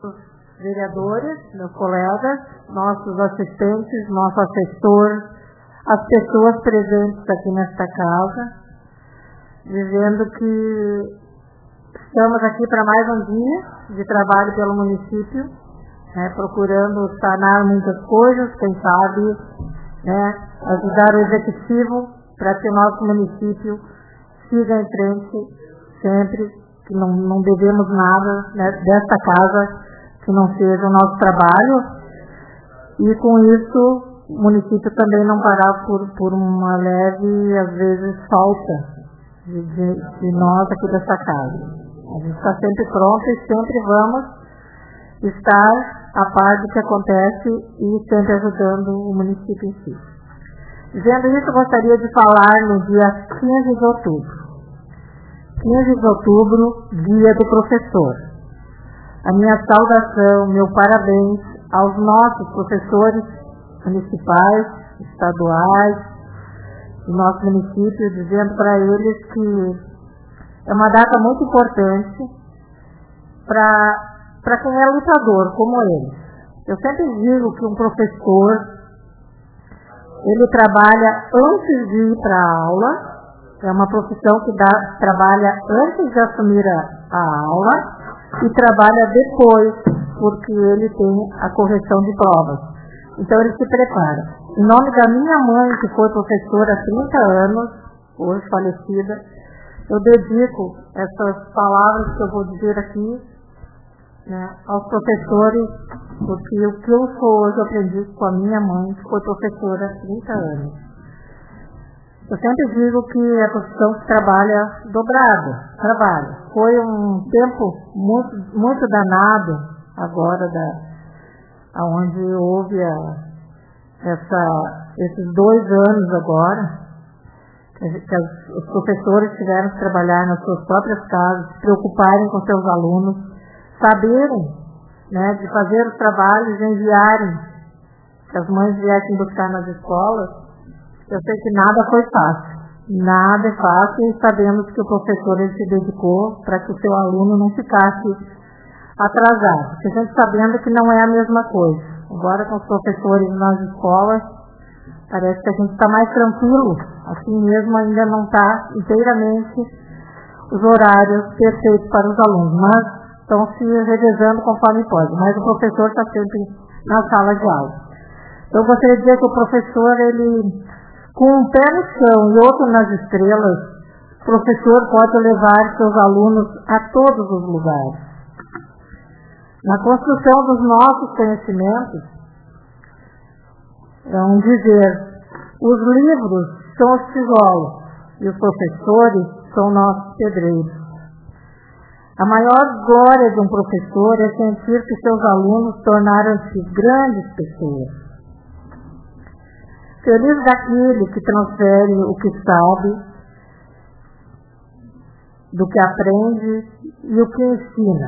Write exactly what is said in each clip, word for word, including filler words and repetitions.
vereadores, meus colegas, nossos assistentes, nosso assessor, as pessoas presentes aqui nesta casa, dizendo que estamos aqui para mais um dia de trabalho pelo município, né, procurando sanar muitas coisas, quem sabe, né, ajudar o executivo para que o nosso município siga em frente sempre, que não, não devemos nada, né, desta casa que não seja o nosso trabalho, e com isso o município também não parar por, por uma leve, às vezes, falta de, de, de nós aqui dessa casa. A gente está sempre pronto e sempre vamos estar a par do que acontece e sempre ajudando o município em si. Dizendo isso, eu gostaria de falar no dia quinze de outubro. quinze de outubro, dia do professor. A minha saudação, meu parabéns aos nossos professores municipais, estaduais, do nosso município, dizendo para eles que é uma data muito importante para quem é lutador, como eles. Eu sempre digo que um professor, ele trabalha antes de ir para a aula, é uma profissão que dá, trabalha antes de assumir a, a aula e trabalha depois, porque ele tem a correção de provas. Então ele se prepara. Em nome da minha mãe, que foi professora há trinta anos, hoje falecida, eu dedico essas palavras que eu vou dizer aqui, né, aos professores, porque o que eu sou hoje eu aprendi com a minha mãe, que foi professora há trinta anos. Eu sempre digo que é a profissão que trabalha dobrado, trabalha. Foi um tempo muito, muito danado agora, da, onde houve a, essa, esses dois anos agora, que, que as, os professores tiveram que trabalhar nas suas próprias casas, se preocuparem com seus alunos, saberem, né, de fazer os trabalhos e enviarem, que as mães viessem buscar nas escolas. Eu sei que nada foi fácil, nada é fácil, e sabemos que o professor ele se dedicou para que o seu aluno não ficasse atrasado, porque a gente sabendo que não é a mesma coisa. Agora com os professores nas escolas, parece que a gente está mais tranquilo, assim mesmo ainda não está inteiramente os horários perfeitos para os alunos, mas estão se revezando conforme pode, mas o professor está sempre na sala de aula. Então eu gostaria de dizer que o professor, ele, com um pé no chão e outro nas estrelas, o professor pode levar seus alunos a todos os lugares. Na construção dos nossos conhecimentos, é um dizer, os livros são os tijolos e os professores são nossos pedreiros. A maior glória de um professor é sentir que seus alunos tornaram-se grandes pessoas. Feliz daquele que transfere o que sabe, do que aprende e o que ensina.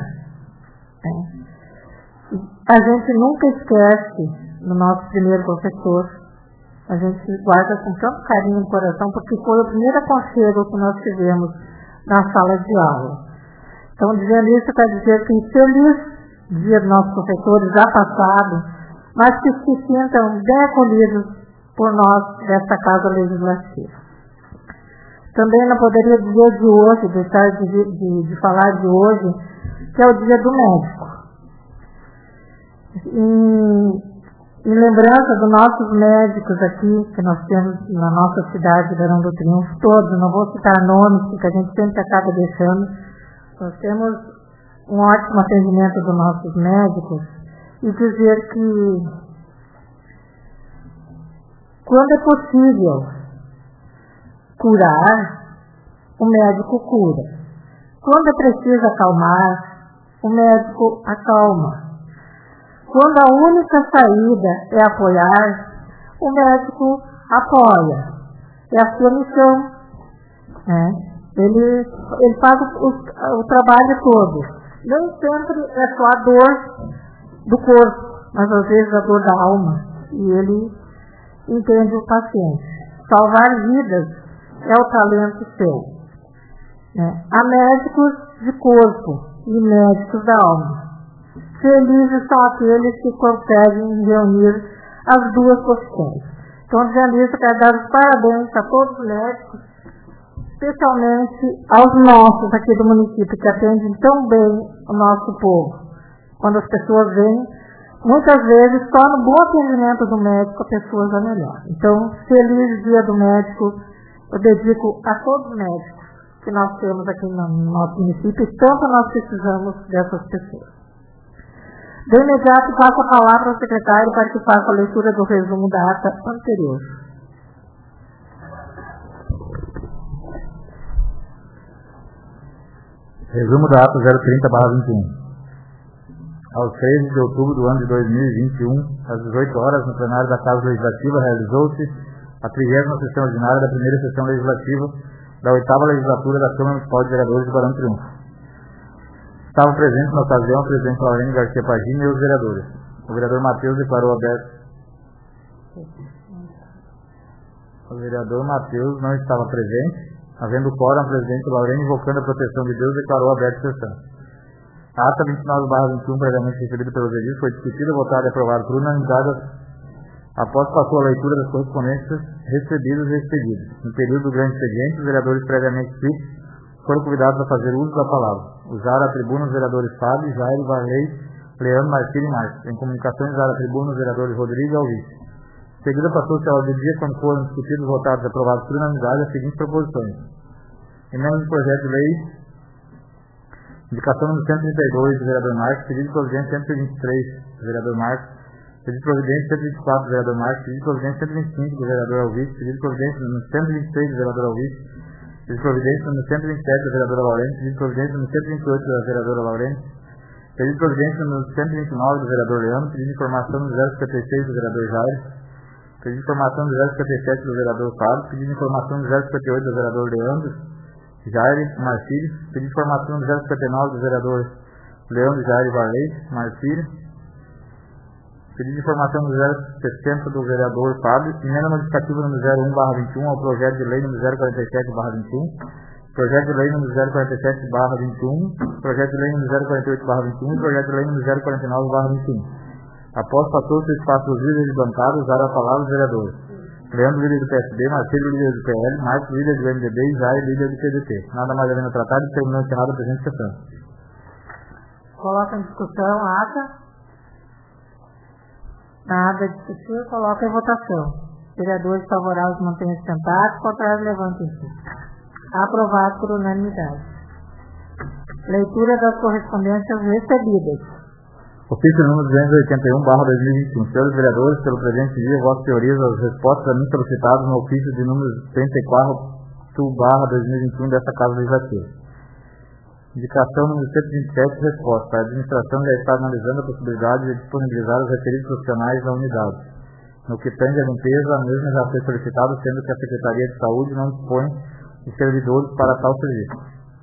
A gente nunca esquece no nosso primeiro professor. A gente guarda com tanto carinho no coração, porque foi o primeiro aconchego que nós tivemos na sala de aula. Então, dizendo isso, quer dizer que feliz dia dos nossos professores já passado, mas que se sintam bem acolhidos por nós desta Casa Legislativa. Também não poderia dizer de hoje, deixar de, de, de falar de hoje, que é o dia do médico. Em, em lembrança dos nossos médicos aqui, que nós temos na nossa cidade de Verão do Triunfo, todos, não vou citar nomes, porque a gente sempre acaba deixando, nós temos um ótimo atendimento dos nossos médicos, e dizer que quando é possível curar, o médico cura. Quando é preciso acalmar, o médico acalma. Quando a única saída é apoiar, o médico apoia. É a sua missão. Né? Ele, ele faz o, o, o trabalho todo. Nem sempre é só a dor do corpo, mas às vezes a dor da alma. E ele entende o paciente. Salvar vidas é o talento seu. Né? Há médicos de corpo e médicos da alma. felizes são aqueles que conseguem reunir as duas profissões. Então, Dialista, quero dar os parabéns a todos os médicos, especialmente aos nossos aqui do município, que atendem tão bem o nosso povo. Quando as pessoas vêm, muitas vezes, só no bom atendimento do médico, a pessoa já melhora. Então, feliz dia do médico, eu dedico a todos os médicos que nós temos aqui no nosso município, e tanto nós precisamos dessas pessoas. De imediato, passo a palavra ao secretário para que faça a leitura do resumo da ata anterior. Resumo da ata zero trinta barra vinte e um. Aos treze de outubro do ano de dois mil e vinte e um, às dezoito horas, no plenário da Casa Legislativa, realizou-se a trigésima sessão ordinária da primeira sessão legislativa da oitava legislatura da Câmara Municipal de Vereadores de Barão do Triunfo. Estavam presentes na ocasião o presidente Laurene Garcia Pagini e os vereadores. O vereador Matheus declarou aberto. O vereador Matheus não estava presente. Havendo quórum, a presidente Laurene, invocando a proteção de Deus, declarou aberta a sessão. A ata vinte e nove barra vinte e um, previamente referida pelos edis, foi discutida, votada e aprovada por unanimidade após passou a leitura das correspondências recebidas e expedidas. No período do grande expediente, os vereadores previamente inscritos foram convidados a fazer uso da palavra. Usaram a tribuna os vereadores Fábio, Jair, Varley, Leandro, Marcílio e Márcio. Em comunicação, usaram a tribuna os vereadores Rodrigo e Alves. Em seguida, passou-se a ordem do dia, quando foram discutidos, votados e aprovados por unanimidade as seguintes proposições. Emenda do projeto de lei, indicação número cento e trinta e dois do vereador Marcos, pedido de providência cento e vinte e três do vereador Marcos, pedido de providência cento e vinte e quatro do vereador Marcos, pedido de providência cento e vinte e cinco do vereador Alves, pedido de providência número cento e vinte e seis do vereador Alves, pedido de providência número cento e vinte e sete da vereadora Laurene, pedido de providência número cento e vinte e oito da vereadora Laurene, pedido de providência número cento e vinte e nove do vereador Leandro, pedido de informação número zero cinquenta e seis do vereador Jair, pedido de informação número zero cinquenta e sete do vereador Fábio, pedido de informação número zero cinquenta e oito do vereador Leandro, Jair Marcílio, pedido de informação número zero cinquenta e nove do vereador Leandro, Jair Varley, Marcílio, pedido de informação número zero sessenta do vereador Fábio, emenda modificativa número zero um barra vinte e um ao projeto de lei número zero quarenta e sete barra vinte e um, projeto de lei número zero quarenta e sete barra vinte e um, projeto de lei número zero quarenta e oito barra vinte e um e projeto de lei número zero quarenta e nove barra vinte e um. Após passou-se o espaço dos líderes de bancada, usaram a palavra os vereadores. Leandro, líder do P S D, Marcelo, líder do P L, Marcos, líder do M D B e Jair, líder do P D T. Nada mais havendo tratado e terminou encerrada a presente sessão. Coloca em discussão a ata. Nada discutir, coloca em votação. Vereadores favoráveis mantenham-se sentados, contrários levantem-se. Aprovado por unanimidade. Leitura das correspondências recebidas. Ofício número duzentos e oitenta e um barra dois mil e vinte e um. Senhores vereadores, pelo presente dia, vosso senhorias as respostas a mim solicitadas no ofício de número trinta e quatro barra dois mil e vinte e um desta Casa Legislativa. Indicação número cento e vinte e sete, resposta. A administração já está analisando a possibilidade de disponibilizar os referidos profissionais da unidade. No que tange à limpeza, a mesma já foi solicitada, sendo que a Secretaria de Saúde não dispõe de servidores para tal serviço.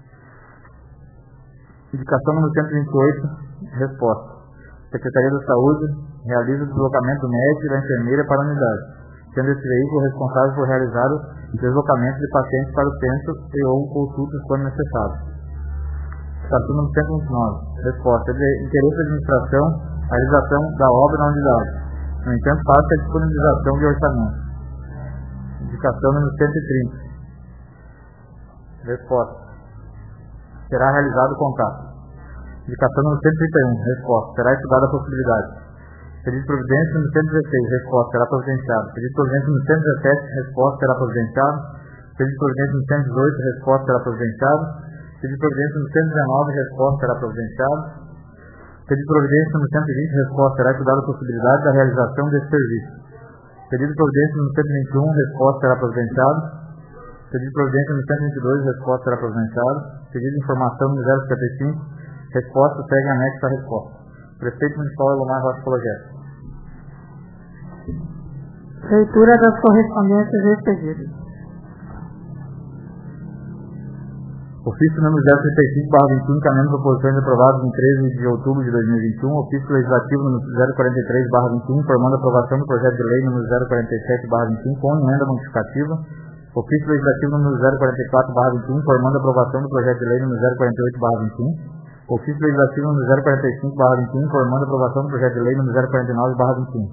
Indicação número cento e vinte e oito, resposta. Secretaria da Saúde realiza o deslocamento do médico e da enfermeira para a unidade, sendo esse veículo responsável por realizar o deslocamento de pacientes para o centro e ou consultas quando necessário. Indicação número cento e vinte e nove, resposta. É de interesse da administração a realização da obra na unidade. No entanto, falta a disponibilização de orçamento. Indicação número cento e trinta, resposta. Será realizado o contato. Indicação número cento e trinta e um, resposta. Será estudada a possibilidade. Pedido de providência número cento e dezesseis, resposta. Será providenciado. Pedido de providência número cento e dezessete, resposta. Será providenciado. Pedido de providência número cento e dezoito, resposta. Será providenciado. Pedido de providência número cento e dezenove, resposta. Será providenciado. Pedido de providência número cento e vinte, resposta. Será estudada a possibilidade da realização desse serviço. Pedido de providência número cento e vinte e um, resposta. Será providenciado. Pedido de providência número cento e vinte e dois, resposta. Será providenciado. Pedido de informação número zero cinquenta e cinco, resposta, segue anexo à resposta. Prefeito Municipal Elomar Rocha Cologete. Leitura das correspondências recebidas. Ofício número zero trinta e cinco barra vinte e um, encaminhando proposições aprovadas em treze de outubro de dois mil e vinte e um. Ofício legislativo número zero quarenta e três barra vinte e um, informando a aprovação do projeto de lei número zero quarenta e sete barra vinte e um, com emenda modificativa. Ofício legislativo número zero quarenta e quatro barra vinte e um, informando a aprovação do projeto de lei número zero quarenta e oito barra vinte e um. Ofício Legislativo número zero quarenta e cinco barra vinte e um, informando a aprovação do projeto de lei número zero quarenta e nove barra vinte e um.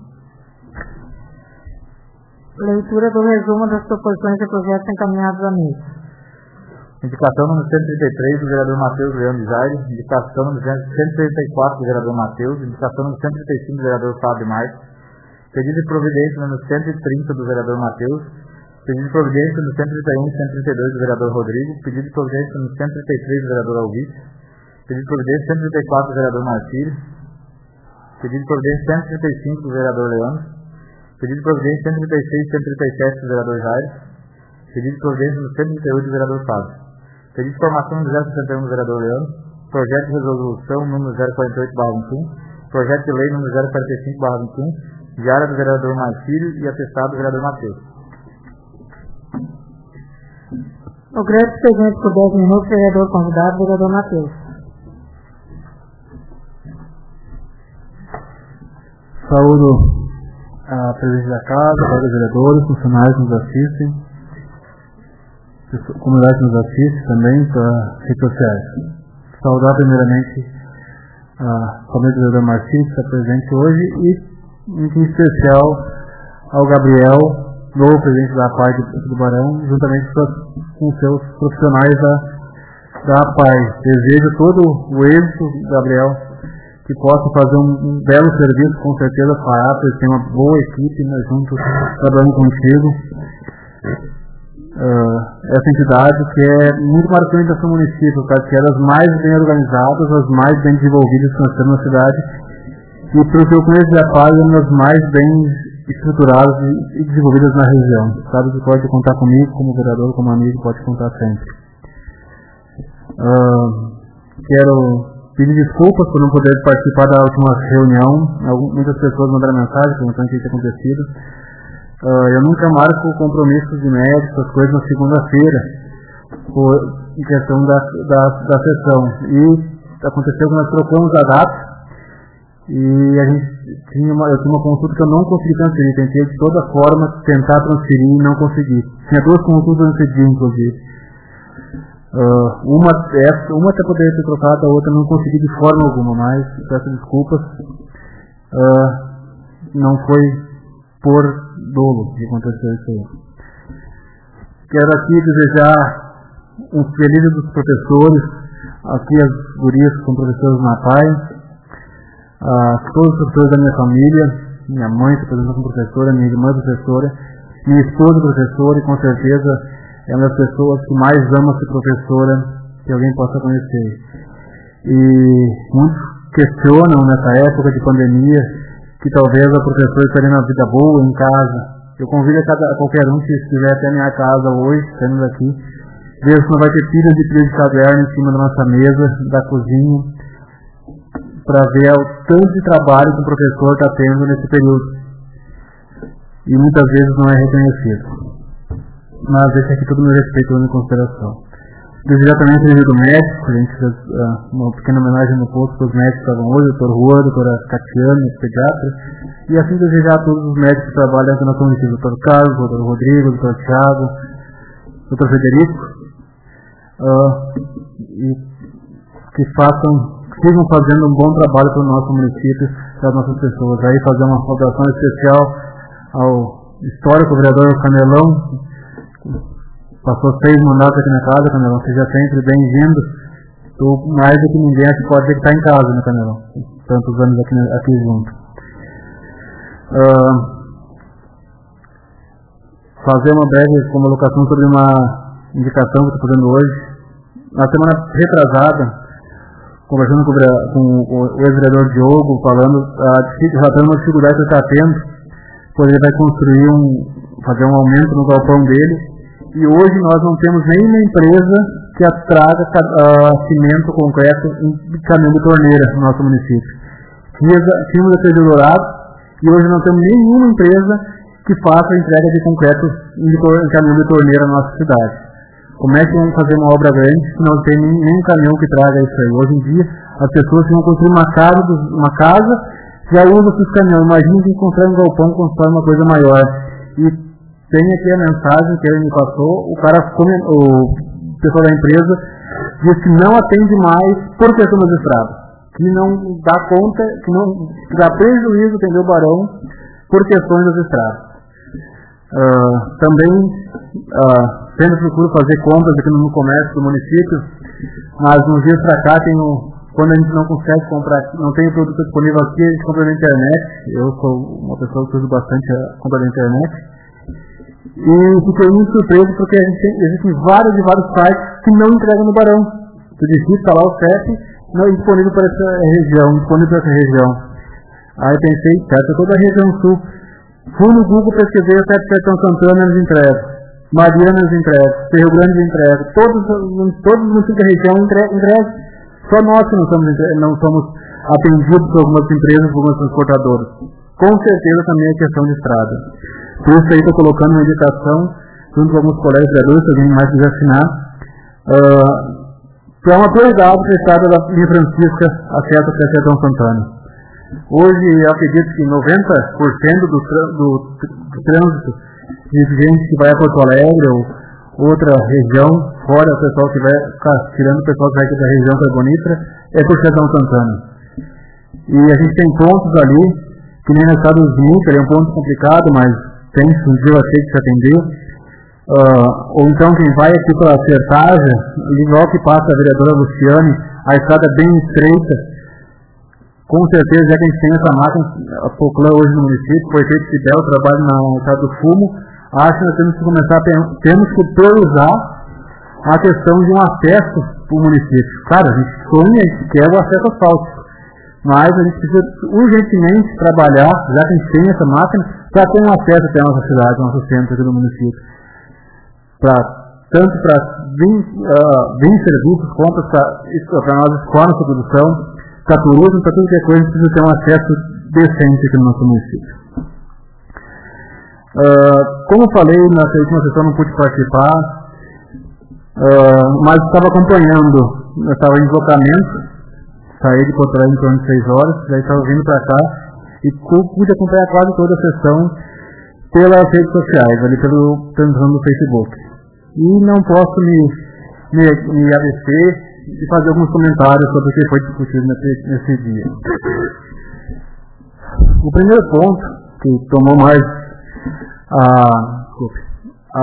Leitura do resumo das proposições de projetos encaminhados à mesa. Indicação número cento e trinta e três do vereador Matheus Leão de Jair. Indicação número cento e trinta e quatro do vereador Matheus. Indicação número cento e trinta e cinco do vereador Fábio Marques. Pedido de providência número cento e trinta do vereador Matheus. Pedido de providência número cento e trinta e um e cento e trinta e dois do vereador Rodrigo. Pedido de providência número cento e trinta e três do vereador Alvice. Pedido de providência cento e trinta e quatro do vereador Marcílio. Pedido de providência cento e trinta e cinco do vereador Leandro. Pedido de providência cento e trinta e seis e cento e trinta e sete do vereador Jair. Pedido de providência número cento e trinta e oito do vereador Fábio. Pedido de formação número zero sessenta e um do vereador Leandro. Projeto de resolução número zero quarenta e oito barra vinte e um. Projeto de lei número zero quarenta e cinco barra vinte e um. Diária do vereador Marcílio e atestado do vereador Matheus. O grande expediente por dez minutos, vereador convidado, vereador Matheus. Saúdo a presidente da casa, os vereadores, funcionários que nos assistem, comunidade que nos assiste também, para redes sociais. Saudar primeiramente a família do vereador Marcílio, que está presente hoje, e muito em especial ao Gabriel, novo presidente da A P A I do Barão, juntamente com seus profissionais da, da A P A I. Desejo todo o êxito, Gabriel, que possa fazer um, um belo serviço, com certeza fará, porque tem uma boa equipe, nós juntos trabalhando contigo. Uh, essa entidade que é muito marcante da sua município, porque é das mais bem organizadas, as mais bem desenvolvidas que nós temos na cidade, e pelo que eu conheço da A P A I, é uma das mais bem estruturadas e desenvolvidas na região. Sabe que pode contar comigo, como vereador, como amigo, pode contar sempre. Uh, quero pedir desculpas por não poder participar da última reunião. Algum, muitas pessoas mandaram mensagem perguntando o que tinha acontecido. Uh, eu nunca marco compromissos de médicos, essas coisas, na segunda-feira, por em questão da, da, da sessão. E aconteceu que nós trocamos a data e a gente tinha uma, eu tinha uma consulta que eu não consegui transferir. Tentei de toda forma tentar transferir e não consegui. Tinha duas consultas nesse dia, inclusive. Uh, uma, essa, uma até poderia ter trocado, a outra não consegui de forma alguma, mas peço desculpas. Uh, não foi por dolo que aconteceu isso aí. Quero aqui desejar um feliz dia dos professores, aqui as gurias que são professores na P A I, a todos os professores da minha família, minha mãe que apresentou como professora, minha irmã professora, minha esposa professora, e com certeza é uma das pessoas que mais ama ser professora que alguém possa conhecer. E muitos questionam nessa época de pandemia que talvez a professora estaria na vida boa em casa. Eu convido a, cada, a qualquer um que estiver até a minha casa hoje, saindo daqui, ver se não vai ter pilhas de pilhas de caderno em cima da nossa mesa, da cozinha, para ver o tanto de trabalho que o professor está tendo nesse período. E muitas vezes não é reconhecido. Mas deixa aqui todo o meu respeito e consideração. Desejar também o serviço do médico, a gente fez uh, uma pequena homenagem no posto para os médicos que estavam hoje, o doutor Rua, a doutora Catiane, o pediatra, e assim desejar a todos os médicos que trabalham aqui na comunidade, o doutor Carlos, o doutor Rodrigo, o doutor Thiago, o doutor Federico, uh, e que façam, que sigam fazendo um bom trabalho para o nosso município, para as nossas pessoas. Aí fazer uma saudação especial ao histórico vereador Canelão, passou seis mandatos aqui na casa, Canelão, seja sempre bem-vindo. Tu, mais do que ninguém, acho que pode dizer que está em casa, né, Canelão? Tantos anos aqui, aqui junto. Uh, fazer uma breve colocação sobre uma indicação que estou fazendo hoje. Na semana retrasada, conversando com, com o ex-vereador Diogo, falando, uh, relatando uma dificuldade que ele está tendo, pois ele vai construir um, fazer um aumento no galpão dele. E hoje nós não temos nenhuma empresa que traga uh, cimento concreto em caminhão de torneira no nosso município. Tínhamos a Cerveja Dourado e hoje não temos nenhuma empresa que faça a entrega de concreto em caminhão de torneira na nossa cidade. Como é que vamos fazer uma obra grande se não tem nenhum caminhão que traga isso aí? Hoje em dia, as pessoas que vão construir uma casa, uma casa já usam esses caminhões. Imagina que constrói um galpão, constrói uma coisa maior. E tem aqui a mensagem que ele me passou, o cara, o pessoal da empresa diz que não atende mais por questão das estradas, que não dá conta, que não que dá prejuízo atender o Barão por questões das estradas. Uh, também uh, sempre procuro fazer compras aqui no comércio do município, mas nos dias para cá tem um, quando a gente não consegue comprar, não tem o produto disponível aqui, a gente compra na internet. Eu sou uma pessoa que usa bastante a compra na internet. E fiquei muito surpreso porque a gente tem, existem vários e vários sites que não entregam no Barão. Tu digita lá o C E P, não é disponível para essa região, disponível para essa região. Aí pensei, certo, toda a região sul. Fui no Google, pesquisei o C E P Sertão Santana, eles entregam. Mariana eles entregam. Rio Grande eles entregam. Todos, todos os municípios da região entregam. Só nós que não somos, não somos atendidos por algumas empresas, por algumas transportadoras. Com certeza também é questão de estrada. Por isso aí estou colocando uma indicação, junto com alguns colegas vereadores, se alguém mais quiser assinar, uh, que é uma prioridade para a estrada da linha Francisca, acesso até Sertão Santana. Hoje, eu acredito que noventa por cento do, do, do trânsito de gente que vai a Porto Alegre ou outra região, fora o pessoal que vai, tirando o pessoal que vai aqui da região Carbonífera, é por Sertão Santana. E a gente tem pontos ali, que nem no estado do Rio, que é um ponto complicado, mas tem surgiu a ter que se atender. Uh, ou então quem vai aqui pela Sertaja, e logo que passa a vereadora Luciane, a estrada é bem estreita, com certeza, já que a gente tem essa máquina, a Foclã hoje no município, foi feito esse belo trabalho na estrada do Fumo, acho que nós temos que começar a temos que priorizar a questão de um acesso para o município. Claro, a gente sonha e quer o acesso asfáltico, mas a gente precisa urgentemente trabalhar, já que a gente tem essa máquina, para ter um acesso até a nossa cidade, ao nosso centro aqui do município. Pra, tanto para vir, uh, vir serviços, compras para nós escolas de produção, para turismo, para tudo que é coisa, a gente precisa ter um acesso decente aqui no nosso município. Uh, como eu falei, na última sessão não pude participar, uh, mas estava acompanhando, eu estava em deslocamento, saí de Porto Alegre em torno de seis horas, daí estava vindo para cá e pude acompanhar quase toda a sessão pelas redes sociais, ali pelo transmissão do Facebook. E não posso me, me, me abster de fazer alguns comentários sobre o que foi discutido nesse, nesse dia. O primeiro ponto que tomou mais a, a,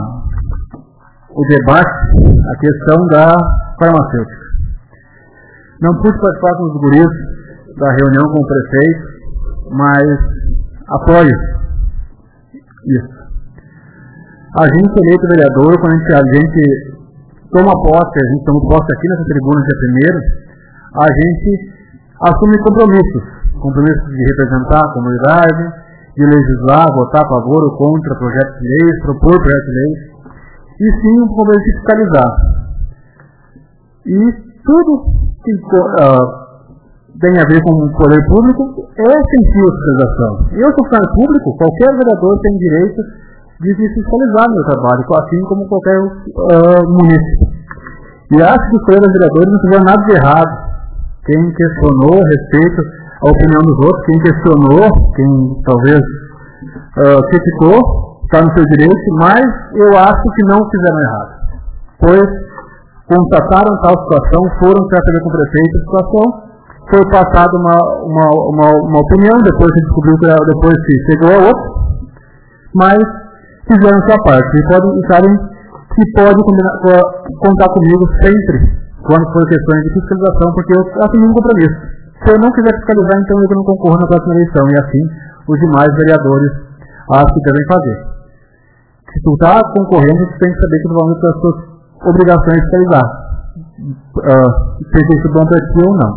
o debate, a questão da farmacêutica. Não pude participar com os guris da reunião com o prefeito, mas apoio isso. A gente eleito vereador, quando a gente, a gente toma posse, a gente toma posse aqui nessa tribuna dia primeiro, a gente assume compromissos, compromissos de representar a comunidade, de legislar, votar a favor ou contra projetos de leis, propor projetos de leis, e sim um compromisso de fiscalizar. E tudo que uh, tem a ver com o poder público é sensível a fiscalização. Eu sou funcionário público, qualquer vereador tem direito de fiscalizar meu trabalho, assim como qualquer uh, município. E acho que os colegas vereadores não fizeram nada de errado. Quem questionou a respeito a opinião dos outros, quem questionou, quem talvez uh, criticou, está no seu direito, mas eu acho que não fizeram errado. Pois constataram tal situação, foram para saber com o prefeito a situação, foi passada uma, uma, uma, uma opinião, depois se descobriu que depois se chegou a outra, mas fizeram sua parte. E podem, sabem que podem contar comigo sempre quando for questões de fiscalização, porque eu assumi um compromisso. Se eu não quiser fiscalizar, então eu não concorro na próxima eleição, e assim os demais vereadores acho que devem fazer. Se tu está concorrendo, tu tem que saber que tu vai ter as suas obrigações de fiscalizar, uh, seja isso bom para ti ou não.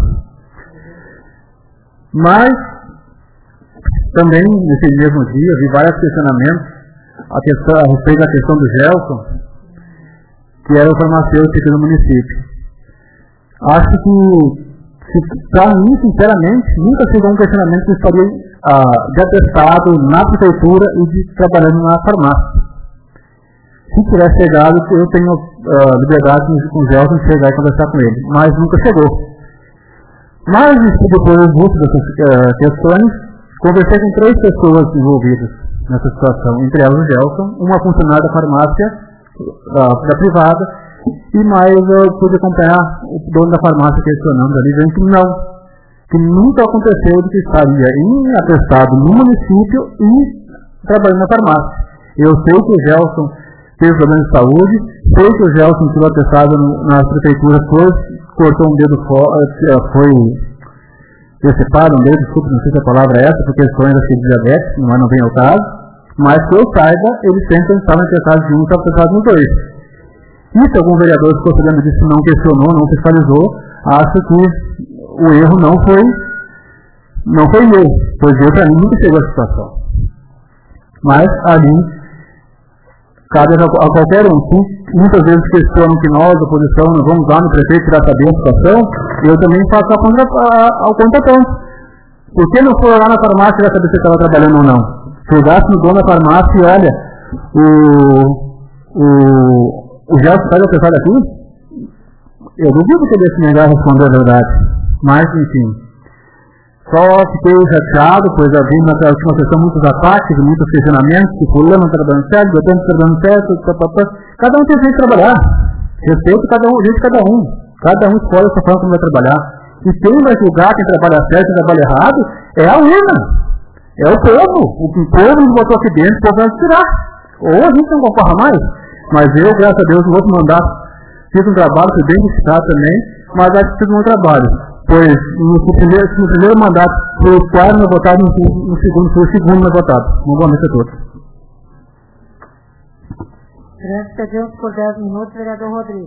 Mas, também, nesse mesmo dia, vi vários questionamentos a, questão, a respeito da questão do Gelson, que era o farmacêutico aqui no município. Acho que, para mim, sinceramente, nunca chegou um questionamento que eu estaria uh, de atestado na prefeitura e de trabalhando na farmácia. Se tivesse chegado, eu tenho uh, liberdade com o Gelson de chegar e conversar com ele, mas nunca chegou. Mas, depois dessas uh, questões, conversei com três pessoas envolvidas nessa situação, entre elas o Gelson, uma funcionária da farmácia uh, da privada E mais eu pude acompanhar o dono da farmácia questionando ali, dizendo que não, que nunca aconteceu de que estaria em atestado no município e trabalhando na farmácia. Eu sei que o Gelson teve problema de saúde, sei que o Gelson tirou atestado no, nas prefeituras, foi, cortou um dedo fora, foi decepado um dedo, desculpa, não sei se a palavra é essa, por questões assim, de diabetes, mas não vem ao caso, mas que eu saiba, ele sempre estava atestado de um e estava atestado no dois. E se algum vereador ficou sabendo disso, não questionou, não fiscalizou, acho que o erro não foi, não foi meu, pois eu para mim nunca chegou a situação. Mas ali cabe a, a qualquer um. Muitas vezes questionam que nós, a oposição, nós vamos lá no prefeito para saber a situação, eu também faço a conta, a, ao contraponto. Por que não for lá na farmácia para saber se estava trabalhando ou não? Chegasse no dono da farmácia e olha, o, o, o Gelson está atestado aqui? Eu duvido que ele se negar a responder a verdade. Mas, enfim. Só fiquei chateado, pois havia naquela última sessão muitos ataques, muitos questionamentos, que fulano não está trabalhando certo, eu estou trabalhando certo, papapá. Cada um tem jeito de trabalhar. Respeito cada um, o jeito de cada um. Cada um escolhe essa forma como vai trabalhar. E quem vai julgar quem trabalha certo e trabalha errado é a urna. É o povo. O povo nos botou aqui dentro, o povo vai tirar. Ou a gente não concorda mais. Mas eu, graças a Deus, no outro mandato, fiz um trabalho, fui bem visitado também, mas acho que fiz um bom trabalho. Pois no, no, primeiro, no primeiro mandato foi o quarto não votado, no, no segundo foi o segundo não votado. Uma boa noite a todos. Grande pedimos por dez minutos, vereador Rodrigo.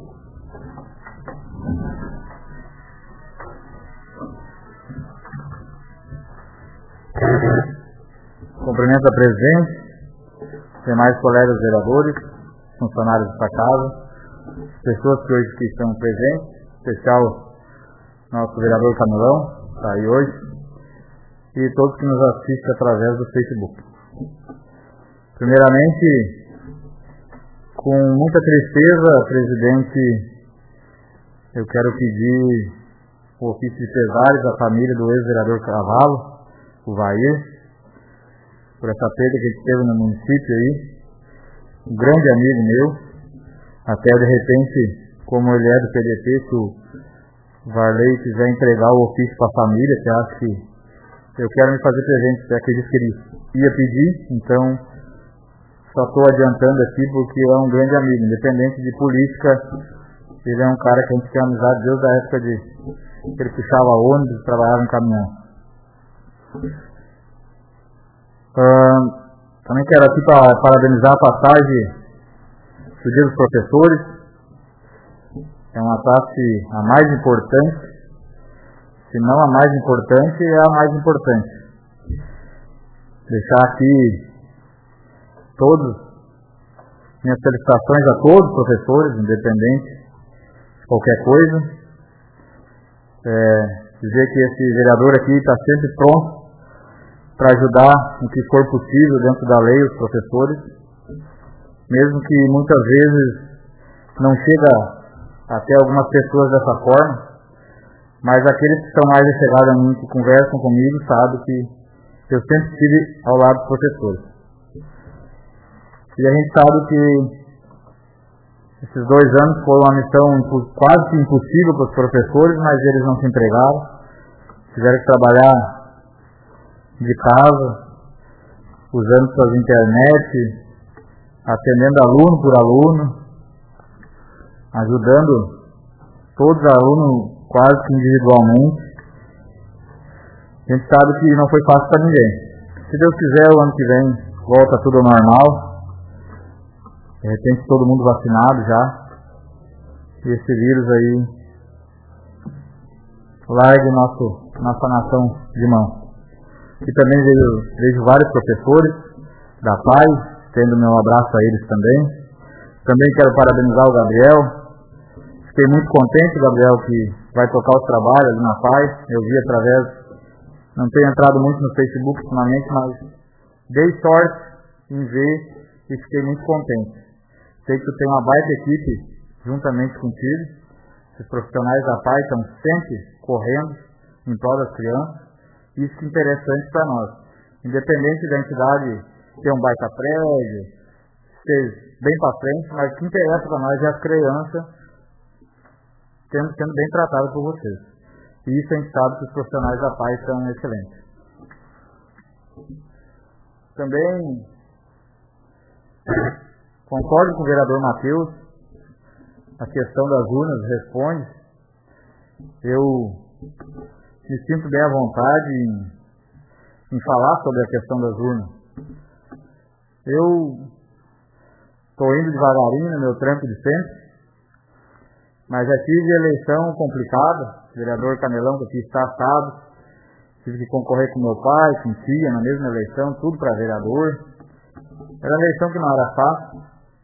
Cumprimento a presidente, demais colegas vereadores, funcionários desta casa, pessoas que hoje estão presentes, especial nosso vereador Camilão, está aí hoje, e todos que nos assistem através do Facebook. Primeiramente, com muita tristeza, presidente, eu quero pedir o ofício de pesares à família do ex-vereador Cavalo, o Vair, por essa perda que ele teve no município aí, um grande amigo meu, até de repente, como ele é do P D T, se o Varley quiser entregar o ofício para a família, que acho que eu quero me fazer presente, já que ele disse que ele ia pedir, então só estou adiantando aqui porque é um grande amigo, independente de política, ele é um cara que a gente tem amizade desde a época de que ele puxava ônibus, trabalhava em caminhão. Uh, também quero aqui para parabenizar a passagem do Dia dos Professores. É uma taça a mais importante, se não a mais importante, é a mais importante. Deixar aqui todas minhas felicitações a todos os professores, independente de qualquer coisa. É, dizer que esse vereador aqui está sempre pronto para ajudar no que for possível dentro da lei os professores, mesmo que muitas vezes não chega até algumas pessoas dessa forma, mas aqueles que estão mais chegados a mim, que conversam comigo, sabem que eu sempre estive ao lado dos professores. E a gente sabe que esses dois anos foram uma missão quase que impossível para os professores, mas eles não se entregaram, tiveram que trabalhar de casa, usando suas internet, atendendo aluno por aluno, ajudando todos os alunos quase que individualmente. A gente sabe que não foi fácil para ninguém. Se Deus quiser, o ano que vem volta tudo ao normal. De repente todo mundo vacinado já. E esse vírus aí largue nosso, nossa nação de mão. E também vejo, vejo vários professores da Paz, tendo meu abraço a eles também. Também quero parabenizar o Gabriel. Fiquei muito contente, Gabriel, que vai tocar os trabalhos ali na Paz. Eu vi através, não tenho entrado muito no Facebook ultimamente, mas dei sorte em ver e fiquei muito contente. Sei que tu tem uma baita equipe juntamente contigo. Os profissionais da Paz estão sempre correndo em prol das crianças. Isso é interessante para nós. Independente da entidade ter um baita prédio, ser bem para frente, mas o que interessa para nós é as crianças sendo, sendo bem tratado por vocês. E isso a gente sabe que os profissionais da paz são excelentes. Também concordo com o vereador Matheus, a questão das urnas responde. Eu me sinto bem à vontade em, em falar sobre a questão das urnas. Eu estou indo devagarinho no meu trampo de sempre, mas já tive eleição complicada. O vereador Canelão, que aqui está, sabe, tive que concorrer com meu pai, com tia, na mesma eleição, tudo para vereador. Era uma eleição que não era fácil.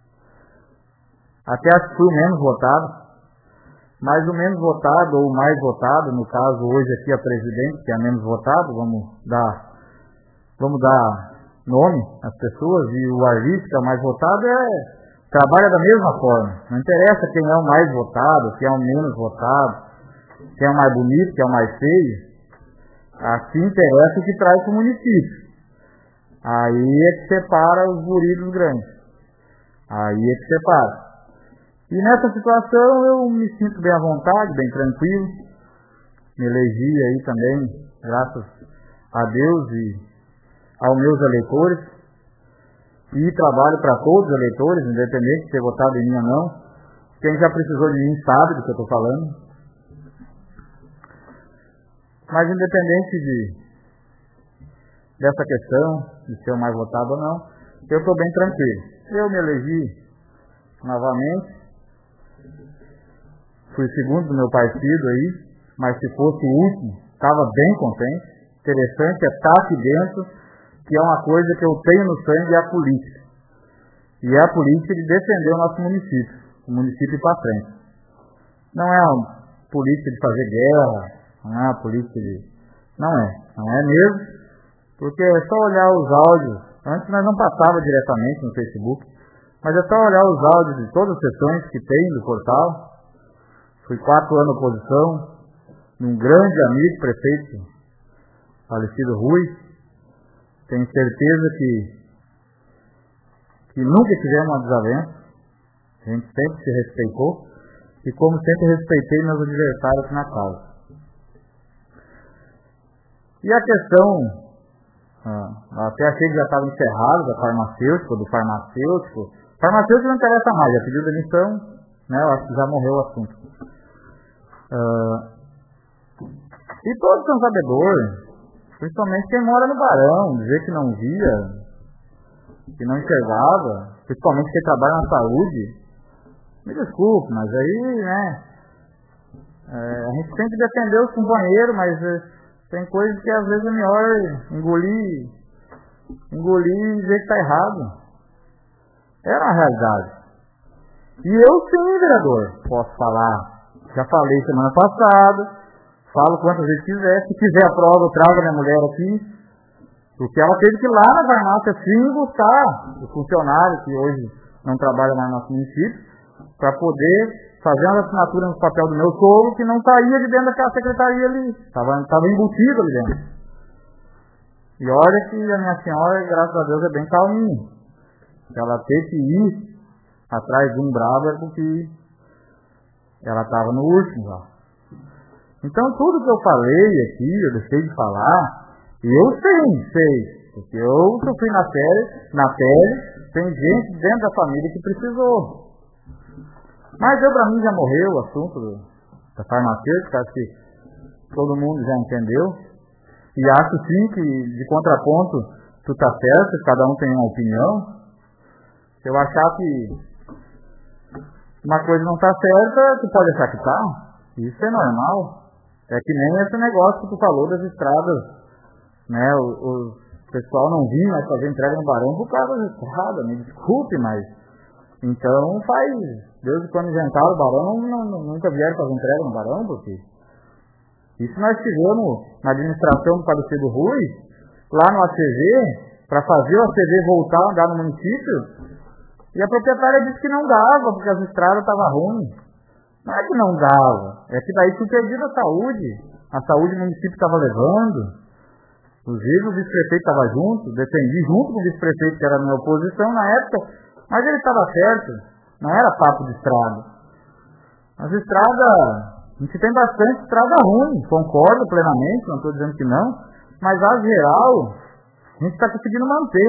Até acho que fui o menos votado. Mas o menos votado, ou o mais votado, no caso hoje aqui a presidente, que é a menos votado, vamos dar, vamos dar nome às pessoas, e o Arlice, que é o mais votado, é, trabalha da mesma forma. Não interessa quem é o mais votado, quem é o menos votado, quem é o mais bonito, quem é o mais feio. Aqui interessa o que traz para o município. Aí é que separa os guris dos grandes. Aí é que separa. E nessa situação eu me sinto bem à vontade, bem tranquilo. Me elegi aí também, graças a Deus e aos meus eleitores. E trabalho para todos os eleitores, independente de ter votado em mim ou não. Quem já precisou de mim sabe do que eu estou falando. Mas independente de, dessa questão, de ser o mais votado ou não, eu estou bem tranquilo. Eu me elegi novamente. Fui segundo do meu partido aí, mas se fosse o último, estava bem contente. Interessante é estar aqui dentro, que é uma coisa que eu tenho no sangue, é a política. E é a política de defender o nosso município, o município para frente. Não é uma política de fazer guerra, não é uma política de... Não é, não é mesmo, porque é só olhar os áudios. Antes nós não passava diretamente no Facebook, mas é só olhar os áudios de todas as sessões que tem do portal. Fui quatro anos na oposição, num grande amigo, prefeito falecido Rui. Tenho certeza que, que nunca tivemos uma desavença. A gente sempre se respeitou. E como sempre respeitei meus adversários na causa. E a questão, ah, até achei que já estava encerrado, da farmacêutico, do farmacêutico. Farmacêutico não interessa mais, já pediu demissão, né? Eu acho que já morreu o assunto. Uh, e todos são sabedores, principalmente quem mora no Barão, dizer que não via, que não enxergava, principalmente quem trabalha na saúde. Me desculpe, mas aí, né, é, a gente tem que defender os companheiros, mas é, tem coisas que às vezes é melhor engolir, engolir e dizer que está errado. Era a realidade. E eu sim, vereador, posso falar. Já falei semana passada, falo quantas vezes quiser. Se quiser a prova, eu trago a minha mulher aqui. Porque ela teve que ir lá na farmácia sim buscar o funcionário que hoje não trabalha mais no nosso município, para poder fazer uma assinatura no papel do meu sogro que não saía de dentro daquela secretaria ali. Estava embutido ali dentro. E olha que a minha senhora, graças a Deus, é bem calminha. Ela teve que ir atrás de um bravo é porque ela estava no último já. Então tudo que eu falei aqui, eu deixei de falar, eu sei, sei. Porque eu sofri na pele, na pele, tem gente dentro da família que precisou. Mas eu, pra mim, já morreu o assunto do, da farmacêutica, acho que todo mundo já entendeu. E acho sim que, de contraponto, tu tá certo, cada um tem uma opinião. Se eu achar que uma coisa não tá certa, tu pode achar que tá. Isso é normal. É que nem esse negócio que tu falou das estradas, né? O, o pessoal não vinha mais fazer entrega no Barão por causa das estradas, me desculpe, mas então faz, desde quando inventaram o Barão, não, não, nunca vieram fazer entrega no Barão, porque isso nós tivemos na administração do falecido Rui, lá no A C V, para fazer o A C V voltar a andar no município, e a proprietária disse que não dava, porque as estradas estavam ruins. Não é que não dava, é que daí tinha perdido a saúde, a saúde o município estava levando. Inclusive o vice-prefeito estava junto, defendi junto com o vice-prefeito que era na minha oposição na época, mas ele estava certo, não era papo de estrada. As estradas A gente tem bastante estrada ruim, concordo plenamente, não estou dizendo que não, mas a geral, a gente está conseguindo manter.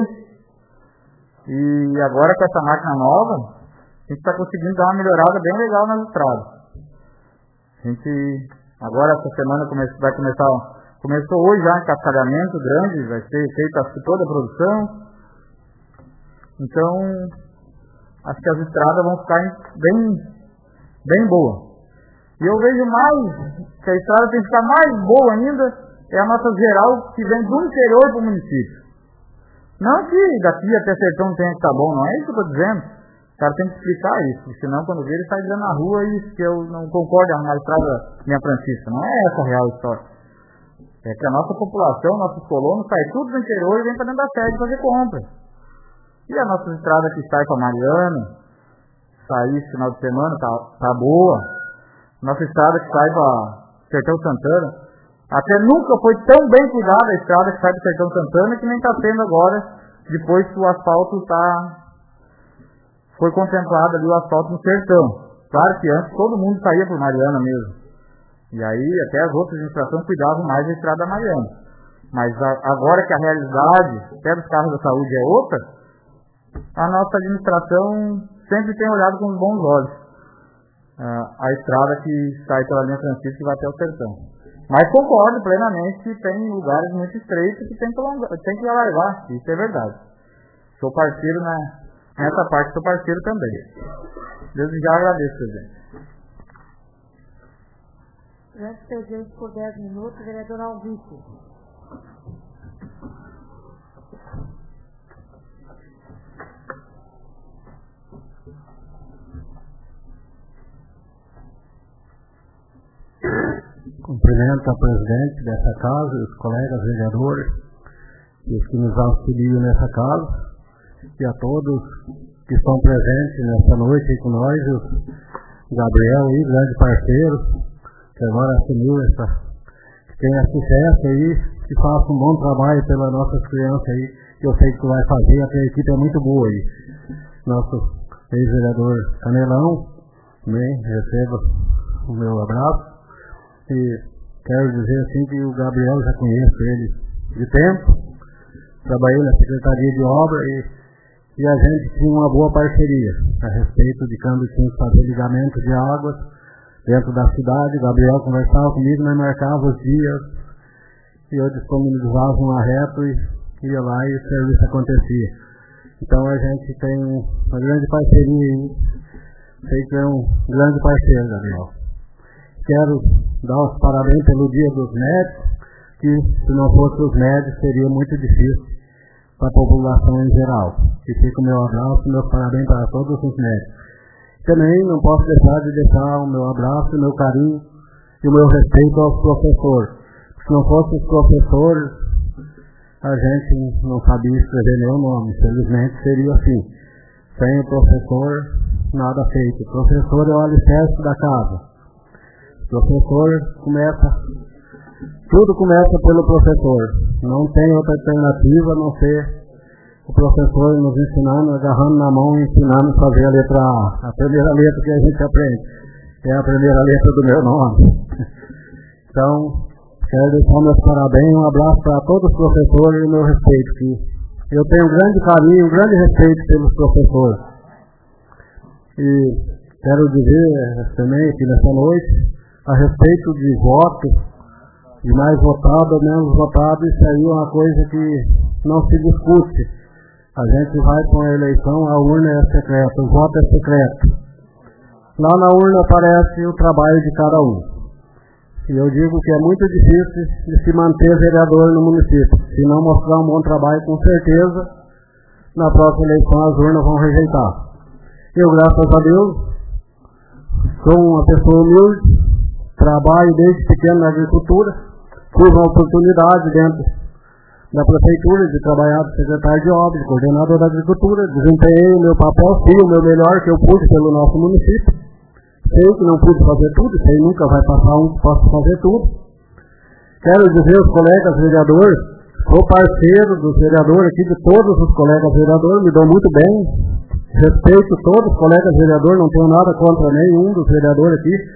E agora com essa máquina nova, a gente está conseguindo dar uma melhorada bem legal nas estradas. A gente, agora essa semana come, vai começar, começou hoje já um cascalhamento grande, vai ser feita toda a produção. Então, acho que as estradas vão ficar bem, bem boas. E eu vejo mais, que a estrada tem que ficar mais boa ainda, é a nossa geral que vem do interior do município. Não que daqui até Sertão tenha que estar bom, não é isso que eu estou dizendo. O cara tem que explicar isso, senão quando vê ele sai dizendo na rua isso, que eu não concordo com a estrada minha Francisca. Não é essa a real história. É que a nossa população, nossos colonos, sai tudo do interior e vem para dentro da sede fazer compra. E a nossa estrada que sai para Mariana, sair esse final de semana, tá, tá boa. Nossa estrada que sai para Sertão Santana, até nunca foi tão bem cuidada a estrada que sai para Sertão Santana, que nem está sendo agora, depois que o asfalto tá, foi contemplado ali o asfalto no Sertão. Claro que antes todo mundo saía por Mariana mesmo. E aí até as outras administrações cuidavam mais da estrada Mariana. Mas a, agora que a realidade, até dos carros da saúde é outra, a nossa administração sempre tem olhado com bons olhos uh, a estrada que sai pela linha Francisca e vai até o Sertão. Mas concordo plenamente que tem lugares muito estreitos que tem que, alongar, tem que alargar, isso é verdade. Sou parceiro na, nessa parte, sou parceiro também. Deus já agradeço, presidente. Antes presidente por dez minutos, vereador Alvício. Cumprimento a presidente dessa casa, os colegas vereadores e os que nos auxiliam nessa casa, e a todos que estão presentes nessa noite aí com nós, o Gabriel aí, grande parceiro, que agora assumiu essa, que tenha sucesso aí, que faça um bom trabalho pelas nossas crianças aí, que eu sei que tu vai fazer, a equipe é muito boa aí. Nosso ex-vereador Canelão, também receba o meu abraço. E quero dizer assim que o Gabriel, já conheço ele de tempo, trabalhei na Secretaria de Obra e, e a gente tinha uma boa parceria a respeito de quando tinha que fazer ligamento de águas dentro da cidade. O Gabriel conversava comigo, nós marcava os dias e eu disponibilizava um arreto e ia lá e o serviço acontecia. Então a gente tem uma grande parceria aí, sei que é um grande parceiro, Gabriel. Quero dar os parabéns pelo Dia dos Médicos, que se não fosse os médicos seria muito difícil para a população em geral. E fica o meu abraço e meus parabéns para todos os médicos. Também não posso deixar de deixar o meu abraço, o meu carinho e o meu respeito aos professores. Se não fossem os professores, a gente não sabia escrever meu nome. Infelizmente seria assim. Sem o professor, nada feito. O professor é o alicerce da casa. O professor começa, tudo começa pelo professor. Não tem outra alternativa a não ser o professor nos ensinando, agarrando na mão e ensinando a fazer a letra A. A primeira letra que a gente aprende é a primeira letra do meu nome. Então, quero deixar meus parabéns, um abraço para todos os professores e o meu respeito. Que eu tenho um grande carinho, um grande respeito pelos professores. E quero dizer também que nessa noite, a respeito de voto, de mais votado ou menos votado, isso aí é uma coisa que não se discute. A gente vai com a eleição, a urna é secreta, o voto é secreto. Lá na urna aparece o trabalho de cada um. E eu digo que é muito difícil de se manter vereador no município. Se não mostrar um bom trabalho, com certeza, na próxima eleição as urnas vão rejeitar. Eu, graças a Deus, sou uma pessoa humilde, trabalho desde pequeno na agricultura, tive uma oportunidade dentro da prefeitura de trabalhar de secretário de obras, de coordenador da agricultura, desempenhei o meu papel, fiz o meu melhor que eu pude pelo nosso município. Sei que não pude fazer tudo, sei nunca vai passar um que possa fazer tudo. Quero dizer aos colegas vereadores, sou parceiro dos vereadores aqui, de todos os colegas vereadores, me dou muito bem, respeito todos os colegas vereadores, não tenho nada contra nenhum dos vereadores aqui.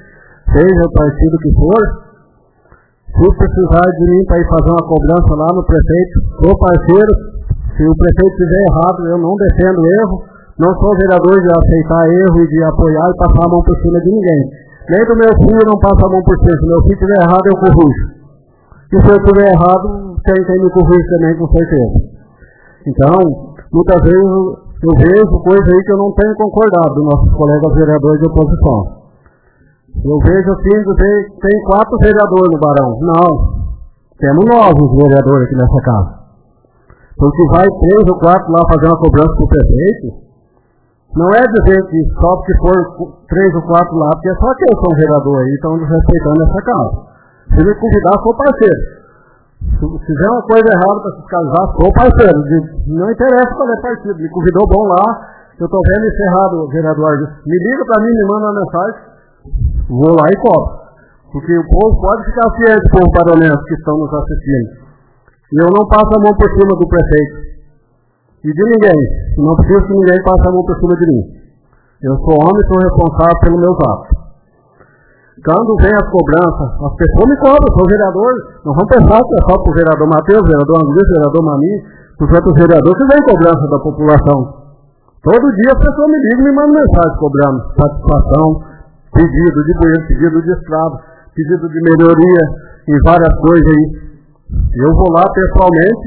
seja o partido que for, se precisar de mim para ir fazer uma cobrança lá no prefeito, sou parceiro. Se o prefeito fizer errado, eu não defendo erro, não sou vereador de aceitar erro e de apoiar e passar a mão por cima de ninguém. Nem do meu filho não passa a mão por cima. Se meu filho estiver errado, eu corrijo. E se eu estiver errado, tem quem me corrige também, com certeza. Então, muitas vezes eu vejo coisas aí que eu não tenho concordado dos nossos colegas vereadores de oposição. Eu vejo assim, dizer, tem quatro vereadores no Barão. Não, temos novos vereadores aqui nessa casa. Porque vai três ou quatro lá fazer uma cobrança para o prefeito, não é dizer que só porque for três ou quatro lá, porque é só que eu sou um vereador aí, estão desrespeitando essa casa. Se me convidar, sou parceiro. Se fizer uma coisa errada para fiscalizar, sou parceiro. Não interessa qual é partido, me convidou bom lá, eu estou vendo isso errado, vereador. Me liga para mim, me manda uma mensagem, vou lá e cobro. Porque o povo pode ficar ciente, o povo paronense que estão nos assistindo. E eu não passo a mão por cima do prefeito. E de ninguém. Não preciso que ninguém passe a mão por cima de mim. Eu sou homem e sou responsável pelos meus atos. Quando vem as cobranças, as pessoas me cobram, sou vereador. Não vamos pensar que é só para o vereador Matheus, vereador Andrés, vereador Mami, para os outros vereadores que vem cobrança da população. Todo dia as pessoas me ligam e me mandam mensagem cobrando satisfação, pedido de banheiro, pedido de estrada, pedido de melhoria e várias coisas aí. Eu vou lá pessoalmente,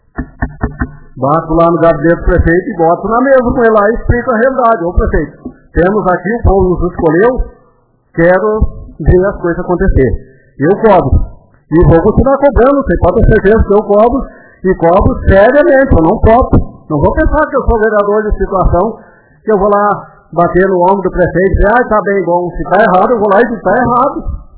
bato lá no gabinete do prefeito e boto na mesa com ele lá e explico a realidade. Ô prefeito, temos aqui, o povo nos escolheu, quero ver as coisas acontecer. Eu cobro. E vou continuar cobrando, você pode ter certeza que eu cobro, e cobro seriamente, eu não topo. Não vou pensar que eu sou vereador de situação, que eu vou lá bater no ombro do prefeito e dizer, ah, tá bem bom, se tá errado, eu vou lá e dizer, tá errado.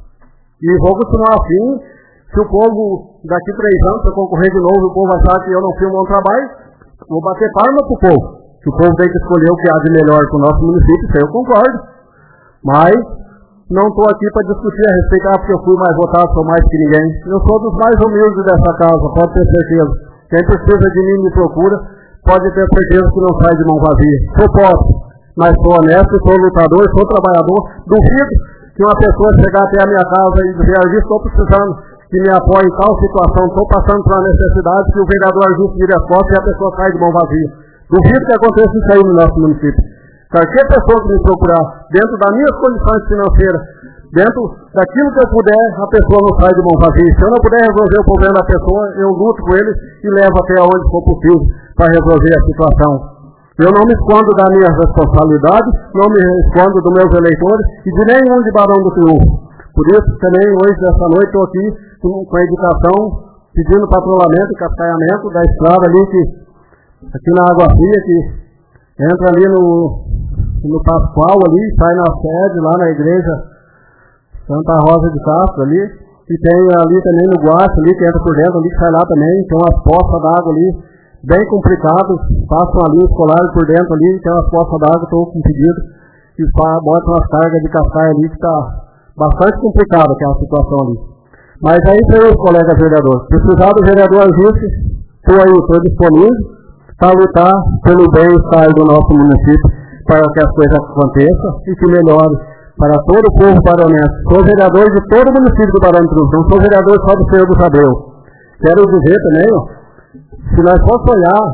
E vou continuar assim. Se o povo, daqui três anos, se eu concorrer de novo, o povo achar que eu não fiz um bom trabalho, vou bater palma pro povo. Que o povo tem que escolher o que há de melhor para o nosso município, isso aí eu concordo. Mas não estou aqui para discutir a respeito, ah, porque eu fui mais votado, sou mais que ninguém. Eu sou dos mais humildes dessa casa, pode ter certeza. Quem precisa de mim me procura, pode ter certeza que não sai de mão vazia. Sou pobre, mas sou honesto, sou lutador, sou trabalhador. Duvido que uma pessoa chegar até a minha casa e dizer, ah, estou precisando que me apoie em tal situação, estou passando por uma necessidade, que o vereador ajuste vire as costas e a pessoa sai de mão vazia. Duvido que aconteça isso aí no nosso município. Qualquer pessoa que me procurar, dentro das minhas condições financeiras, dentro daquilo que eu puder, a pessoa não sai de mão vazia. Se eu não puder resolver o problema da pessoa, eu luto com ele e levo até onde for possível para resolver a situação. Eu não me escondo das minhas responsabilidades, não me escondo dos meus eleitores e de nenhum de Barão do Triunfo. Por isso, também, hoje, nessa noite, estou aqui com a indicação, pedindo patrulhamento e cascaamento da estrada ali, que, aqui na Água Fria, que entra ali no, no Pascoal, ali, sai na sede, lá na igreja Santa Rosa de Castro, ali, e tem ali também no Guacho, ali, que entra por dentro, ali, que sai lá também, tem umas poças d'água ali, bem complicadas, passam ali os colares por dentro ali, tem umas poças d'água, estou com pedido, e botam umas cargas de cascaia ali, que está bastante complicada aquela situação ali. Mas aí tem os colegas vereadores. Se precisar do vereador ajuste, estou aí, estou disponível para lutar pelo bem-estar do nosso município, para que as coisas aconteçam e que melhore para todo o povo baronense. Sou vereador de todo o município do Barão do Triunfo, não sou vereador só do Senhor do Abreu. Quero dizer também, ó, se nós formos olhar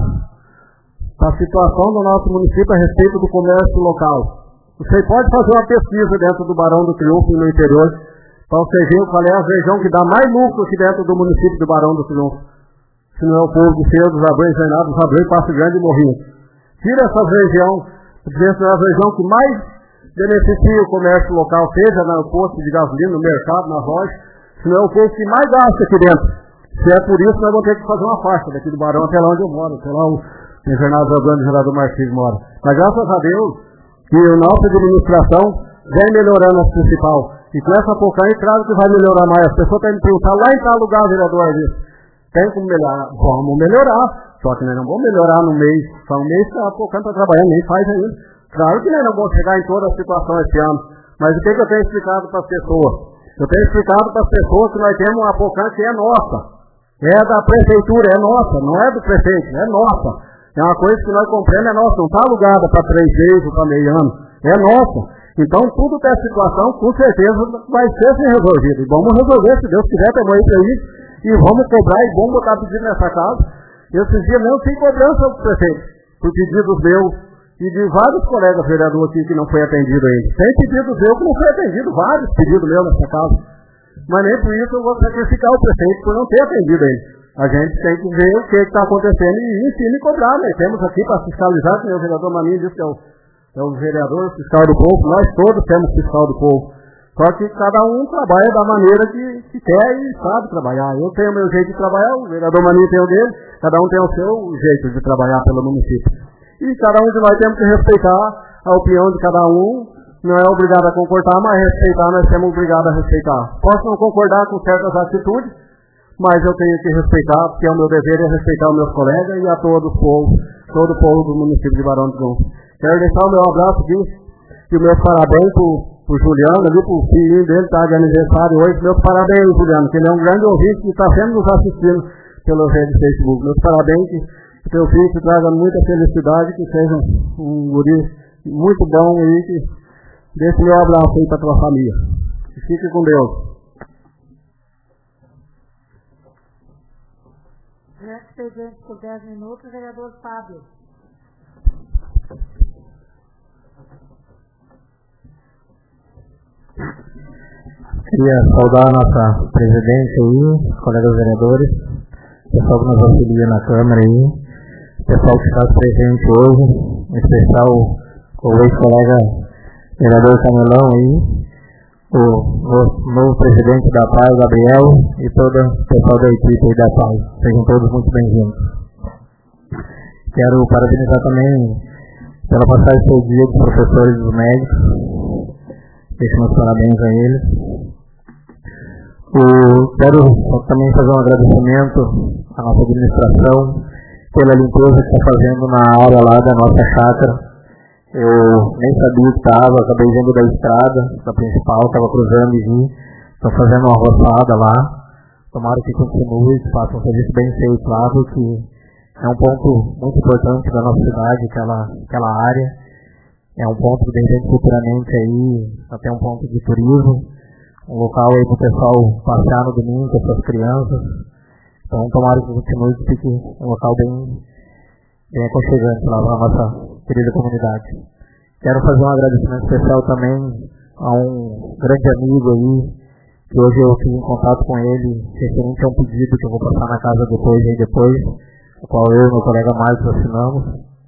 a situação do nosso município a respeito do comércio local, você pode fazer uma pesquisa dentro do Barão do Triunfo e no interior, para você ver qual é a região que dá mais lucro aqui dentro do município do Barão do Triunfo. Se não é o povo do Senhor dos Abreu, Renato dos Abreu, Passo Grande e Morrinho. Tira essa região, porque essa é a região que mais beneficia o comércio local, seja no posto de gasolina, no mercado, nas lojas, se não é o povo que mais gasta aqui dentro. Se é por isso, nós vamos ter que fazer uma faixa daqui do Barão até lá onde eu moro, até lá o Invernado Jogando, o gerador Martins mora. Mas graças a Deus, que a nossa administração vem melhorando a principal. E com essa pouca aí, claro que vai melhorar mais. As pessoas têm que perguntar lá em tal lugar, vereador, disso. Tem como melhorar? Vamos melhorar. Só que nós não vamos melhorar no mês. Só um mês que a pouca está trabalhando, nem faz ainda. Claro que nós não vamos chegar em toda a situação esse ano. Mas o que, que eu tenho explicado para as pessoas? Eu tenho explicado para as pessoas que nós temos uma pouca que é nossa. É da prefeitura, é nossa. Não é do prefeito, é nossa. É uma coisa que nós compramos, é nossa. Não está alugada para três meses ou para meio ano. É nossa. Então, tudo dessa situação, com certeza, vai ser resolvido. E vamos resolver, se Deus quiser, temos aí para isso. E vamos cobrar e vamos botar pedido nessa casa. Esses dias mesmo sem cobrança do prefeito, por pedidos meus e de vários colegas vereadores aqui que não foi atendido ainda. Tem pedidos meus que não foi atendido, vários pedidos meus nessa casa. Mas nem por isso eu vou sacrificar o prefeito por não ter atendido ainda. A gente tem que ver o que está acontecendo e em cima e cobrar, né? Temos aqui para fiscalizar, que o vereador Maninho disse que é o, é o vereador fiscal do povo, nós todos temos fiscal do povo. Só que cada um trabalha da maneira que, que quer e sabe trabalhar. Eu tenho o meu jeito de trabalhar, o vereador Maninho tem o dele, cada um tem o seu jeito de trabalhar pelo município. E cada um de nós temos que respeitar a opinião de cada um, não é obrigado a concordar, mas respeitar nós temos obrigado a respeitar. Posso não concordar com certas atitudes, mas eu tenho que respeitar, porque é o meu dever é respeitar os meus colegas e a todo o povo, todo o povo do município de Barão de Gonçalves. Quero deixar o meu abraço aqui e os meus parabéns para o Juliano, ali, para o filhinho dele, está de aniversário hoje. Meus parabéns, Juliano, que ele é um grande ouvinte que está sempre nos assistindo pelo rede do Facebook. Meus parabéns, que o teu filho te traga muita felicidade, que seja um guri muito bom e que deixe meu abraço aí para a tua família. Fique com Deus. Expediente por dez minutos, vereador Fábio. Queria saudar a nossa presidente aí, os colegas vereadores, o pessoal que nos auxilia na Câmara aí, o pessoal que está presente hoje, em especial o ex-colega vereador Camilão aí, o novo, novo presidente da P A I, Gabriel, e todo o pessoal da equipe aí da P A I. Sejam todos muito bem-vindos. Quero parabenizar também pela passagem do dia dos professores e dos médicos. Deixo meus parabéns a eles. O, quero também fazer um agradecimento à nossa administração pela limpeza que está fazendo na área lá da nossa chácara. Eu nem sabia que estava, acabei vendo da estrada, da principal, estava cruzando e vi. Estão fazendo uma roçada lá. Tomara que continue, que faça um serviço bem feito lá, porque é um ponto muito importante da nossa cidade, aquela, aquela área. É um ponto que, de repente, futuramente aí, até um ponto de turismo. Um local aí para o pessoal passear no domingo com as suas crianças. Então, tomara que continue, que fique um local bem, bem aconchegante lá na nossa querida comunidade. Quero fazer um agradecimento especial também a um grande amigo aí, que hoje eu tive em contato com ele, referente a um pedido que eu vou passar na casa depois, aí depois, o qual eu e meu colega Marcos assinamos.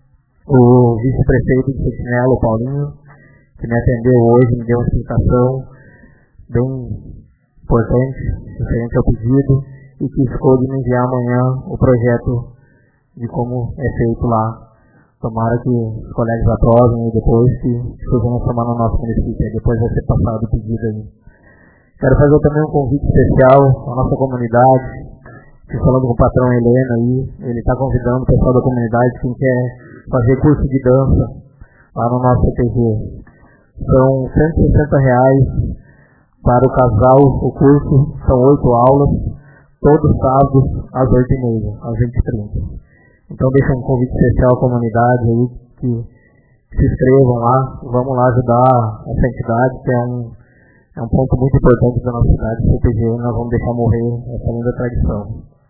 O vice-prefeito de Sentinela, o Paulinho, que me atendeu hoje, me deu uma explicação bem importante, referente ao pedido, e que ficou de me enviar amanhã o projeto de como é feito lá. Tomara que os colegas aprovem e depois que vão transformar no nosso município, e depois vai ser passado o pedido aí. Quero fazer também um convite especial à nossa comunidade, que falando com o patrão Helena aí, ele está convidando o pessoal da comunidade, quem quer fazer curso de dança lá no nosso C T G. São cento e sessenta reais para o casal, o curso, são oito aulas, todos sábados às oito e meia, às vinte e trinta. Então deixa um convite especial à comunidade aí, que se inscrevam lá, vamos lá ajudar essa entidade, que é um, é um ponto muito importante da nossa cidade, o C T G, nós vamos deixar morrer essa linda tradição.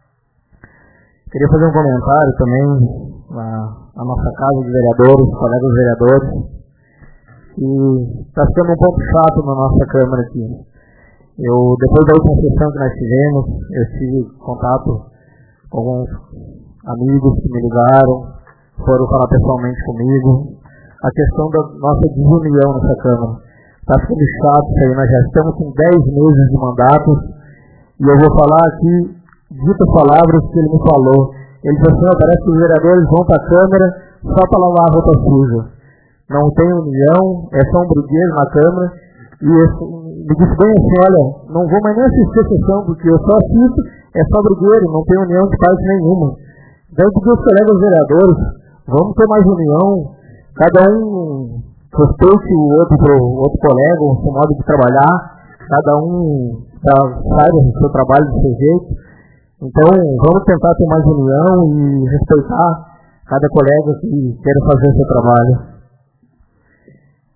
Queria fazer um comentário também na, na nossa casa de vereadores, colegas vereadores, e está ficando um pouco chato na nossa Câmara aqui. Eu, depois da última sessão que nós tivemos, eu tive contato com alguns amigos que me ligaram, foram falar pessoalmente comigo. A questão da nossa desunião nessa Câmara. Está ficando chato isso aí, nós já estamos com dez meses de mandato, e eu vou falar aqui, ditas palavras que ele me falou. Ele falou assim, parece que os vereadores vão para a Câmara só para lavar a roupa suja. Não tem união, é só um brigueiro na Câmara, e eu, me disse bem assim, olha, não vou mais nem assistir a sessão, porque eu só assisto, é só brigueiro, não tem união de parte nenhuma. Então eu pedi aos colegas vereadores, vamos ter mais união, cada um respeite o outro, o outro colega, o seu modo de trabalhar, cada um saiba o seu trabalho do seu jeito. Então vamos tentar ter mais união e respeitar cada colega que queira fazer o seu trabalho.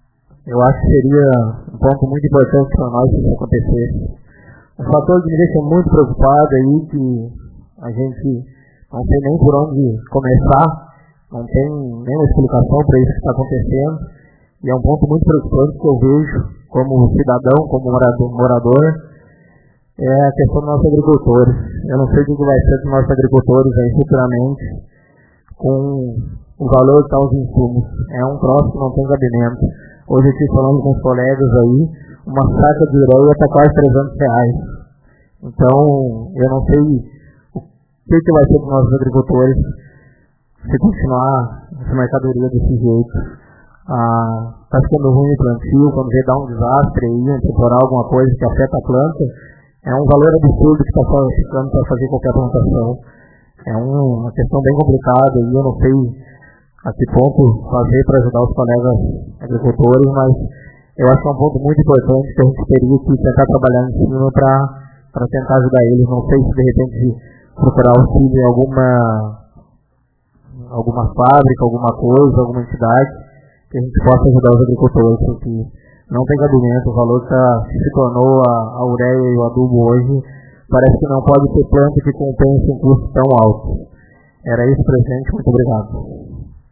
eu acho que seria um ponto muito importante para nós se isso acontecesse. Um fator que me deixa muito preocupado aí, que a gente não tem nem por onde começar, não tem nenhuma explicação para isso que está acontecendo, e é um ponto muito preocupante que eu vejo como cidadão, como morador, morador é a questão dos nossos agricultores. Eu não sei o que vai ser dos nossos agricultores aí futuramente, com o valor que estão os insumos. É um troço que não tem cabimento. Hoje eu estive falando com os colegas aí, uma saca de ureia está quase trezentos reais. Então, eu não sei o que, que vai ser dos nossos agricultores se continuar essa mercadoria desse jeito. Está ah, ficando ruim o plantio, quando vê dar um desastre aí, um temporal, alguma coisa que afeta a planta, é um valor absurdo que está ficando para fazer qualquer plantação. É um, uma questão bem complicada e eu não sei a que ponto fazer para ajudar os colegas agricultores, mas eu acho que é um ponto muito importante que a gente teria que tentar trabalhar em cima para tentar ajudar eles. Não sei se de repente procurar auxílio em alguma, alguma fábrica, alguma coisa, alguma entidade, que a gente possa ajudar os agricultores, porque não tem cabimento. O valor que tá, se tornou a, a ureia e o adubo hoje, parece que não pode ter planta que compense um custo tão alto. Era isso, presidente. Muito obrigado.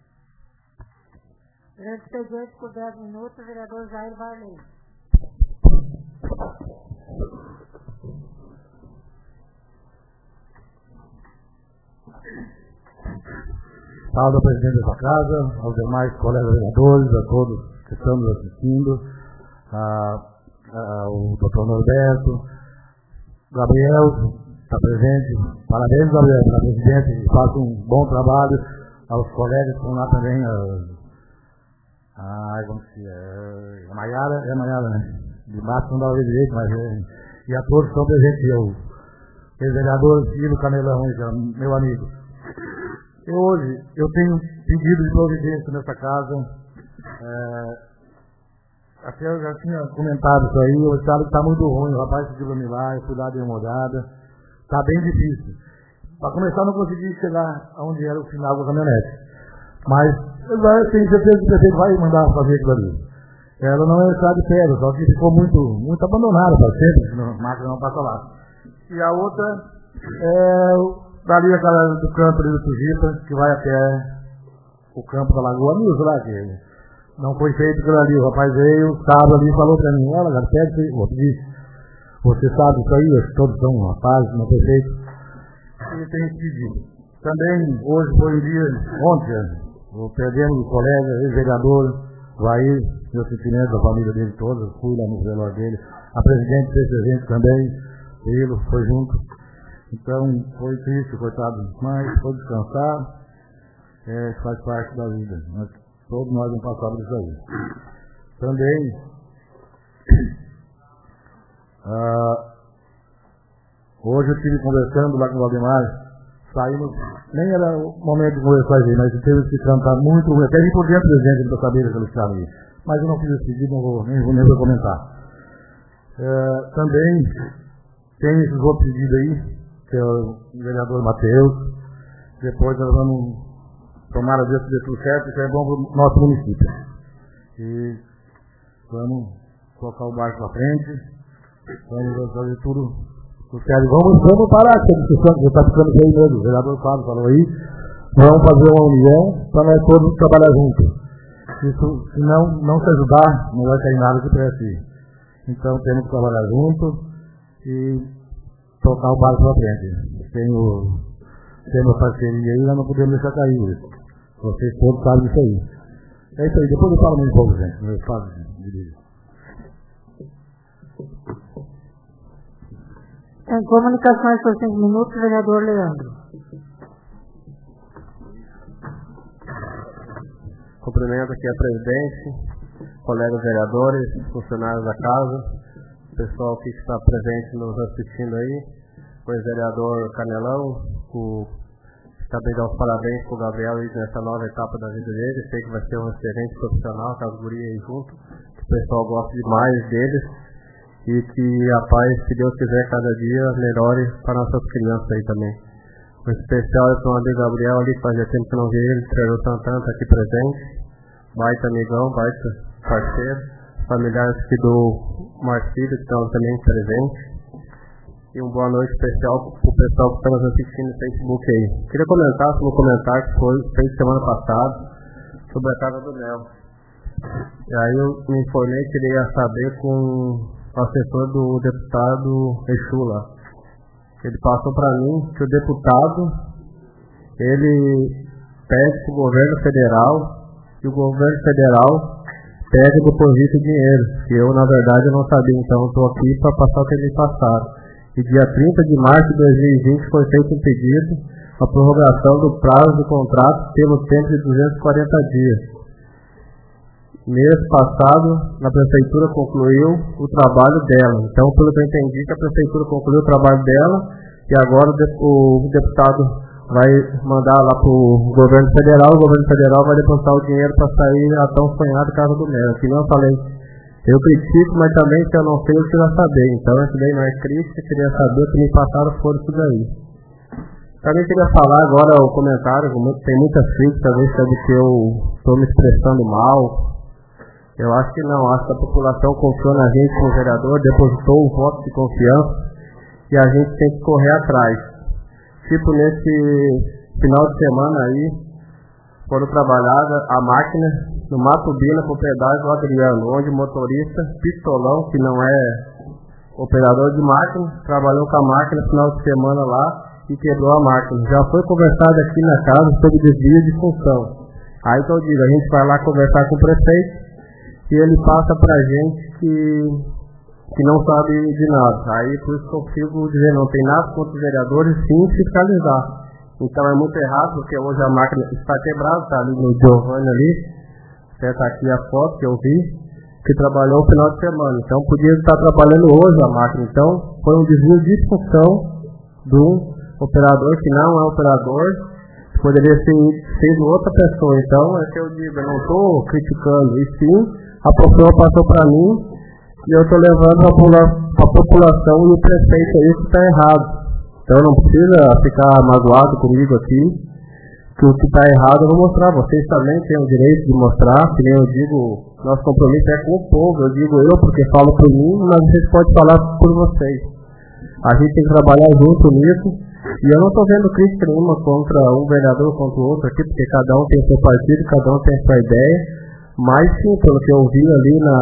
Grande expediente por dez minutos, vereador Jair Varley. Salve ao presidente dessa casa, aos demais colegas vereadores, a todos que estão nos assistindo, a, a, o doutor Norberto, Gabriel está presente. Parabéns, Gabriel, para a presidente, que faça um bom trabalho. Aos colegas que estão lá também, a, a, como se é, a Maiara, é a Maiara, né? De baixo não dá a ver direito, mas é, e a todos que estão presentes, o ex-vereador Ciro Canelão, meu amigo. Eu hoje, eu tenho pedido de providência nessa casa, é, até eu já tinha comentado isso aí, o estado está muito ruim, o rapaz pediu para mim lá, eu fui lá, dei uma olhada, está bem difícil. Para começar, não consegui chegar onde era o final da caminhonete, mas eu tenho certeza que o prefeito vai mandar fazer aquilo ali. Ela não é estrada de pedra, só que ficou muito, muito abandonada para sempre, a máquina não passa lá. E a outra é dali aquela do campo ali do Tujita, que vai até o campo da Lagoa Nilza lá, que não foi feito aquilo ali. O rapaz veio, estava ali e falou para mim, olha, cara, pede, você disse, você sabe isso aí, todos são rapazes, não foi feito. E tem que pedir. Também, hoje foi um dia, ontem, perdemos o colega, ex-vereador, Vair, meu sentimento da família dele toda, fui lá no velório dele. A presidente fez presente também, ele foi junto. Então, foi triste, coitado, mas foi descansar, é, faz parte da vida. Nós, todos nós vamos passar por isso aí. Também, ah, hoje eu estive conversando lá com o Valdemar, saímos, nem era o momento de conversar aí, mas teve que cantar muito, até ir por dentro, presidente, para saber aquele estado aí. Mas eu não fiz esse pedido, não vou, nem, vou, nem vou comentar. É, também, tem esses outros pedidos aí, que é o vereador Matheus. Depois nós vamos tomar a Deus que dê tudo certo, isso é bom para o nosso município. E vamos colocar o barco para frente, vamos fazer tudo, tudo certo. Vamos, vamos parar essa discussão que está ficando aí mesmo. O vereador Fábio falou aí, vamos fazer uma união para nós todos trabalhar juntos. Isso, se não, não se ajudar, não vai sair nada que preste. Então temos que trabalhar juntos e tocar o barco para frente. Tem o, tem uma parceria aí, nós não podemos deixar cair. Vocês todos sabem disso aí. É isso aí, depois eu falo muito pouco, gente. Eu falo de vídeo. Em comunicações por cinco minutos, vereador Leandro. Cumprimento aqui a presidente, colegas vereadores, funcionários da casa, pessoal que está presente nos assistindo aí, o ex-vereador Canelão, o, também dá os parabéns para o Gabriel nessa nova etapa da vida dele. Sei que vai ser um excelente profissional, com as gurias aí junto, que o pessoal gosta demais deles e que a paz, se Deus quiser, cada dia melhore para nossas crianças aí também. O especial é para o amigo Gabriel ali, fazia tempo que não vi ele, Trevor Santana está aqui presente, baita amigão, baita parceiro. familiares aqui do Marcílio, que estão também presentes. E uma boa noite especial para o pessoal que está nos assistindo no Facebook aí. Queria comentar sobre o comentário que foi feito semana passada sobre a Casa do Mel. E aí eu me informei que ele ia saber com o assessor do deputado Exula. Ele passou para mim que o deputado, ele pede para o governo federal e o governo federal pede e deposita o dinheiro. Que eu, na verdade, eu não sabia, então estou aqui para passar o que eles passaram. E dia trinta de março de dois mil e vinte foi feito um pedido, a prorrogação do prazo do contrato pelo tempo de duzentos e quarenta dias. Mês passado, a prefeitura concluiu o trabalho dela. Então, pelo que eu entendi, que a prefeitura concluiu o trabalho dela e agora o deputado vai mandar lá para o governo federal, o governo federal vai depositar o dinheiro para sair a tão sonhada Casa do Mel. Que não falei. Eu critico, mas também se eu não sei, eu queria saber. Então, isso daí não é crítica, eu queria saber o que me passaram por isso daí. Também queria falar agora o comentário, tem muitas críticas, talvez sobre que eu estou me expressando mal. Eu acho que não, acho que a população confiou na gente como vereador, depositou o voto de confiança e a gente tem que correr atrás. Tipo, nesse final de semana aí, foram trabalhada a máquina no Mato Bi, na propriedade do Adriano, onde o motorista Pistolão, que não é operador de máquina, trabalhou com a máquina no final de semana lá e quebrou a máquina. Já foi conversado aqui na casa sobre desvio de função. Aí que eu digo, a gente vai lá conversar com o prefeito e ele passa pra gente que, que não sabe de nada. Aí por isso que eu consigo dizer, não tem nada contra os vereadores, sim fiscalizar. Então é muito errado, porque hoje a máquina está quebrada, está ali no Giovanni ali, está aqui a foto que eu vi, que trabalhou no final de semana. Então podia estar trabalhando hoje a máquina. Então foi um desvio de função do operador que não é operador, poderia ser sido outra pessoa. Então é que eu digo, eu não estou criticando, e sim a pessoa passou para mim e eu estou levando a população e o prefeito aí que está errado. Então não precisa ficar magoado comigo aqui, que o que está errado eu vou mostrar. Vocês também têm o direito de mostrar, que nem eu digo, nosso compromisso é com o povo. Eu digo eu porque falo por mim, mas vocês podem falar por vocês. A gente tem que trabalhar junto nisso, e eu não estou vendo crítica nenhuma contra um vereador contra o outro aqui, porque cada um tem seu partido, cada um tem sua ideia, mas sim, pelo que eu vi ali na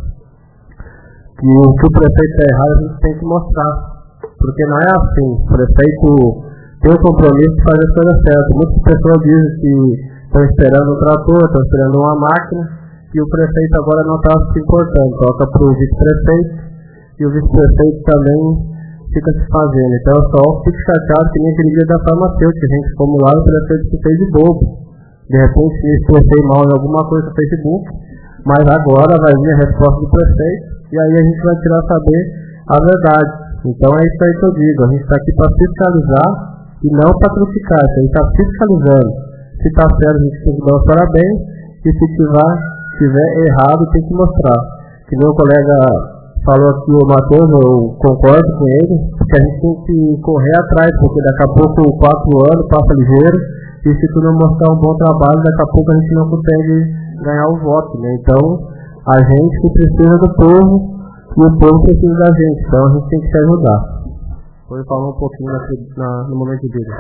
que o que o prefeito está errado, a gente tem que mostrar. Porque não é assim, o prefeito tem o compromisso de fazer as coisas certas. Muitas pessoas dizem que estão esperando um trator, estão esperando uma máquina, e o prefeito agora não está se importando, toca para o vice-prefeito, e o vice-prefeito também fica se fazendo. Então eu só fico chateado que nem aquele dia da farmacêutica, a gente fomos lá e o prefeito se fez de bobo. De repente me expressei mal em alguma coisa no Facebook, mas agora vai vir a resposta do prefeito, e aí a gente vai tirar saber a verdade. Então é isso aí que eu digo, a gente está aqui para fiscalizar e não para criticar, a gente está fiscalizando. Se está certo, a gente tem que dar os parabéns, e se tiver, tiver errado, tem que mostrar. Que meu colega falou aqui, o Matheus, eu concordo com ele, porque a gente tem que correr atrás, porque daqui a pouco, quatro anos, passa ligeiro, e se tu não mostrar um bom trabalho, daqui a pouco a gente não consegue ganhar o voto, né? Então, a gente que precisa do povo, e o povo precisa da gente, então a gente tem que se ajudar. Vou falar um pouquinho na, na, no momento dele.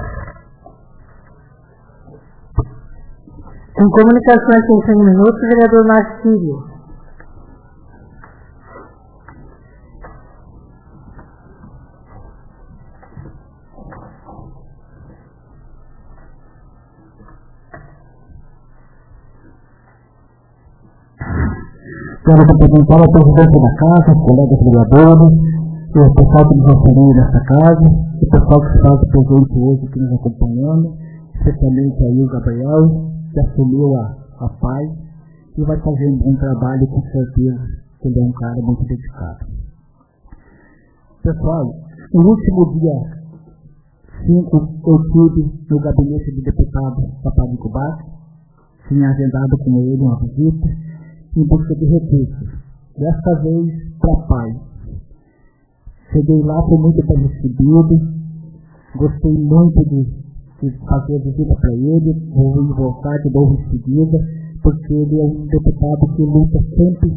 Com comunicações em cinco minutos, o vereador Marcílio. Quero cumprimentar a presidência da casa, os colegas vereadores, o pessoal que nos auxilia nessa casa, o pessoal que está presente hoje aqui nos acompanhando, especialmente aí o Gabriel, que assumiu a, a paz e vai fazer um trabalho com certeza, que ele é um cara muito dedicado. Pessoal, no último dia cinco eu estive no gabinete do deputado Papadico Bato, tinha agendado com ele uma visita, em busca de recursos, desta vez para a paz. Cheguei lá, fui muito bem recebido, gostei muito de, de fazer a visita para ele, vou voltar de novo em seguida, porque ele é um deputado que luta sempre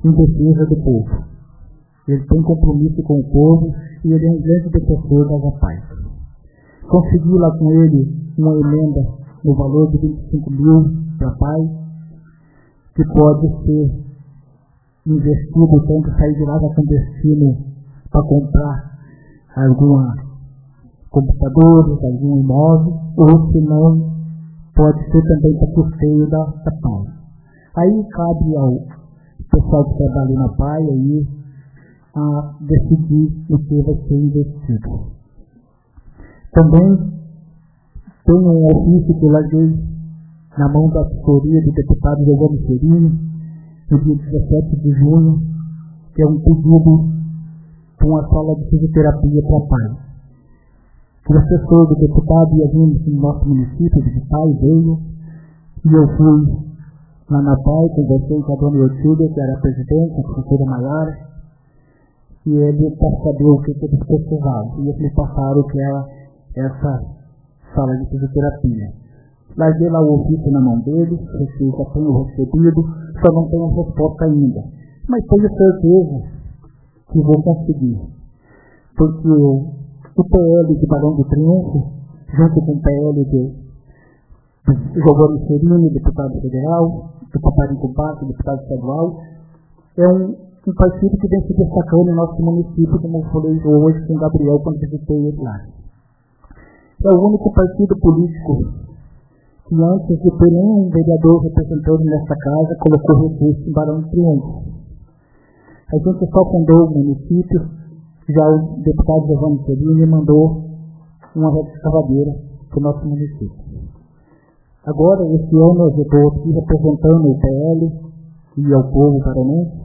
em defesa do povo. Ele tem compromisso com o povo e ele é um grande defensor da paz. Consegui lá com ele uma emenda no valor de vinte e cinco mil para a paz, que pode ser investido, tanto sair de lá da clandestino para comprar alguma computadores, algum imóvel, ou se não, pode ser também para custeio da, da paz. Aí cabe ao pessoal que trabalha na paz aí a decidir o que vai ser investido. Também tem um ofício que eu larguei na mão da assessoria do deputado Giovanni Serini, no dia dezessete de junho, que é um pedido para uma sala de fisioterapia para a paz. O assessor do deputado ia vir no nosso município de Pai, veio, e eu fui lá na Pai, conversei com a dona Otília, que era a presidente, a professora Maiara, e ele para saber o que, que eles precisavam. E eles me passaram que era essa sala de fisioterapia. Larguei lá o ofício na mão deles, já tenho recebido, só não tenho resposta ainda. Mas tenho certeza que vou conseguir. Porque o P L de Barão do Triunfo, junto com o P L de Giovanni Serini, deputado federal, do Paparico Bato, deputado estadual, é um, um partido que vem se destacando no nosso município, como eu falei hoje com o Gabriel quando visitei ele lá. É o único partido político que antes de ter nenhum vereador representando nesta casa, colocou recurso em Barão do Triunfo. A gente só fundou o município, já o deputado Giovanni Serini mandou uma retroescavadeira para o nosso município. Agora, esse ano, eu estou aqui representando o P L e ao povo baranense.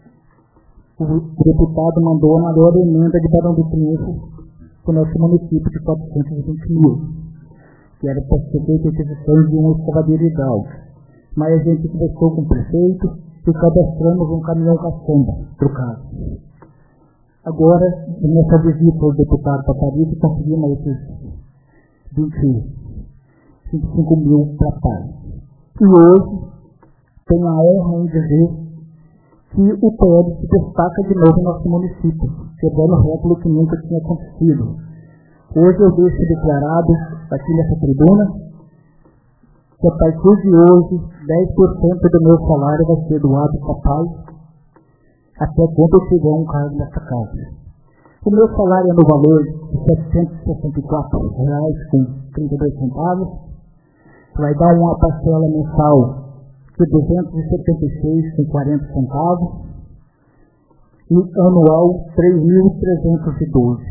O deputado mandou a maior emenda de Barão do Triunfo para o nosso município de quatrocentos e vinte mil, que era para ser feita a aquisição de uma escavadeira hidráulica. Mas a gente conversou com o prefeito e cadastramos um caminhão caçamba trocado. Agora, nessa visita ao deputado Paparico, conseguimos esses vinte e cinco mil para a paz. E hoje, tenho a honra em dizer que o P L se destaca de novo no nosso município, quebrando o rótulo que nunca tinha acontecido. Hoje eu deixo declarado aqui nessa tribuna que a partir de hoje dez por cento do meu salário vai ser doado para a paz até quando eu tiver um cargo nessa casa. O meu salário é no valor de setecentos e sessenta e quatro reais com trinta e dois centavos, vai dar uma parcela mensal de duzentos e setenta e seis reais com quarenta centavos e anual três mil trezentos e doze.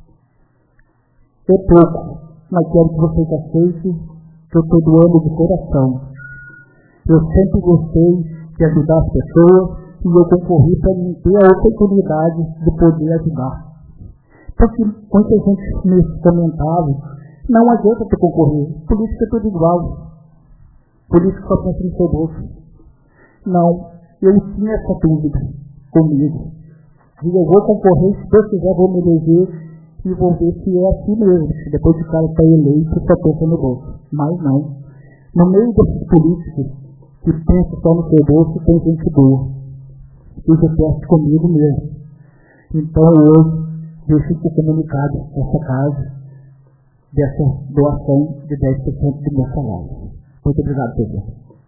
É pouco, mas quero que vocês aceitem que eu estou doando de coração. Eu sempre gostei de ajudar as pessoas e eu concorri para mim ter a oportunidade de poder ajudar. Porque muita gente me comentava, não adianta tu concorrer, política é tudo igual. Política só pensa no seu bolso. Não, eu tinha essa dúvida comigo. E eu vou concorrer, se Deus quiser, vou me eleger e vou ver se é assim mesmo, se depois de cara está eleito, só pensa no bolso. Mas não. No meio desses políticos que pensam só no seu bolso, tem gente boa. Isso acontece comigo mesmo. Então hoje, deixo aqui comunicado essa casa dessa doação de dez por cento do meu salário. Muito obrigado, Pedro.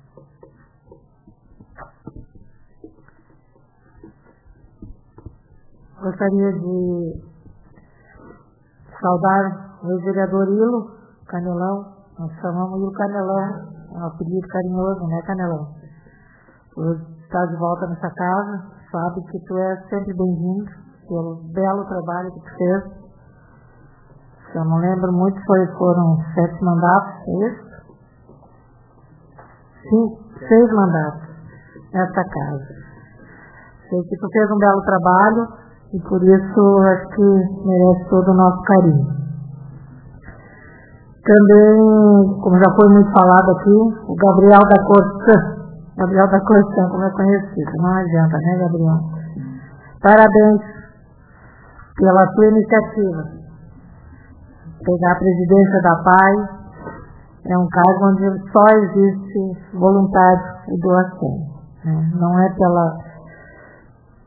Gostaria de saudar o vereador Ilo Canelão. Nós chamamos Ilo Canelão, é um apelido carinhoso, né, Canelão? Por estar de volta nessa casa, sabe que tu é sempre bem-vindo pelo belo trabalho que tu fez. Se eu não lembro muito, foi, foram sete mandatos, é isso? Sim, seis mandatos nessa casa. Sei que tu fez um belo trabalho e por isso acho que merece todo o nosso carinho. Também, como já foi muito falado aqui, o Gabriel da Costa, Gabriel da Costa, como é conhecido, não adianta, né, Gabriel? Parabéns pela sua iniciativa. Pegar a presidência da P A I é um cargo onde só existe voluntário e doação. Né? Não é pela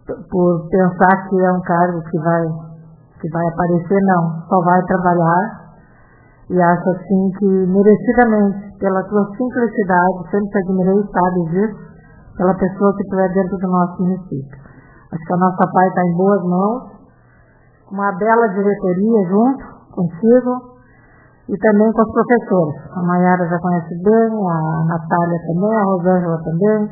por pensar que é um cargo que vai, que vai aparecer, não, só vai trabalhar. E acho assim que merecidamente, pela tua simplicidade, sempre te admirei e sabes disso, pela pessoa que tu é dentro do nosso município. Acho que a nossa pai está em boas mãos, uma bela diretoria junto contigo e também com os professores. A Maiara já conhece bem, a Natália também, a Rosângela também,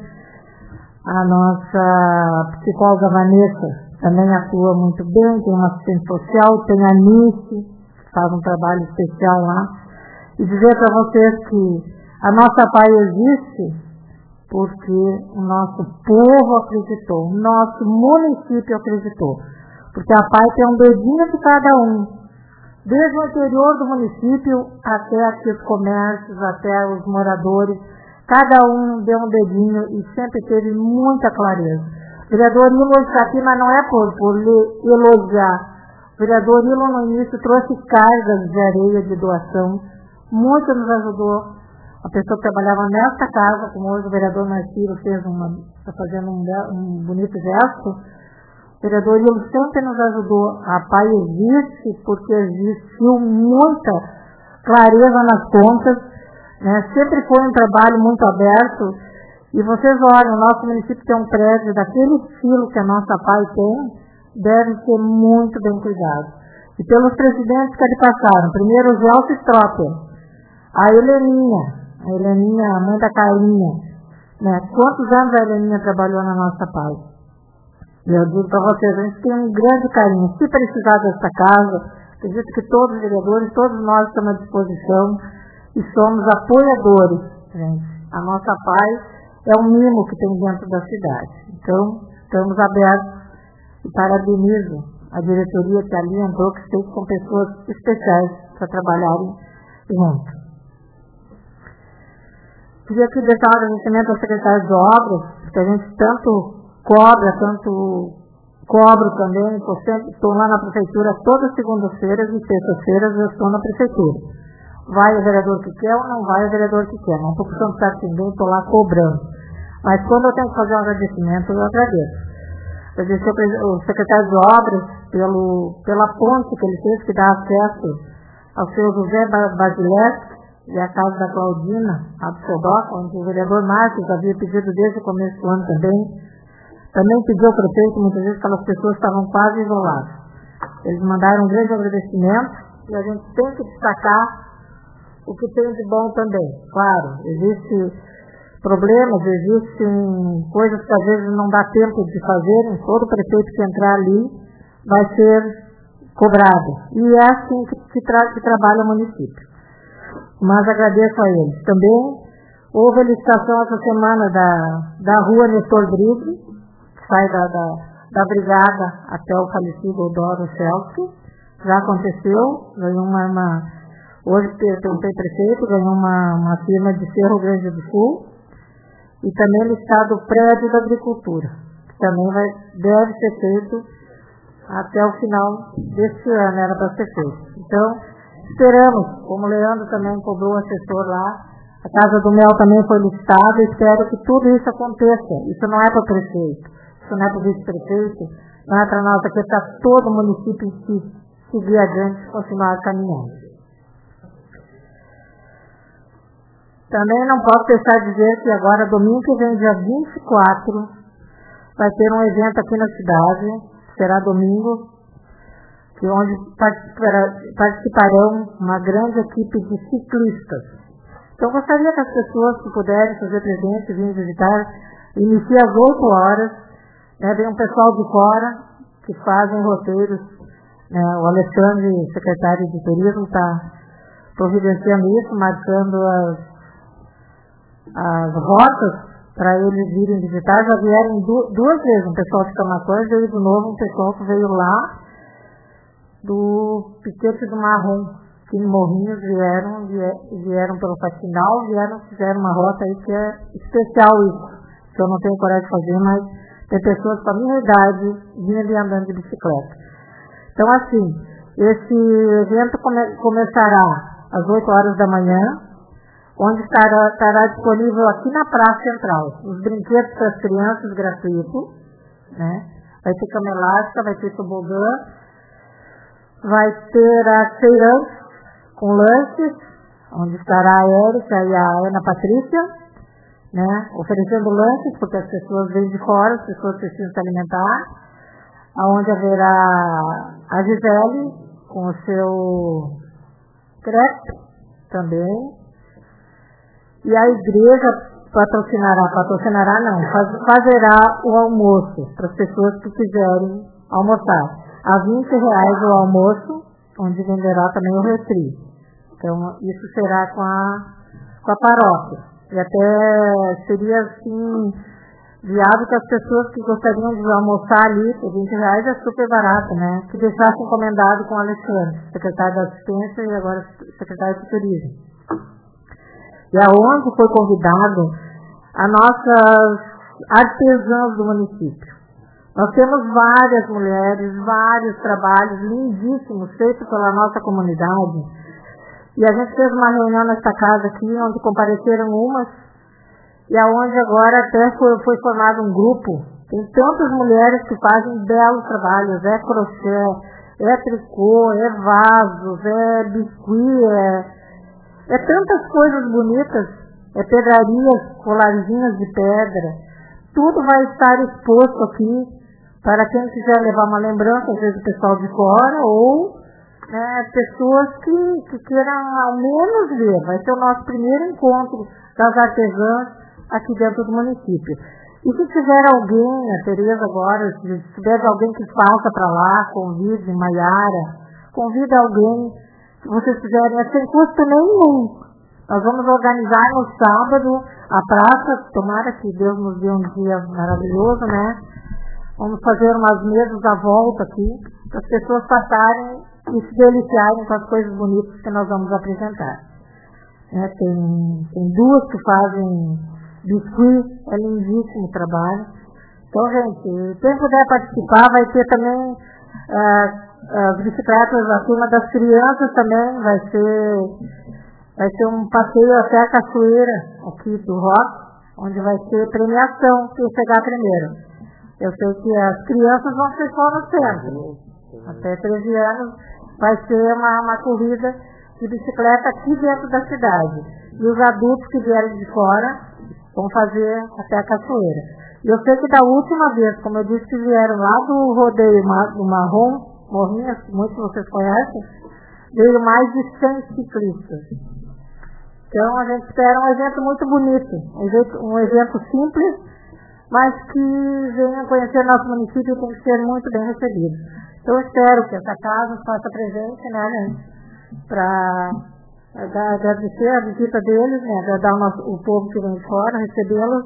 a nossa psicóloga Vanessa também atua muito bem, tem uma assistente social, tem a Nice, faz um trabalho especial lá, e dizer para vocês que a nossa P A I existe porque o nosso povo acreditou, o nosso município acreditou, porque a P A I tem um dedinho de cada um, desde o interior do município até aqui os comércios, até os moradores, cada um deu um dedinho e sempre teve muita clareza. O vereador Ilo está aqui, mas não é por, por lhe elogiar. O vereador Ilo no início trouxe cargas de areia de doação, muito nos ajudou. A pessoa que trabalhava nesta casa, como hoje o vereador Marcelo fez uma, está fazendo um, um bonito gesto, o vereador Ilo sempre nos ajudou. A P A I existe porque existiu muita clareza nas contas, né? Sempre foi um trabalho muito aberto. E vocês olham, o nosso município tem um prédio daquele estilo que a nossa P A I tem, deve ser muito bem cuidado. E pelos presidentes que ali passaram, primeiro o Gelson Stropper, a Heleninha, a Heleninha, a mãe da Carlinha, né? Quantos anos a Heleninha trabalhou na nossa P A I? E eu digo para vocês, a gente tem um grande carinho. Se precisar dessa casa, acredito que todos os vereadores, todos nós estamos à disposição e somos apoiadores, gente. A nossa P A I é um mimo que tem dentro da cidade. Então, estamos abertos. E parabenizo a diretoria que ali entrou, que fez com pessoas especiais para trabalharem junto. Queria aqui deixar um agradecimento ao secretário de obras, que a gente tanto cobra, tanto cobro também, estou lá na prefeitura todas segundas-feiras e sextas-feiras eu estou na prefeitura. Vai o vereador que quer ou não vai o vereador que quer, não estou puxando para ninguém, estou lá cobrando. Mas quando eu tenho que fazer um agradecimento, eu agradeço. Agradecer o secretário de obras pelo, pela ponte que ele fez, que dá acesso ao seu José Basileschi e à casa da Claudina, a do Sodoca, onde o vereador Marcos havia pedido desde o começo do ano também. Também pediu ao prefeito, muitas vezes aquelas pessoas estavam quase isoladas. Eles mandaram um grande agradecimento e a gente tem que destacar o que tem de bom também. Claro, existe problemas, existem coisas que às vezes não dá tempo de fazer, todo prefeito que entrar ali vai ser cobrado. E é assim que, que, tra que trabalha o município. Mas agradeço a eles. Também houve a licitação essa semana da, da rua Nestor Brito, que sai da, da, da brigada até o falecido Odoro Celso. Já aconteceu, ganhou uma, uma hoje perguntei prefeito, ganhou uma, uma firma de Cerro Grande do Sul. E também listado o prédio da agricultura, que também vai, deve ser feito até o final deste ano, era para ser feito. Então, esperamos, como o Leandro também cobrou o assessor lá, a Casa do Mel também foi listada, espero que tudo isso aconteça. Isso não é para o prefeito, isso não é para o vice-prefeito, não é para nós, aqui está todo o município em si, seguir adiante e continuar caminhando. Também não posso deixar de dizer que agora, domingo que vem, dia vinte e quatro, vai ter um evento aqui na cidade, será domingo, que onde participarão uma grande equipe de ciclistas. Então, gostaria que as pessoas que puderem fazer presente, virem visitar, inicia às oito horas, né, vem um pessoal de fora que fazem roteiros, né, o Alexandre, secretário de turismo, está providenciando isso, marcando as as rotas para eles virem visitar. Já vieram du duas vezes um pessoal de Camações, veio de novo um pessoal que veio lá do Piquete do Marrom, que em Morrinhos vieram, vieram pelo Faxinal, vieram, fizeram uma rota aí que é especial isso, que eu não tenho coragem de fazer, mas tem pessoas com a minha idade vindo e andando de bicicleta. Então assim, esse evento come começará às oito horas da manhã, onde estará, estará disponível aqui na Praça Central os brinquedos para as crianças gratuitos, né? Vai ter cama elástica, vai ter tobogã, vai ter as feirantes com lanches, onde estará a Érica e a Ana Patrícia, né, oferecendo lanches, porque as pessoas vêm de fora, as pessoas precisam se alimentar, onde haverá a Gisele com o seu crepe também, e a igreja patrocinará, patrocinará não, faz, fazerá o almoço para as pessoas que quiserem almoçar. A vinte reais o almoço, onde venderá também o refri. Então, isso será com a, com a paróquia. E até seria, assim, viável que as pessoas que gostariam de almoçar ali, por vinte reais é super barato, né? Que deixassem encomendado com o Alexandre, secretário da Assistência e agora secretário de Turismo. E aonde foi convidado a nossas artesãs do município. Nós temos várias mulheres, vários trabalhos lindíssimos feitos pela nossa comunidade. E a gente fez uma reunião nesta casa aqui, onde compareceram umas, e aonde agora até foi, foi formado um grupo. Tem tantas mulheres que fazem belos trabalhos, é crochê, é tricô, é vasos, é biscuit, é... É tantas coisas bonitas, é pedrarias, colarzinhas de pedra, tudo vai estar exposto aqui para quem quiser levar uma lembrança, às vezes o pessoal de fora, ou né, pessoas que, que queiram ao menos ver. Vai ser o nosso primeiro encontro das artesãs aqui dentro do município. E se tiver alguém, a Tereza agora, se tiver alguém que faça para lá, convide Maiara, convida alguém, se vocês quiserem, é sem custo nenhum. Nós vamos organizar no sábado a praça, tomara que Deus nos dê um dia maravilhoso, né? Vamos fazer umas mesas à volta aqui, para as pessoas passarem e se deliciarem com as coisas bonitas que nós vamos apresentar. É, tem, tem duas que fazem biscuit, é lindíssimo o trabalho. Então, gente, quem puder participar, vai ter também... Uh, as bicicletas acima das crianças também, vai ser vai ser um passeio até a cachoeira aqui do Rock, onde vai ter premiação quem chegar primeiro. Eu sei que as crianças vão ser só no centro, até treze anos vai ser uma, uma corrida de bicicleta aqui dentro da cidade, e os adultos que vierem de fora vão fazer até a cachoeira. E eu sei que da última vez, como eu disse, que vieram lá do rodeio do Marrom, Morrinhas, que muitos de vocês conhecem, veio mais de cem ciclistas. Então a gente espera um evento muito bonito, um evento, um evento simples, mas que venham conhecer nosso município e tem que ser muito bem recebido. Então eu espero que essa casa faça presente, né, gente, para agradecer a visita deles, né, agradar o, nosso, o povo que vem de fora, recebê-los,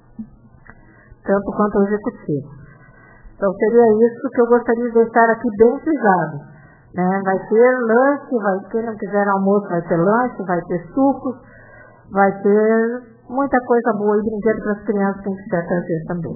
tanto quanto o executivo. Então seria isso que eu gostaria de deixar aqui bem frisado, né? Vai ter lanche, vai, quem não quiser almoço vai ter lanche, vai ter sucos, vai ter muita coisa boa e brinquedo para as crianças que quiser trazer também.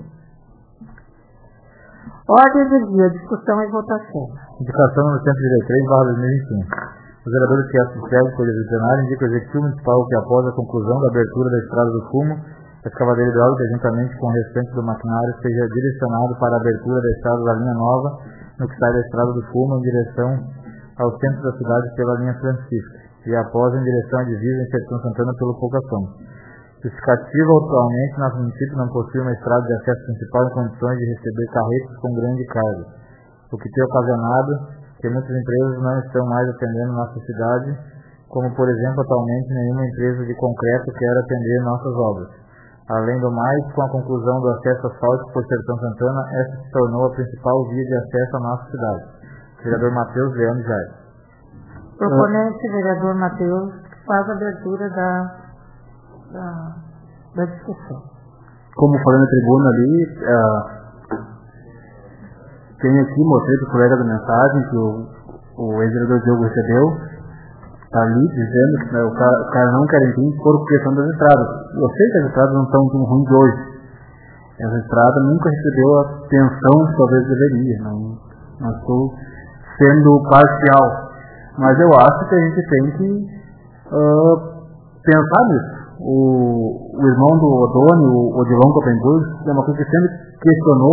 Ordem do dia, discussão e votação. Indicação número cento e trinta e três, barra dois mil e vinte e cinco. Os vereadores que assistem por plenário indicam o Executivo Municipal que após a conclusão da abertura da Estrada do Fumo, a escavadeira hidráulica, juntamente com o restante do maquinário, seja direcionado para a abertura da estrada da linha nova, no que sai da Estrada do Fumo em direção ao centro da cidade pela linha Francisca, e após em direção à divisa em Sertão Santana pelo Poucasão. Justificativa, atualmente, nosso município não possui uma estrada de acesso principal em condições de receber carretas com grande carga, o que tem ocasionado que muitas empresas não estão mais atendendo nossa cidade, como, por exemplo, atualmente nenhuma empresa de concreto quer atender nossas obras. Além do mais, com a conclusão do acesso asfáltico por Sertão Santana, esta se tornou a principal via de acesso à nossa cidade. Vereador Matheus Leandro Jair. Proponente, vereador Matheus, faz a abertura da, da, da discussão. Como falei na tribuna ali, uh, tem aqui, mostrei para o colega da mensagem que o, o ex-vereador Diogo recebeu, está ali dizendo que né, o, cara, o cara não quer entender por questão das estradas. Eu sei que as estradas não estão tão ruins hoje. Essa estrada nunca recebeu a atenção que talvez deveria. Não, não estou sendo parcial. Mas eu acho que a gente tem que uh, pensar nisso. O, o irmão do Odone, o Odilon Copenburg, é uma coisa que sempre questionou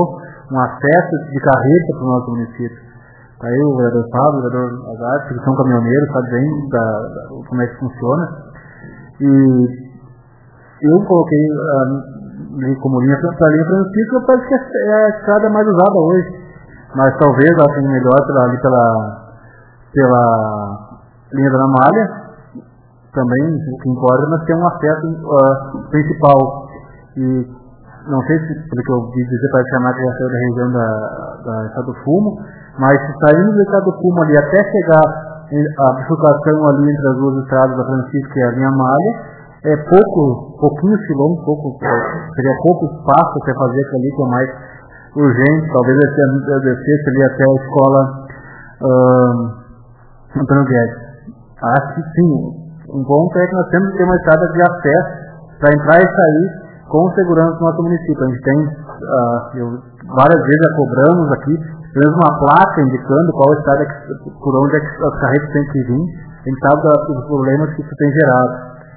um acesso de carreta para o nosso município. Aí o vereador Fábio, o vereador Azar, que são caminhoneiros, sabe bem da, da, como é que funciona. E eu coloquei uh, como linha para a linha Francisco, eu penso que é a estrada mais usada hoje. Mas talvez ela tenha melhor pela, ali pela, pela linha da Malha. Também, o que importa, nós temos um acesso uh, principal. E não sei se, pelo que eu vi dizer, para chamar que já saiu da região da, da Estado do Fumo, mas se saindo do Estado do Fumo ali até chegar a bifurcação ali entre as duas estradas da Francisco e a linha Malha, é pouco, pouquinhos quilômetros, pouco, seria pouco espaço para fazer aquilo ali que é mais urgente, talvez eu descesse ali até a escola uh, Antônio Guedes. Acho que sim. Um ponto é que nós temos que ter uma estrada de acesso para entrar e sair com segurança no nosso município. A gente tem, uh, eu, várias vezes já cobramos aqui, temos uma placa indicando qual estrada, que, por onde é que as carretas têm que vir. A gente sabe dos problemas que isso tem gerado.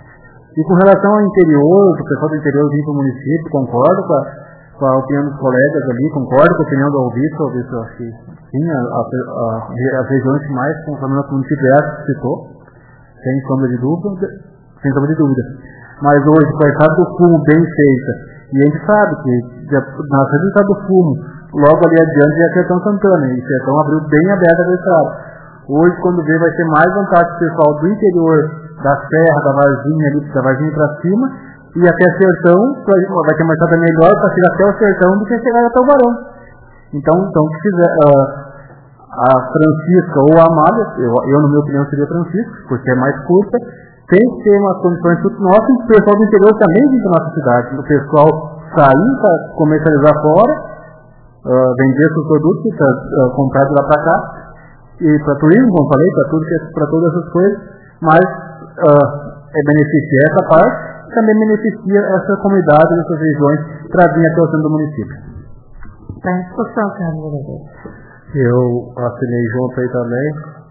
E com relação ao interior, o pessoal do interior vir para o município, concordo com a, com a opinião dos colegas ali, concordo com a opinião do Alvisto, Alvisto, acho que sim, a, a, a, as regiões que mais consomem no município é essa que citou. Sem sombra de dúvida, sem sombra de dúvida. Mas hoje, com a estrada do Fumo bem feita, e a gente sabe que na estrada do Fumo, logo ali adiante é Sertão Santana, e Sertão abriu bem aberta a estrada. Hoje, quando vê, vai ter mais vantagem do pessoal do interior, da Serra, da Varginha, ali, da Varginha para cima, e até Sertão, vai ter uma estrada melhor para chegar até o Sertão do que chegar até o Barão. Então, então se quiser... Uh, a Francisca ou a Amália, eu, eu na minha opinião seria a Francisca, porque é mais curta, tem que ter umas condições tudo nossas, e o pessoal do interior também vem para a nossa cidade. O pessoal sair para comercializar fora, uh, vender seus produtos, uh, comprar de lá para cá, e para turismo, como falei, para tudo, para todas essas coisas, mas uh, é beneficia essa parte, também beneficia essa comunidade, essas regiões, para vir até o centro do município. Está em discussão, senhor vereador. Eu assinei junto aí também.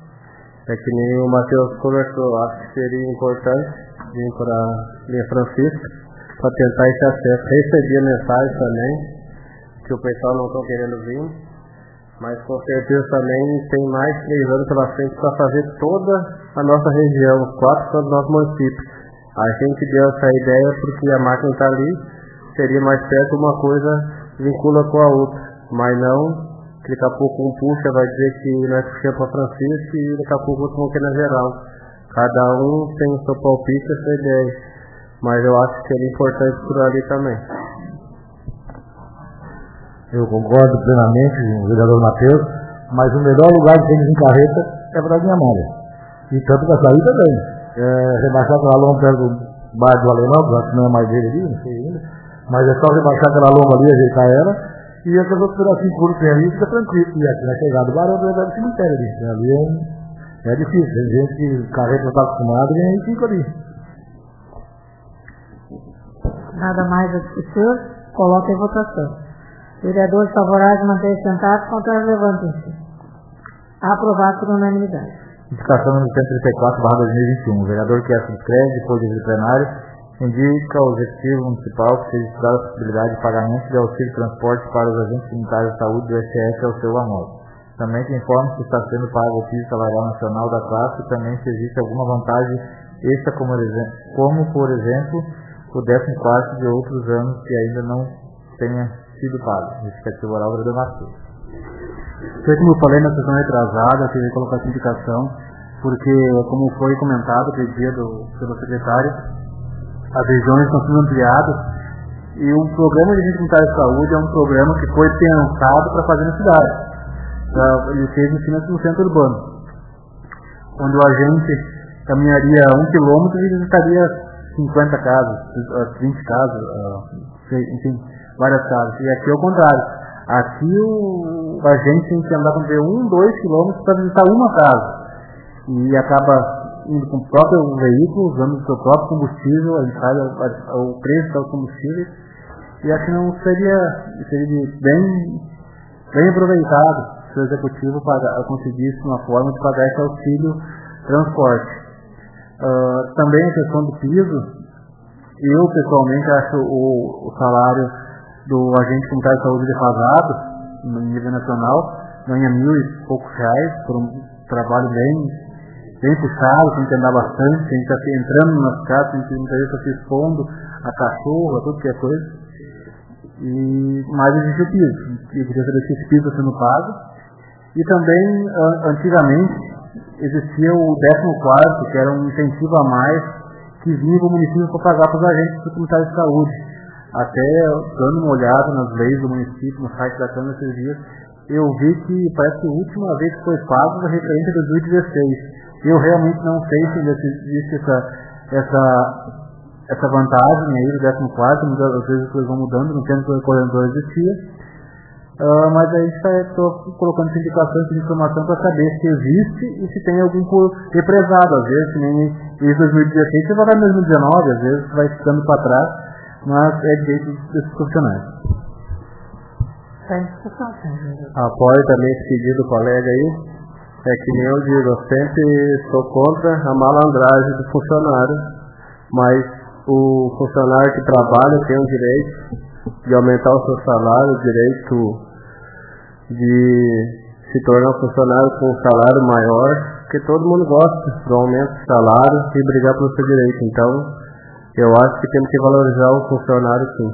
É que nem o Matheus conversou. Acho que seria importante vir para a linha Francisco para tentar esse acesso. Recebi a mensagem também que o pessoal não está querendo vir, mas com certeza também tem mais de três anos pela frente para fazer toda a nossa região, os quatro do nosso município. A gente deu essa ideia porque a máquina está ali, seria mais perto, uma coisa vincula com a outra, mas não. Daqui a pouco um puxa, vai dizer que nós puxamos para Francisco e daqui a pouco outro vão querer na geral. Cada um tem o seu palpite, a sua ideia. Mas eu acho que é importante por ali também. Eu concordo plenamente com o vereador Matheus, mas o melhor lugar de tênis em carreta é para a minha malha. E tanto para sair também. É, rebaixar aquela lomba perto do bar do Alemão, que não é mais dele ali, não sei ainda. Mas é só rebaixar aquela lomba ali, ajeitar ela. E essas outras pedacinhos puros que tem ali, fica tranquilo. E aqui na chegada do barão, vai dar o cemitério ali. Ali é, é difícil. Tem gente que carreta não está acostumado e aí fica ali. Nada mais a discutir, coloca em votação. Vereadores favoráveis, manter sentados, contrários, levantem-se. Aprovado por unanimidade. Indicação número cento e trinta e quatro barra dois mil e vinte e um. O vereador que subscreve, depois de plenário, indica ao executivo municipal que seja estudada a possibilidade de pagamento de auxílio de transporte para os agentes sanitários de saúde do S S ao seu amor. Também que informa que está sendo pago o piso salarial nacional da classe e também se existe alguma vantagem extra, como, como por exemplo, o décimo quarto de outros anos que ainda não tenha sido pago. Justificativo oral do vereador Matheus. Foi como eu falei na sessão retrasada, que eu ia colocar essa indicação, porque, como foi comentado pedido pelo secretário, as regiões estão sendo ampliadas e o programa de agente sanitário de saúde é um programa que foi pensado para fazer na cidade. Ele fez em cima do centro urbano, onde o agente caminharia um quilômetro e visitaria cinquenta casas, vinte casas, enfim, várias casas. E aqui é o contrário. Aqui o agente tem que andar com um, dois quilômetros para visitar uma casa. E acaba indo com o próprio veículo, usando o seu próprio combustível, a gente sabe o preço do combustível, e acho que não seria, seria bem, bem aproveitado se o executivo pagar, conseguisse uma forma de pagar esse auxílio transporte. Uh, também a questão do piso, eu pessoalmente acho o, o salário do agente comunitário de saúde defasado, no nível nacional, ganha mil e poucos reais por um trabalho bem, bem puxado, tem que andar bastante, tem que estar entrando nas casas, tem que muitas vezes estar se expondo a cachorro, a tudo que é coisa. E mais existe o piso. Eu queria saber se esse piso está sendo pago. E também, antigamente, existia o décimo quarto, que era um incentivo a mais que vinha para o município para pagar para os agentes do comunitário de saúde. Até dando uma olhada nas leis do município, no site da Câmara esses dias, eu vi que parece que a última vez que foi pago foi referente a dois mil e dezesseis. Eu realmente não sei se existe essa, essa, essa vantagem aí do décimo quarto, às vezes as coisas vão mudando, no tempo que o coordenador existia. Uh, mas aí estou colocando essa indicação, essa informação para saber se existe e se tem algum por represado. Às vezes, que nem em dois mil e dezesseis, você vai lá em dois mil e dezenove, às vezes vai ficando para trás, mas é direito desses profissionais. Apoio também esse pedido do colega aí. É que nem eu digo, eu sempre sou contra a malandragem do funcionário, mas o funcionário que trabalha tem o direito de aumentar o seu salário, o direito de se tornar um funcionário com um salário maior, porque todo mundo gosta do aumento do salário e brigar pelo seu direito. Então, eu acho que temos que valorizar o funcionário sim.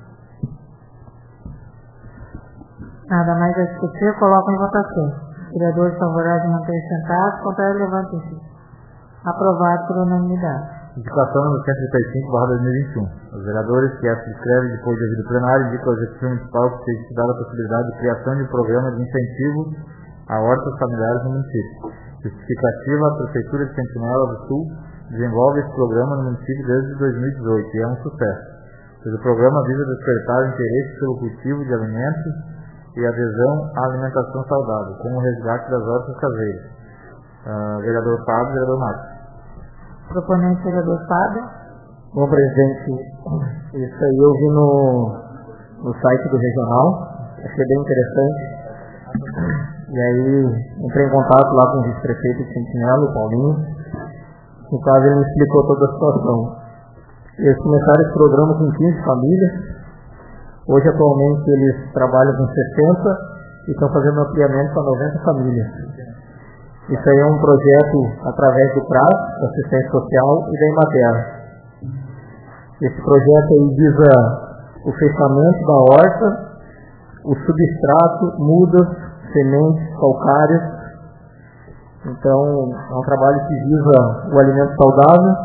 Nada mais a discutir, coloco em votação. Vereadores favoráveis manter sentados, contrário levante-se. Aprovado por unanimidade. Indicação número cento e trinta e cinco barra dois mil e vinte e um. Os vereadores que essa escrevem depois de ouvido plenário indicam ao Executivo Municipal que seja estudada a possibilidade de criação de um programa de incentivo a hortas familiares no município. Justificativa, a Prefeitura de Sentinela do Sul desenvolve esse programa no município desde dois mil e dezoito e é um sucesso. Pois o programa visa despertar o interesse pelo cultivo de alimentos e adesão à alimentação saudável, como o resgate das hortas caseiras. Uh, vereador Fábio, vereador Marcos. Proponente, vereador Fábio. Bom, presidente, isso aí eu vi no, no site do Regional, achei bem interessante. E aí entrei em contato lá com o vice-prefeito de Sentinela, o Paulinho. No caso, ele me explicou toda a situação. Eles começaram esse programa com quinze famílias. Hoje, atualmente, eles trabalham com sessenta e estão fazendo um ampliamento para noventa famílias. Isso aí é um projeto através do C R A S, da Assistência Social e da Emater. Esse projeto aí visa o fechamento da horta, o substrato, mudas, sementes, calcárias. Então, é um trabalho que visa o alimento saudável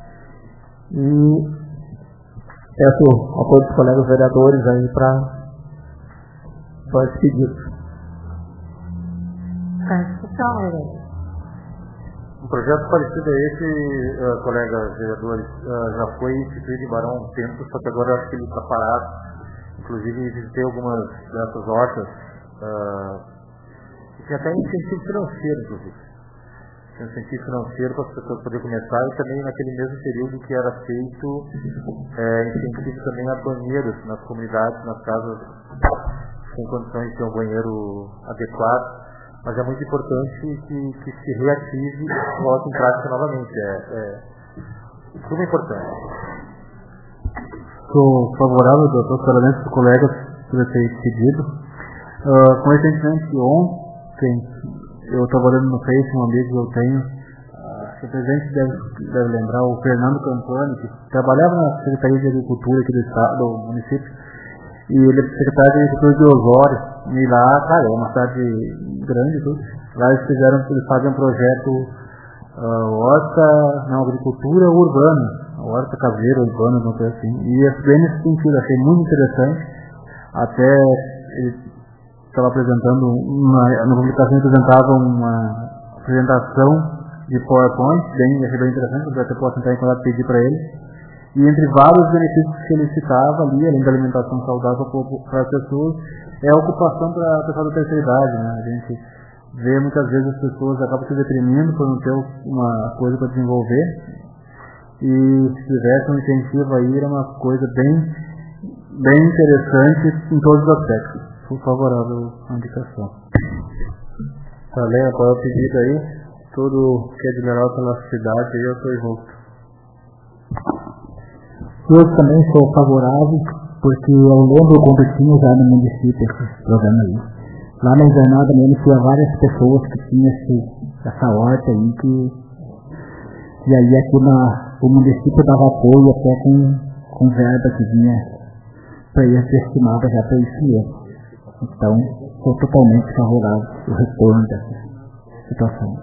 e peço o apoio dos colegas vereadores aí para esse pedido. Um projeto parecido a esse, uh, colegas vereadores, uh, já foi instituído em Barão há um tempo, só que agora eu acho que ele está parado. Inclusive, visitei algumas dessas hortas, uh, e tinha até incentivo financeiro, inclusive. Tinha incentivo financeiro para as pessoas poderem começar, e também naquele mesmo período que era feito é, incentivo também a banheiros nas comunidades, nas casas com condições de ter um banheiro adequado. Mas é muito importante que, que se reative e coloque em prática novamente. É, é tudo importante. Sou favorável, doutor, parabéns para os colegas por ter pedido. Uh, coincidentemente, ontem, eu estava olhando no Face, um amigo que eu tenho, uh, o presidente deve, deve lembrar, o Fernando Campani, que trabalhava na Secretaria de Agricultura aqui do estado, do município, e ele é secretário de Agricultura de Osório, e lá, cara, é uma cidade grande, tudo. Lá eles fizeram, eles fazem um projeto uh, horta, não, agricultura urbana, horta caseira urbana, não sei assim, e é bem nesse sentido, achei muito interessante. Até ele estava apresentando, uma, na publicação apresentava uma apresentação de PowerPoint, bem, achei bem interessante, eu até posso entrar em contato e pedir para ele. E entre vários benefícios que ele citava ali, além da alimentação saudável para as pessoas, é a ocupação para a pessoa da terceira idade, né? A gente vê muitas vezes as pessoas acabam se deprimindo por não ter uma coisa para desenvolver. E se tivesse um incentivo aí, era uma coisa bem, bem interessante em todos os aspectos. Sou favorável à indicação. Também apoio o pedido aí. Tudo que é de melhor para a nossa cidade, eu estou junto. Eu também sou favorável, porque eu lembro quando tinha já no município esse programa aí. lá na invernada mesmo tinha várias pessoas que tinham esse, essa horta aí, que, e aí aqui na, o município dava apoio até com, com verba que vinha para ir destinada já para isso mesmo. Então, sou totalmente favorável ao retorno dessa situação.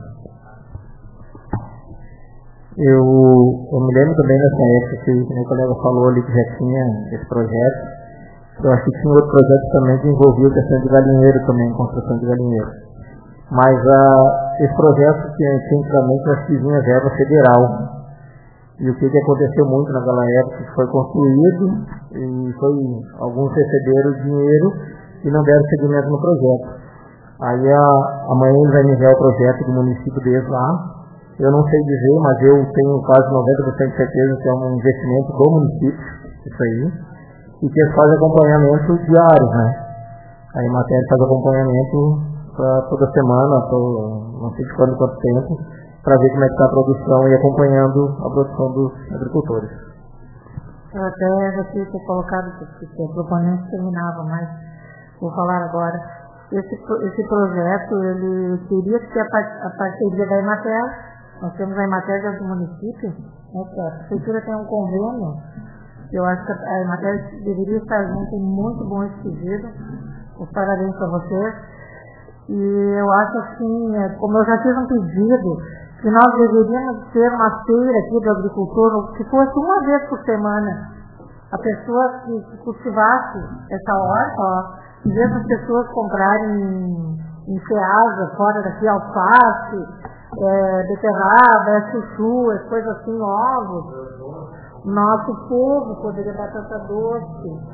Eu, eu me lembro também dessa época que, que o colega falou ali que já tinha esse projeto. Eu acho que tinha outro projeto também que envolvia a questão de galinheiro também, construção de galinheiro. Mas a, esse projeto que antigamente nós fizíamos verba federal. E o que, que aconteceu muito naquela época, que foi construído e foi, alguns receberam dinheiro e não deram seguimento no projeto. Aí a, amanhã ele vai me enviar o projeto do município deles lá. Eu não sei dizer, mas eu tenho quase noventa por cento de certeza que é um investimento do município, isso aí. E que eles fazem acompanhamento diário, né? Aí a matéria faz acompanhamento pra toda semana, tô, não sei de quanto, quanto tempo, para ver como é que está a produção e acompanhando a produção dos agricultores. Eu até já tinha colocado que o proponente terminava, mas vou falar agora. Esse, esse projeto, ele teria que ter a, par, a parceria da Emater. Nós temos a Emater dentro do município, né, que a prefeitura tem um convênio. Eu acho que a Emater deveria estar junto, em muito bom esse pedido. Os parabéns para vocês. E eu acho assim, como eu já fiz um pedido, que nós deveríamos ter uma feira aqui do agricultor, que fosse uma vez por semana. A pessoa que, que cultivasse essa horta, ó, em vez das pessoas comprarem em, em Ceasa, fora daqui, alface, é, beterraba, é chuchu, é coisa assim, ovos. Nosso povo poderia dar tanta doce.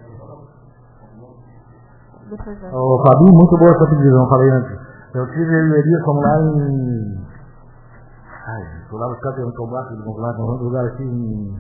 Ô, Fabinho, muito boa essa divisão, falei antes. Eu tive em Elias, lá em... Ai, estou lá no canto do combate, vamos lá, num lugar aqui em...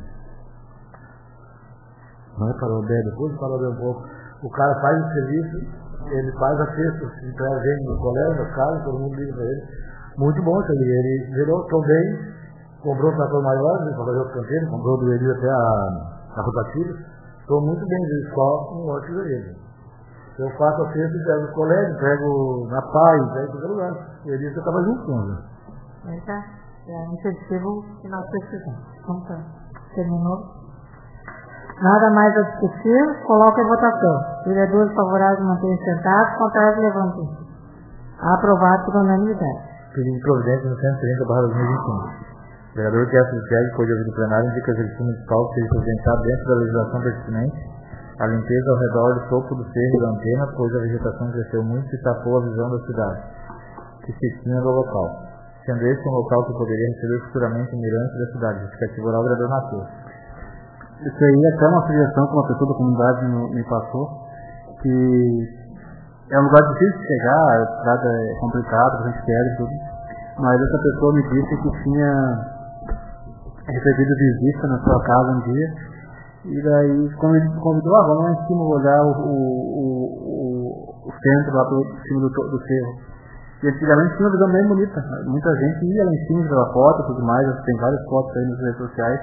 Não é Parobé, depois de Parobé um pouco. O cara faz o serviço, ele faz a festa, se entrega gente no colégio, nas casas, todo mundo liga para ele. Muito bom isso ali, ele virou tão bem, comprou um trator maior, ele falou outro canteiro, comprou do Elias até a, a rotativa. Estou muito bem, ele só um ótimo dele. Eu faço a festa, entrego no colégio, entrego na paz, entrego em qualquer lugar. O Elias estava junto com ele. Eita, é um incentivo que nós precisamos. Vamos lá. Terminou? Nada mais a discutir, coloca em votação. Vereadores favoráveis manterem sentados, contrários levantem. Aprovado por unanimidade. Pedido de providência no cento e trinta barra dois mil e vinte e um. O vereador que essa discussão depois de ouvir o plenário indica que o exercício municipal seja providenciado dentro da legislação pertinente a limpeza ao redor do topo do cerro e da antena, pois a vegetação cresceu muito e tapou a visão da cidade, que se tinha do local, sendo esse um local que poderia receber futuramente o mirante da cidade, justificativa oral do vereador Matheus. Isso aí é até uma sugestão que uma pessoa da comunidade me passou, que é um lugar difícil de chegar, a estrada é complicada, a gente quer e tudo, mas essa pessoa me disse que tinha recebido visita na sua casa um dia, e daí convidou, ah, vamos lá em cima olhar o, o, o, o centro lá do cima do, do cerro. E antigamente tinha uma visão bem bonita, muita gente ia lá em cima pela foto e tudo mais, tem várias fotos aí nas redes sociais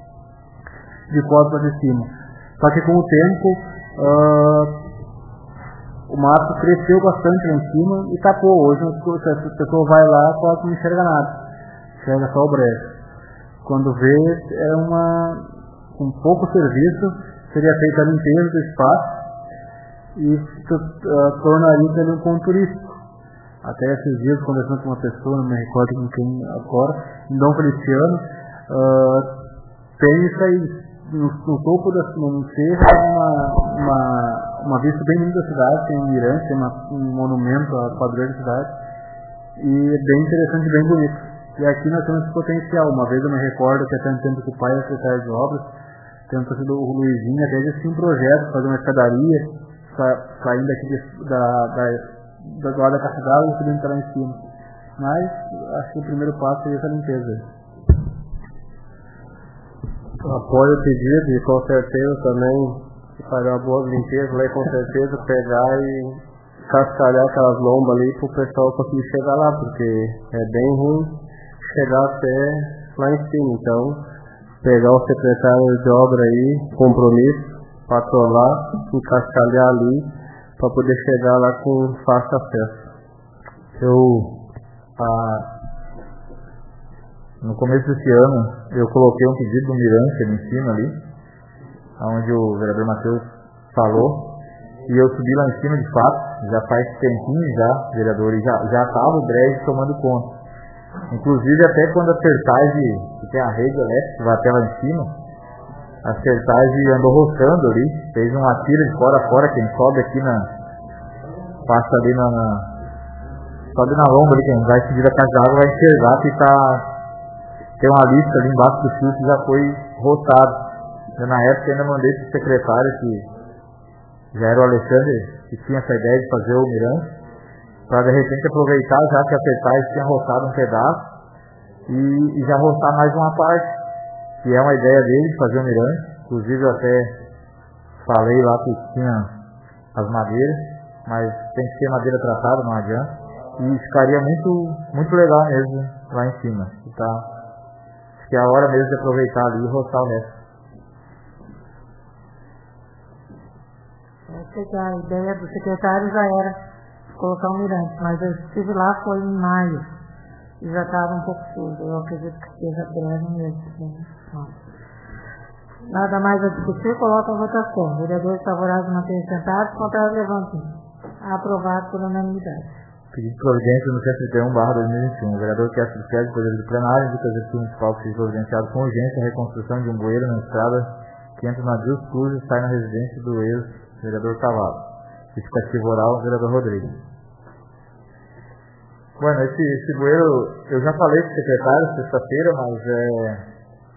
de fotos lá de cima. Só que com o tempo uh, o mato cresceu bastante lá em cima e tapou. Hoje a pessoa vai lá quase não enxerga nada, enxerga só o brejo. Quando vê, é uma, com pouco serviço, seria feita a limpeza do espaço e uh, tornaria ele um ponto turístico. Até esses dias, conversando com uma pessoa, não me recordo com quem agora, em Dom Feliciano, uh, tem isso aí. No, no topo da no cerro tem uma, uma, uma vista bem linda da cidade, tem um mirante, tem uma, um monumento à padroeira da cidade, e é bem interessante e bem bonito. E aqui nós temos esse potencial. Uma vez eu me recordo que até no tempo que o pai era secretário de obras, tendo sido o Luizinho, até eles tinham um projeto de fazer uma escadaria, sa, saindo aqui de, da, da, da, do lado da catedral e subindo lá em cima. Mas acho que o primeiro passo seria essa limpeza. Apoio o pedido e com certeza também fazer uma boa limpeza lá e com certeza pegar e cascalhar aquelas lombas ali para o pessoal conseguir chegar lá, porque é bem ruim chegar até lá em cima. Então, pegar o secretário de obra aí, compromisso, patrulhar e cascalhar ali para poder chegar lá com fácil acesso. Eu, ah, no começo desse ano, eu coloquei um pedido do Mirante ali em cima, ali, onde o vereador Matheus falou, e eu subi lá em cima de fato, já faz tempinho já, vereador, e já já estava o brejo tomando conta. Inclusive até quando a Sertagem, que tem a rede elétrica, vai até lá em cima, a Sertagem andou roçando ali, fez uma tira de fora a fora, quem sobe aqui na, passa ali na, na sobe na lomba ali, quem vai seguir a caixa de água vai enxergar que tá, tem uma lista ali embaixo do fio que já foi roçado. Eu, na época ainda mandei para o secretário, que já era o Alexandre, que tinha essa ideia de fazer o mirante, para de repente aproveitar já que a Sertagem tinha roçado um pedaço e, e já roçar mais uma parte, que é uma ideia dele de fazer o mirante. Inclusive eu até falei lá que tinha as madeiras, mas tem que ser madeira tratada, não adianta. E ficaria muito, muito legal mesmo lá em cima. Tá? Acho que é a hora mesmo de aproveitar ali e roçar o resto. A ideia do secretário já era colocar um mirante, mas eu estive lá foi em maio e já estava um pouco sujo. Eu acredito que seja breve mesmo. Nada mais a discutir, coloca a votação. Vereadores favoráveis manterem sentados, contrários levantem. Aprovado por unanimidade. Pedido de providência no cento e trinta e um barra dois mil e vinte e um. O vereador que assiste o poder do plenário indica o executivo municipal que seja providenciado com urgência a reconstrução de um bueiro na estrada que entra na Dios Cruz e sai na residência do ex-vereador Cavalo. Justificativo oral, vereador Rodrigues. Bueno, esse, esse bueiro, eu já falei com o secretário sexta-feira, mas é,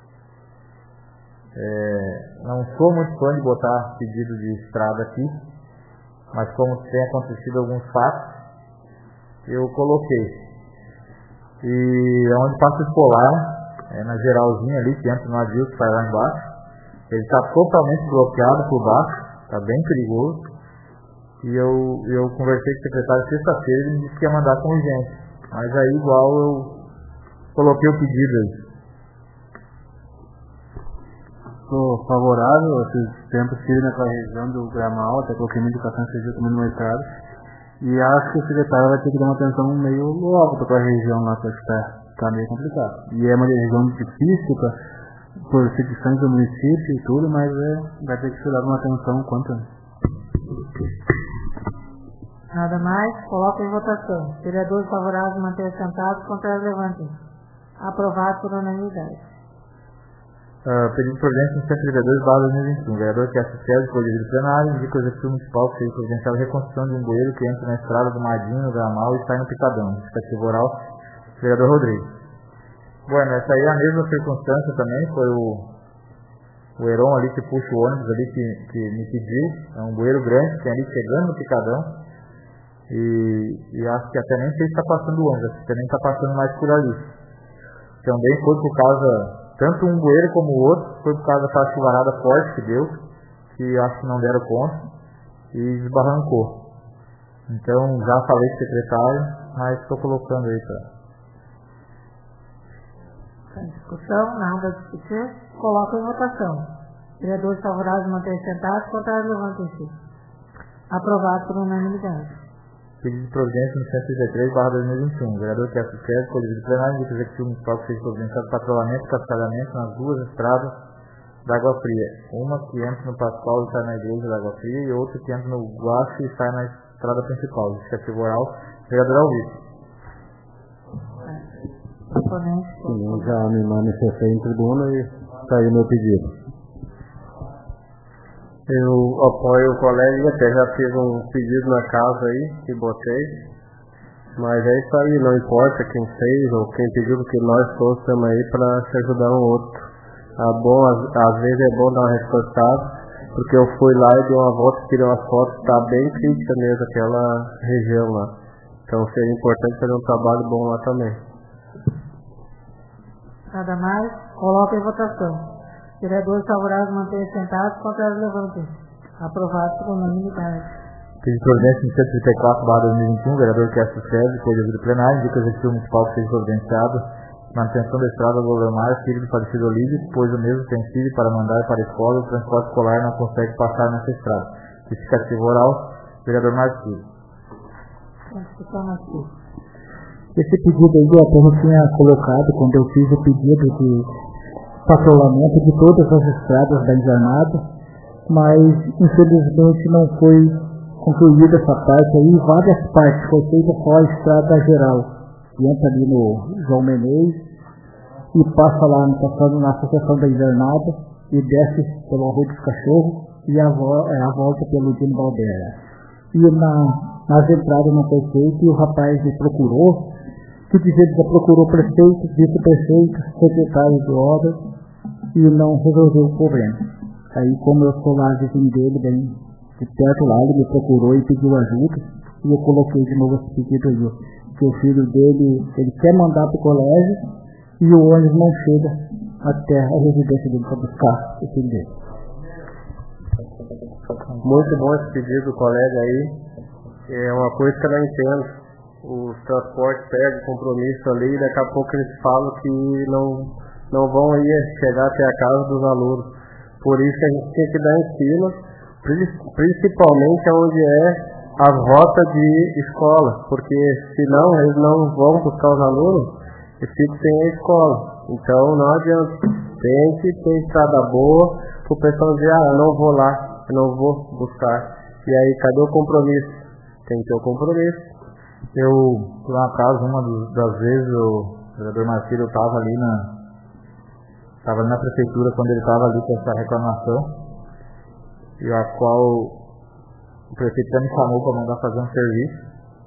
é, não sou muito fã de botar pedido de estrada aqui, mas como tem acontecido alguns fatos, eu coloquei. E onde passa o escolar, é na geralzinha ali, que entra no Adil, que vai lá embaixo, ele está totalmente bloqueado por baixo, está bem perigoso. E eu, eu conversei com o secretário sexta-feira, ele me disse que ia mandar com urgência. Mas aí igual eu coloquei o pedido aí. Sou favorável, esses tempos que ele naquela região do Gramal, até coloquei minha educação civil também no mercado. E acho que o secretário vai ter que dar uma atenção meio logo para aquela região lá, porque está meio complicado. E é uma região difícil pra, por situações do município e tudo, mas é, vai ter que ser dado uma atenção quanto antes. Nada mais, coloca em votação. Vereadores favoráveis manter sentados, contrários levantem. Aprovado por unanimidade. Uh, pedido de providência no cento e trinta e dois barra dois mil e vinte e um. O vereador que assiste o poder do plenário indica o executivo municipal que seja providenciado a reconstrução de um bueiro que entra na estrada do Madinho, no Gramal e sai no Picadão. Justificativo oral, vereador Rodrigues. Bueno, essa aí é a mesma circunstância também, foi o o Heron ali que puxa o ônibus ali que, que me pediu. É um bueiro grande que tem ali chegando no Picadão. E, e acho que até nem sei se está passando o ônibus, acho que nem está passando mais por ali. Também foi por causa, tanto um bueiro como o outro, foi por causa daquela chuvarada forte que deu, que acho que não deram conta, e desbarrancou. Então já falei com o secretário, mas estou colocando aí para... Discussão, nada a discutir, coloca em votação. Vereadores favoráveis manter sentados, contrários levantem-se. Aprovado por unanimidade. Pedido de providência no cento e trinta e três barra dois mil e vinte e um. O vereador que assiste o devido plenário indica o executivo municipal que seja providenciado patrulhamento e cascalhamento nas duas estradas da Água Fria. Uma que entra no Pascoal e sai na igreja da Água Fria e outra que entra no Guacho e sai na estrada principal. Justificativo oral, vereador Alvito. Sim, já me manifestei em tribuna e saiu meu pedido. Eu apoio o colega, até já fiz um pedido na casa aí, que botei. Mas é isso aí, não importa quem fez ou quem pediu, porque nós todos estamos aí para se ajudar um outro. É bom, às, às vezes é bom dar uma reforçada, porque eu fui lá e dei uma volta, tirei uma foto, está bem crítica mesmo aquela região lá. Então seria importante fazer um trabalho bom lá também. Nada mais, coloca em votação. Vereadores favoráveis manter sentados, contrários levantem. Aprovado por unanimidade. Pedido de providência no cento e trinta e quatro barra dois mil e vinte e um. O vereador que assiste o devido plenário indica o executivo municipal que seja providenciado manutenção da estrada do Olomar, filho do falecido Olívio, pois o mesmo tem filho para mandar para a escola e o transporte escolar não consegue passar nessa estrada. Justificativo oral, vereador Marcos. Esse pedido aí eu até tinha colocado quando eu fiz o pedido de patrulhamento de todas as estradas da Invernada, mas infelizmente não foi concluída essa parte aí, várias partes, foi feita só a estrada geral, que entra ali no João Menezes e passa lá, passando na Associação da Invernada e desce pelo Arroio dos Cachorros e a, vo a volta pelo Dino Baldeira. E na, nas entradas não foi feito e o rapaz me procurou, que dizia que já procurou prefeito, vice-prefeito, secretário de obras e não resolveu o problema. Aí, como eu sou lá vizinho dele, bem de perto lá, ele me procurou e pediu ajuda e eu coloquei de novo esse pedido aí, que o filho dele, ele quer mandar para o colégio e o ônibus não chega até a residência dele para buscar o filho dele. Muito bom esse pedido, colega aí. É uma coisa que eu não entendo. Os transportes pegam compromisso ali e daqui a pouco eles falam que não, não vão ir chegar até a casa dos alunos. Por isso que a gente tem que dar em cima, principalmente onde é a rota de escola, porque senão eles não vão buscar os alunos e ficam sem a escola. Então não adianta, tem que ter estrada boa para o pessoal dizer, ah, eu não vou lá, eu não vou buscar. E aí, cadê o compromisso? Tem que ter o compromisso. Eu, por um acaso, uma das vezes, o vereador Marcelo estava ali na estava na prefeitura quando ele estava ali com essa reclamação, e a qual o prefeito me chamou para mandar fazer um serviço,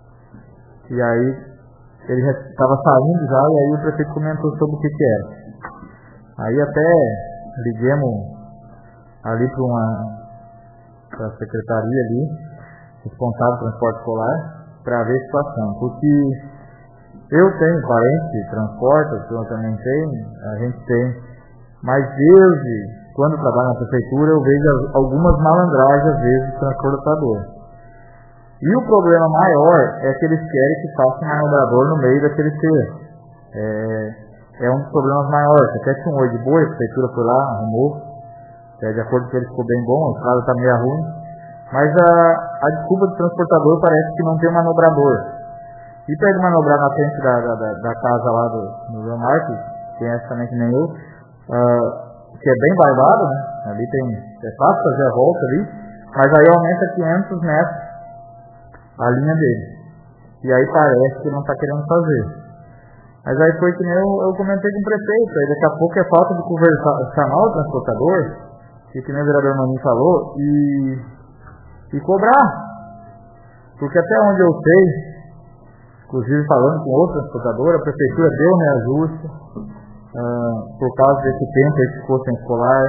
e aí ele estava saindo já, e aí o prefeito comentou sobre o que que era. Aí até liguemos ali para uma pra secretaria ali, responsável do transporte escolar, para ver a situação, porque eu tenho parente de transporte, o senhor também tem, a gente tem, mas desde quando eu trabalho na prefeitura eu vejo algumas malandragens às vezes do transportador. E o problema maior é que eles querem que faça um manobrador no meio daquele ser. É, é um dos problemas maiores. Até tinha um oi de boi, a prefeitura foi lá, arrumou, é, de acordo com ele ficou bem bom, a estrada está meio ruim. Mas a, a desculpa do transportador parece que não tem manobrador. E para ele manobrar na frente da, da, da casa lá do, do João Marcos, conhece também que nem eu, uh, que é bem barbado, né? Ali tem, é fácil fazer a volta ali, mas aí aumenta quinhentos metros a linha dele. E aí parece que não está querendo fazer. Mas aí foi que nem eu, eu comentei com o prefeito, aí daqui a pouco é falta de conversar, chamar o transportador, e que nem o vereador Maninho falou, e... e cobrar, porque até onde eu sei, inclusive falando com outra transportadora, a prefeitura deu reajuste uh, por causa desse tempo aí que ficou sem escolar,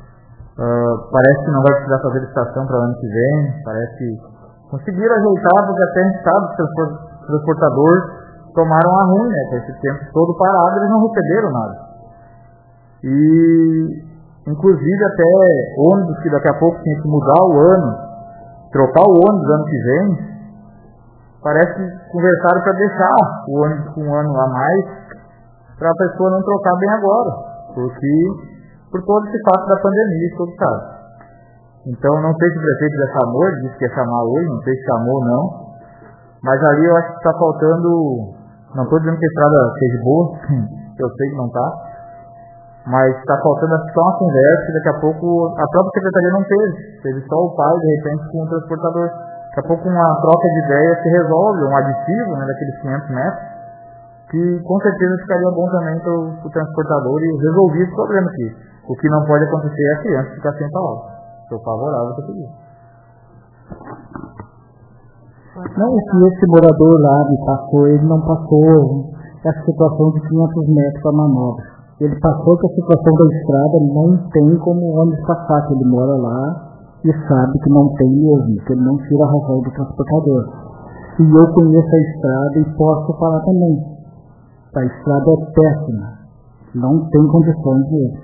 uh, parece que não vai precisar fazer licitação para o ano que vem, parece que conseguiram ajeitar, porque até a gente sabe que os transportadores tomaram a ruim, né, com esse tempo todo parado, eles não receberam nada. E inclusive até ônibus que daqui a pouco tem que mudar o ano, trocar o ônibus ano que vem, parece que conversaram para deixar o ônibus com um ano a mais, para a pessoa não trocar bem agora, porque por todo esse fato da pandemia, todo caso. Então não sei se o prefeito já chamou, ele disse que ia chamar hoje, não sei se chamou ou não, mas ali eu acho que está faltando, não estou dizendo que a estrada seja boa, eu sei que não está, mas está faltando só uma conversa e daqui a pouco a própria secretaria não teve. Teve só o pai, de repente, com o transportador. Daqui a pouco uma troca de ideias se resolve, um aditivo, né, daqueles quinhentos metros, que com certeza ficaria bom também para o transportador e resolver esse problema aqui. O que não pode acontecer é a criança ficar sem palavra. Estou favorável a isso. Não, se esse morador lá me passou, ele não passou essa situação de quinhentos metros para manobra. Ele passou que a situação da estrada não tem como o ônibus passar, que ele mora lá e sabe que não tem mesmo, que ele não tira a razão do transportador. E eu conheço a estrada e posso falar também. A estrada é péssima, não tem condições de ir.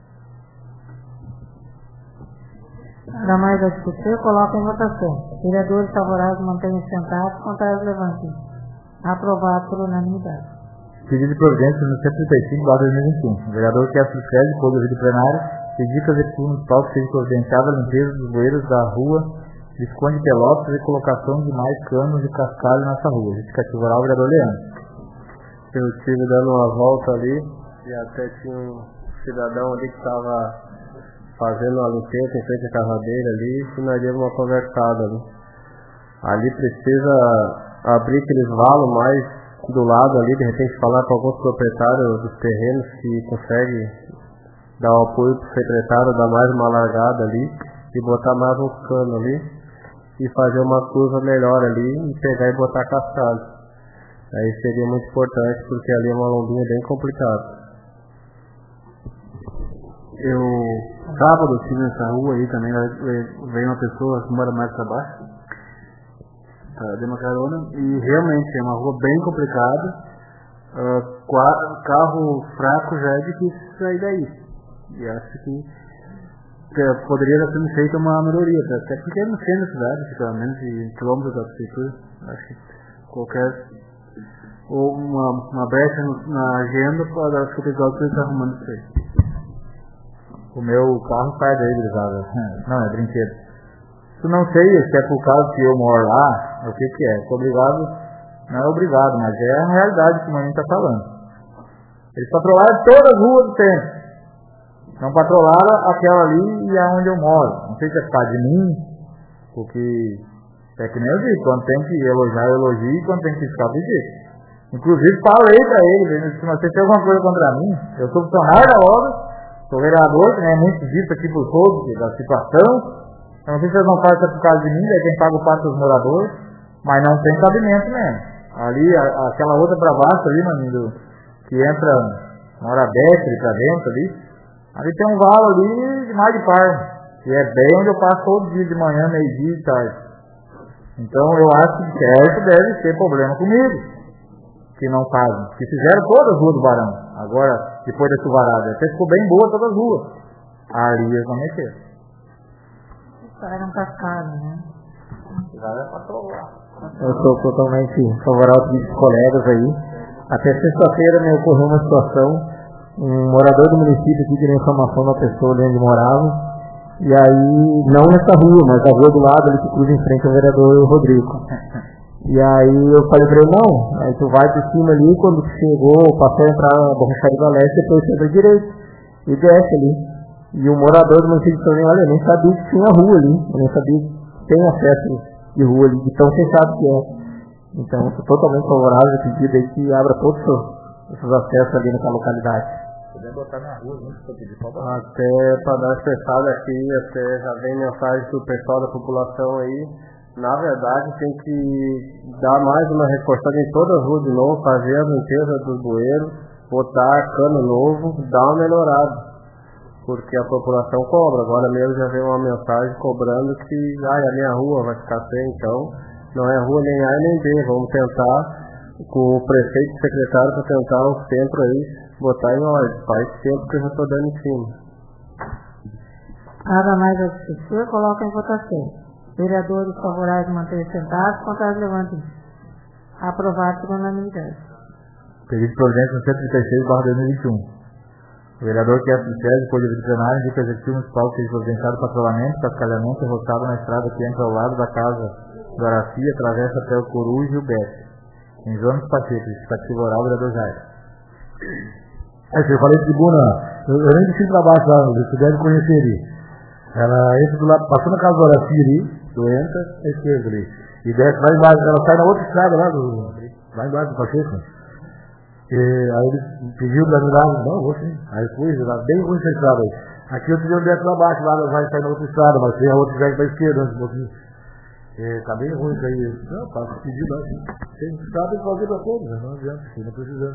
Nada mais a discutir, coloca em votação. Vereadores favoráveis mantenham sentados, contrários levantem. Aprovado por unanimidade. Pedido de providência no cento e trinta e cinco barra dois mil e vinte e um. O vereador Kessler Fred, depois do vídeo plenário, pediu que a execução municipal seja providenciada a limpeza dos bueiros da rua Visconde de Pelotas e colocação de mais canos de cascalho nessa rua. Justificativa oral, vereador Leandro. Eu estive dando uma volta ali e até tinha um cidadão ali que estava fazendo uma limpeza em frente à casa dele ali e nós demos uma conversada ali. Ali precisa abrir aqueles valos mais do lado ali, de repente falar com alguns proprietários dos terrenos que conseguem dar o apoio para o secretário, dar mais uma largada ali e botar mais um cano ali e fazer uma curva melhor ali e pegar e botar cascalho. Aí seria muito importante porque ali é uma lombinha bem complicada. Eu, sábado, estive nessa rua aí também, veio uma pessoa que mora mais para baixo, tá, deu uma carona, e realmente é uma rua bem complicada, uh, carro fraco já é difícil sair daí. E acho que, que poderia ter sido feita uma melhoria, até porque é no centro da cidade, fica a menos de quilômetros da prefeitura. Acho que qualquer, ou uma, uma brecha na agenda para as categorias que está arrumando isso aí. O meu carro sai daí, grisada. Não, é brinquedo. Isso não sei se é por causa que eu moro lá, o que que é. Sou obrigado, não é obrigado, mas é a realidade que o Maninho está falando. Eles patrolaram todas as ruas do centro. Não patrolaram aquela ali e aonde eu moro. Não sei se é por causa de mim, porque é que nem eu digo, quando tem que elogiar, eu elogio, e quando tem que ficar, eu digo. Inclusive falei para ele, se você tem alguma coisa contra mim, eu sou funcionário da obra, sou vereador, que é muito dito aqui por todos, da situação. Eu não sei se vocês não fazem isso por causa de mim, é quem paga o pato dos moradores, mas não tem cabimento mesmo. Ali, a, aquela outra para baixo ali, Maninho, que entra na hora dez para dentro ali, ali tem um valo ali de mais de par, que é bem onde eu passo todo dia de manhã, meio-dia e tarde. Então eu acho que certo deve ter problema comigo, que não fazem, que fizeram todas as ruas do Barão, agora, depois da chuvarada, até ficou bem boa todas as ruas. Ali eles não mexeram. Isso era um cascalho, né? Eu sou totalmente favorável dos colegas aí. Até sexta-feira me ocorreu uma situação, um morador do município que queria informação da pessoa de onde morava, e aí, não nessa rua, mas a rua do lado, ali que cruza em frente ao vereador Rodrigo. E aí eu falei pra ele, não, aí tu vai por cima ali, quando tu chegou, passou a entrar na borracharia da leste, depois você entra direito, e desce ali. E o morador do município de São Paulo, olha, eu nem sabia que tinha rua ali, eu nem sabia que tem acesso de rua ali, de tão fechado que é. Então, eu sou totalmente favorável a pedido aí que abra todos esses acessos ali nessa localidade. Poder botar na rua, não se pedir pra botar. Até para dar expressada aqui, até já vem mensagem do pessoal da população aí. Na verdade, tem que dar mais uma reforçada em todas as ruas de novo, fazer a limpeza dos bueiros, botar cano novo, dar uma melhorada. Porque a população cobra. Agora mesmo já veio uma mensagem cobrando que ah, a minha rua vai ficar sem, então não é rua nem A nem B. Vamos tentar, com o prefeito e o secretário, para tentar um centro aí, botar em ordem. Faz tempo que eu já estou dando em cima. Nada mais a discutir, coloca em votação. Vereadores favoráveis manter sentados, contrários levantem. Aprovado por unanimidade. Pedido de providência no cento e trinta e seis barra dois mil e vinte e um. O vereador que é sincero, depois de plenário, indica o executivo municipal que seja providenciado patrulhamento, cascalhamento e roçado na estrada que entra ao lado da casa do Araci, atravessa até o Coruja e o Bete, em João dos Pacheco, justificativa oral, vereador Jair. É, eu falei de tribuna, eu, eu nem deixei pra baixo lá, você deve conhecer ali. Ela entra do lado, passando a casa do Araci ali, tu entra à esquerda ali, e desce lá embaixo, ela sai na outra estrada lá, do, lá embaixo do Pacheco. E aí ele pediu pra mim lá, não, vou sim. Aí fui, lá bem ruim essa estrada aí. Aqui eu pedi um desce lá abaixo, lá vai sair na outra estrada, mas tem a outra já pra esquerda antes um pouquinho. E tá bem ruim isso aí. Não, passa pedir lá, sim. Tem estrada tem que fazer pra todos, né? Não adianta, sim, não precisando.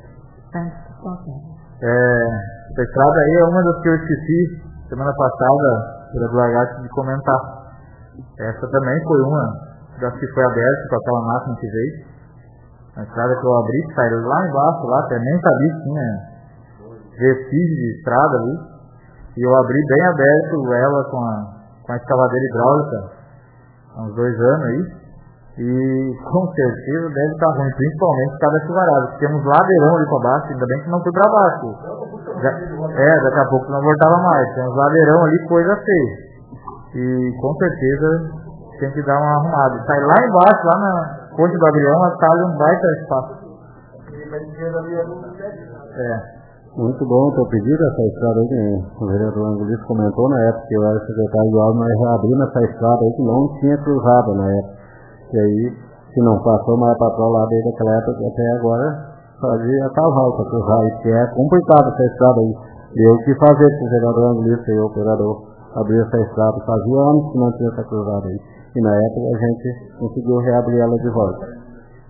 É, essa estrada aí é uma das que eu esqueci semana passada, pela do Lagarto, de comentar. Essa também foi uma das que foi aberta com aquela máquina que veio. A estrada que eu abri, que saiu lá embaixo, lá, até nem sabia que tinha vestígio de estrada ali. E eu abri bem aberto ela com a, com a escavadeira hidráulica há uns dois anos aí. E com certeza deve estar ruim, principalmente por causa da chuvarada. Temos ladeirão ali para baixo, ainda bem que não foi para baixo. Já, é, daqui a pouco não voltava mais. Tem uns ladeirão ali, coisa feia. E com certeza tem que dar uma arrumada. Sai lá embaixo, lá na Ponte do Avião, a sala um baita espaço. É. Muito bom o teu pedido, essa estrada aí que o vereador Angulito comentou na época que eu era secretário de obra, nós reabrimos essa estrada aí que não tinha cruzada na época. E aí, se não passou mais patrão lá desde aquela época até agora, fazia cavalo para cruzar, e que é complicado essa estrada aí. E eu que fazer com o vereador Angulito e o operador abrir essa estrada, fazia anos que não tinha essa cruzada aí. E na época a gente conseguiu reabrir ela de volta.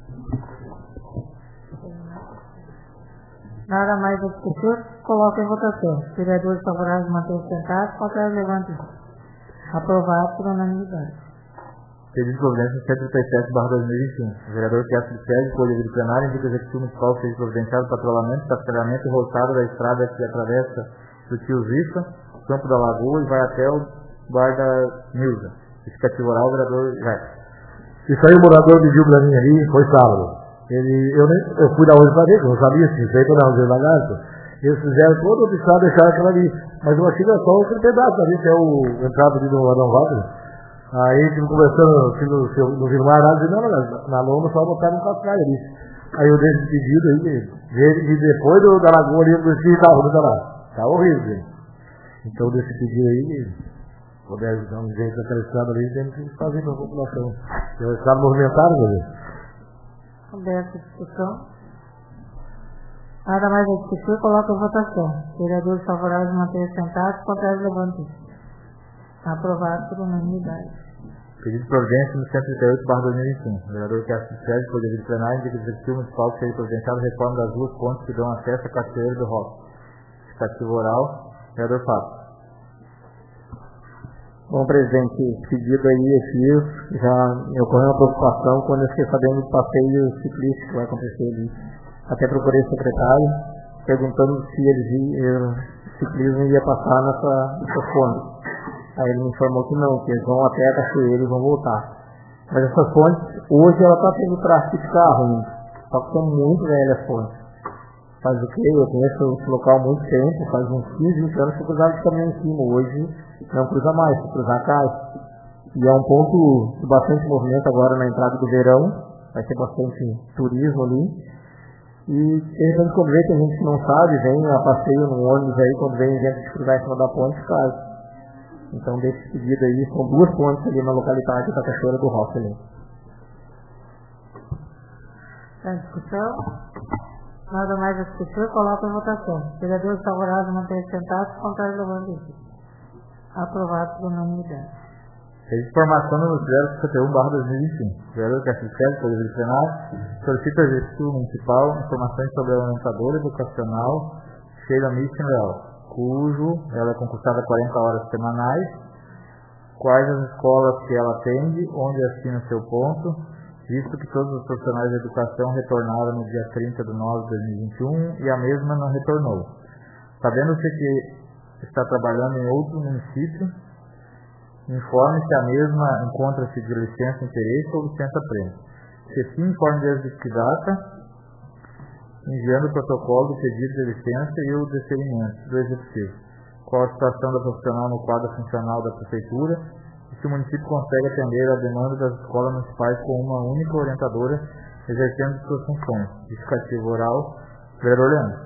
Nada mais a discutir, coloca em votação. Vereadores favoráveis manter sentados, contrários levante. Aprovado por unanimidade. Pedido de providência cento e trinta e sete barra dois mil e vinte e um. O vereador que de sede, por livre plenário, indica o executivo municipal seja providenciado patrulhamento, estacionamento e roçado da estrada que atravessa do Tio Zica, Campo da Lagoa e vai até o bar da Nilza. Explicativo oral, o vereador Jair. Isso aí o morador pediu pra mim ali, foi sábado. Ele, eu, nem, eu fui lá hoje pra ver, eu não sabia se isso aí quando eu na lagarto. Eles fizeram toda a opção, deixaram aquela ali. Mas eu achei que é só aquele pedaço ali, que é o entrada ali do Adão Wagner. Aí tive conversando assim, no, no Vilmar, lá, dizendo, não, na, na loma só botaram um cascaio ali. Aí eu dei esse pedido aí, e depois do, da lagoa ali, eu disse, tá ruim, tá lá. Tá horrível, gente. Então desse pedido aí, puder dar um jeito daquela estrada ali, temos que fazer pra população. É uma estrada movimentada, meu Deus. Aberta a discussão. Nada mais a discutir, coloca em votação. Vereadores favoráveis manter sentados, contrários levante. Aprovado por unanimidade. Pedido de providência no cento e trinta e oito barra dois mil e vinte e um. O vereador que assiste por devido plenário indica o executivo municipal que seja providenciado a reforma das duas pontes que dão acesso à Cachoeira do Roque. Explicativo oral, vereador Fábio. Bom, presidente, pedido aí, esse já me ocorreu uma preocupação quando eu fiquei sabendo do passeio ciclístico que vai acontecer ali. Até procurei o secretário, perguntando se eles iam, o ciclismo ia passar nessa, nessa ponte. Aí ele me informou que não, que eles vão até a cachoeira e vão voltar. Mas essas pontes, hoje ela está tendo tráfego de carro ainda, só que são muito velhas as pontes. Faz o quê? Eu conheço esse local há muito tempo, faz uns quinze, vinte anos que eu cruzava de caminhão em cima. Hoje não cruza mais, se cruzar cai. E é um ponto de bastante movimento agora na entrada do verão, vai ter bastante turismo ali. E de repente quando vê, tem gente que não sabe, vem a passeio no ônibus aí, quando vem gente de cruzar em cima da ponte, cai. Então desse pedido aí, são duas pontes ali na localidade da Cachoeira do Roque ali. Está em discussão? Nada mais a discutir, coloca em votação. Vereadores favoráveis manter sentados, contrários levante. Aprovado por unanimidade. Informação no zero cinquenta e um barra dois mil e vinte e um. O vereador que assiste por livre plenário solicita ao executivo municipal informações sobre a orientadora educacional Sheila Mission Leal, cujo ela é concursada quarenta horas semanais, quais as escolas que ela atende, onde assina seu ponto, visto que todos os profissionais de educação retornaram no dia trinta de nove de dois mil e vinte e um e a mesma não retornou. Sabendo-se que está trabalhando em outro município, informe se a mesma encontra-se de licença interesse ou licença prêmio. Se sim, informe desde que data, enviando o protocolo do pedido de licença e o deferimento do executivo. Qual a situação da profissional no quadro funcional da prefeitura e se o município consegue atender a demanda das escolas municipais com uma única orientadora exercendo suas funções. Justificativo oral, vereador Leandro.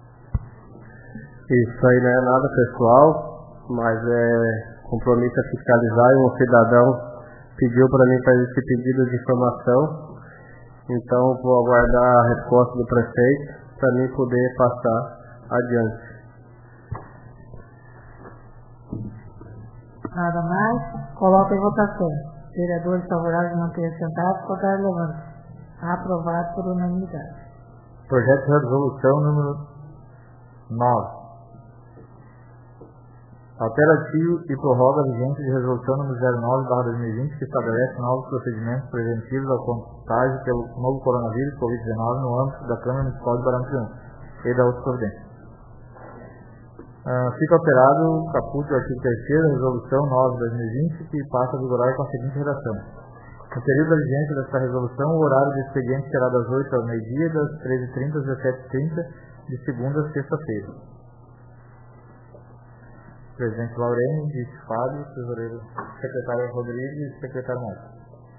Isso aí não é nada pessoal, mas é compromisso a fiscalizar e um cidadão pediu para mim fazer esse pedido de informação. Então vou aguardar a resposta do prefeito para mim poder passar adiante. Nada mais, coloca em votação. Vereadores favoráveis manter sentados, contrários levante. Aprovado por unanimidade. Projeto de resolução número nove. Altera-tio e prorroga a vigência de resolução número zero nove barra dois mil e vinte, que estabelece novos procedimentos preventivos ao contágio pelo novo coronavírus covid dezenove no âmbito da Câmara Municipal de Barão do Triunfo e da outra providência. Uh, fica alterado o caput do artigo terceiro da resolução nove barra dois mil e vinte, que passa a vigorar com a seguinte redação. No período da vigência desta resolução, o horário do expediente será das oito ao meio-dia e das treze e trinta às dezessete e trinta, de segunda a sexta-feira. vice-presidente Laurene, vice Fábio, tesoureiro secretário Rodrigues e secretário Marcos.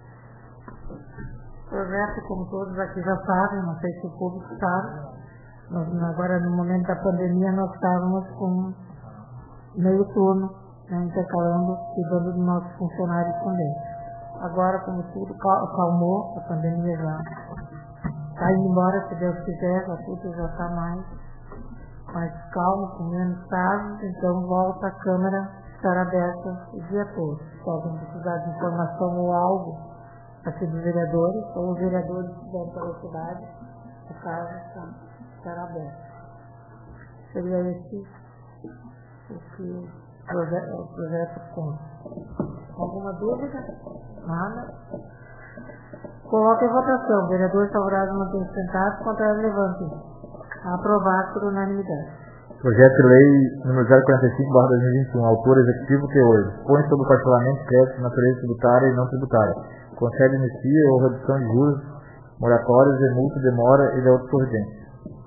O projeto, como todos aqui já sabem, não sei se o público sabe, nós, agora no momento da pandemia nós estávamos com meio turno, né, intercalando, cuidando dos nossos funcionários também. Agora, como tudo calmou, a pandemia já está indo embora, se Deus quiser, já tudo já está mais, mais calmo, com menos casos, então volta a Câmara estar aberta o dia todo. Se alguém precisar de informação ou algo, aqui dos vereadores, ou os vereadores que vão pela cidade, a casa estará aberta. Seria esse o que o projeto, o projeto conta. Alguma dúvida? Nada? Coloque em votação. Vereadores favoráveis mantêm-se sentados, contrários levantem. Aprovado por unanimidade. Projeto de lei número zero quarenta e cinco barra dois mil e vinte e um, autor executivo teor. Põe sobre o parcelamento de crédito de natureza tributária e não tributária. Concede anistia ou redução de juros, moratórios e multa, demora e de outras providências.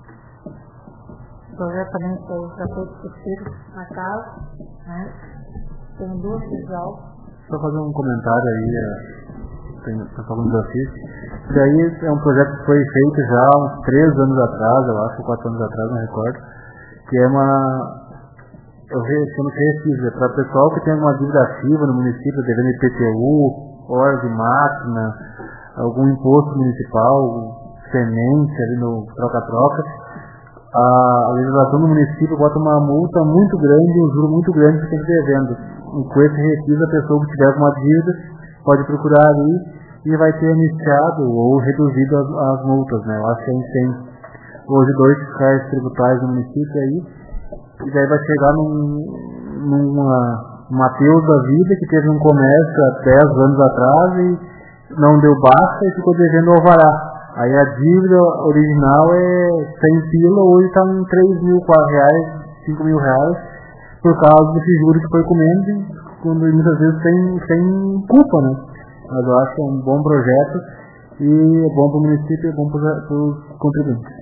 O projeto também foi, já foi discutido na casa, né? Tem duas visual. Só fazer um comentário aí, tem falando do assiste. Isso daí é um projeto que foi feito já há uns três anos atrás, eu acho, quatro anos atrás, não recordo, que é uma, eu chamo de rescisão, para o pessoal que tem uma dívida ativa no município, devendo I P T U, hora de máquina, algum imposto municipal, semente ali no troca-troca. A legislação do município bota uma multa muito grande, um juro muito grande que tem que devendo. E com esse requisito, a pessoa que tiver uma dívida pode procurar ali e vai ter anistiado ou reduzido as, as multas, né? Eu acho que a gente tem hoje dois fiscais tributários no município aí, e daí vai chegar num, numa Mateus da vida que teve um comércio há dez anos atrás e não deu basta e ficou devendo o alvará. Aí a dívida original é cem pila, hoje está em três mil reais, cinco mil reais, por causa desse juro que foi comendo, quando muitas vezes tem, tem culpa, né? Mas eu acho que é um bom projeto e é bom para o município e é bom para os contribuintes.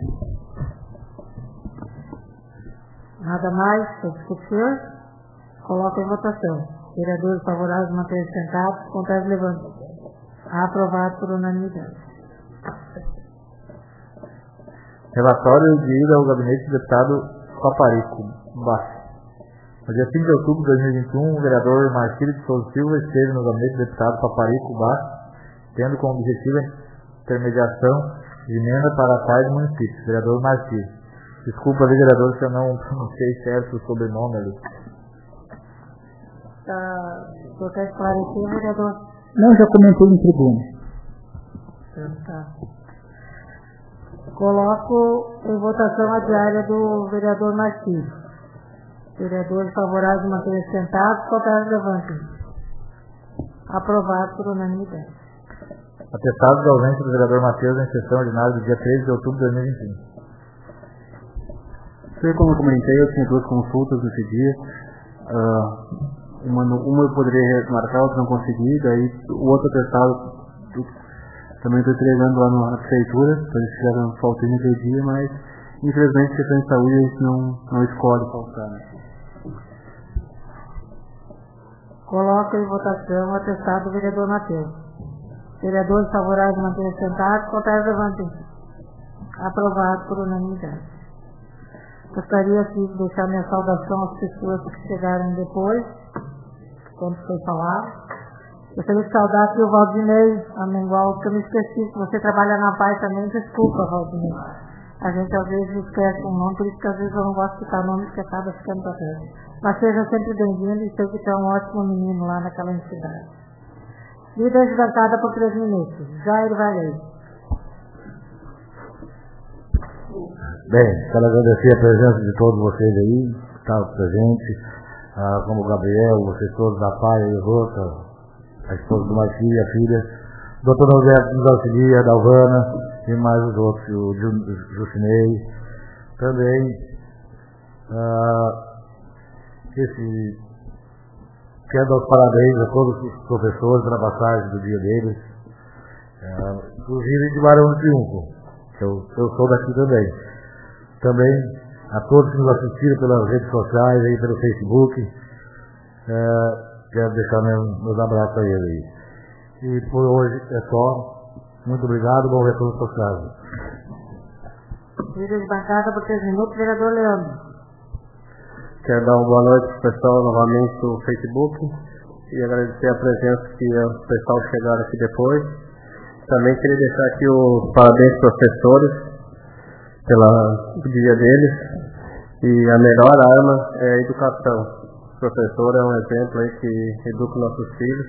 Nada mais para discutir? Coloca em votação. Vereadores favoráveis manter-se sentados, contrários levantem. Aprovado por unanimidade. Relatório de ida ao gabinete do deputado Paparico Bassi. No dia cinco de outubro de dois mil e vinte e um, o vereador Marcílio de Souza Silva esteve no gabinete do deputado Paparico Bassi, tendo como objetivo a intermediação de emenda para a paz do município. Vereador Marcílio. Desculpa, vereador, se eu não pronunciei certo o sobrenome ali. Tá, o senhor quer esclarecer, vereador? Não, já comentei em tribuna. Tá. Coloco em votação a diária do vereador Marcílio. Vereadores favoráveis manter-se sentados, contrários levantem. Aprovado por unanimidade. Atestado de ausência do vereador Matheus em sessão ordinária do dia treze de outubro de dois mil e vinte e um. Sei, como eu comentei, eu tinha duas consultas nesse dia. Uh, uma, uma eu poderia marcar, outra não consegui. Daí o outro atestado também estou entregando lá na prefeitura, então eles fizeram faltinho naquele dia, mas infelizmente questão de saúde a gente não, não escolhe faltar. Né? Coloco em votação o atestado do vereador Matheus. Vereadores favoráveis manter-se sentados, contrários levantem. Aprovado por unanimidade. Gostaria aqui de deixar minha saudação às pessoas que chegaram depois, quando foi falado. Gostaria de saudar aqui o Valdinei Amengual, que eu me esqueci, que você trabalha na paz também, desculpa, Valdinei. A gente às vezes esquece um nome, por isso que às vezes eu não gosto de citar nomes que acaba ficando para trás. Mas seja sempre bem-vindo e sei que é um ótimo menino lá naquela entidade. Líder de bancada por três minutos. Jair Valei. Bem, quero agradecer a presença de todos vocês aí, que estavam presentes, ah, como o Gabriel, vocês todos da P A I, a Rota, a esposa do Marcílio e a filha, o doutor Norberto nos auxilia, a Dalvana e mais os outros, o Jucinei, também. Ah, esse, quero dar os parabéns a todos os professores pela passagem do dia deles, ah, inclusive de Barão do Triunfo, que eu, eu sou daqui também. Também a todos que nos assistiram pelas redes sociais, aí pelo Facebook, É, quero deixar meus, meus abraços a ele aí. E por hoje é só. Muito obrigado, bom retorno para casa. Líder de bancada por três minutos, vereador Leandro. Quero dar uma boa noite para o pessoal novamente no Facebook e agradecer a presença que o pessoal chegaram aqui depois. Também queria deixar aqui os parabéns aos professores pelo dia deles. E a melhor arma é a educação. O professor é um exemplo aí que educa nossos filhos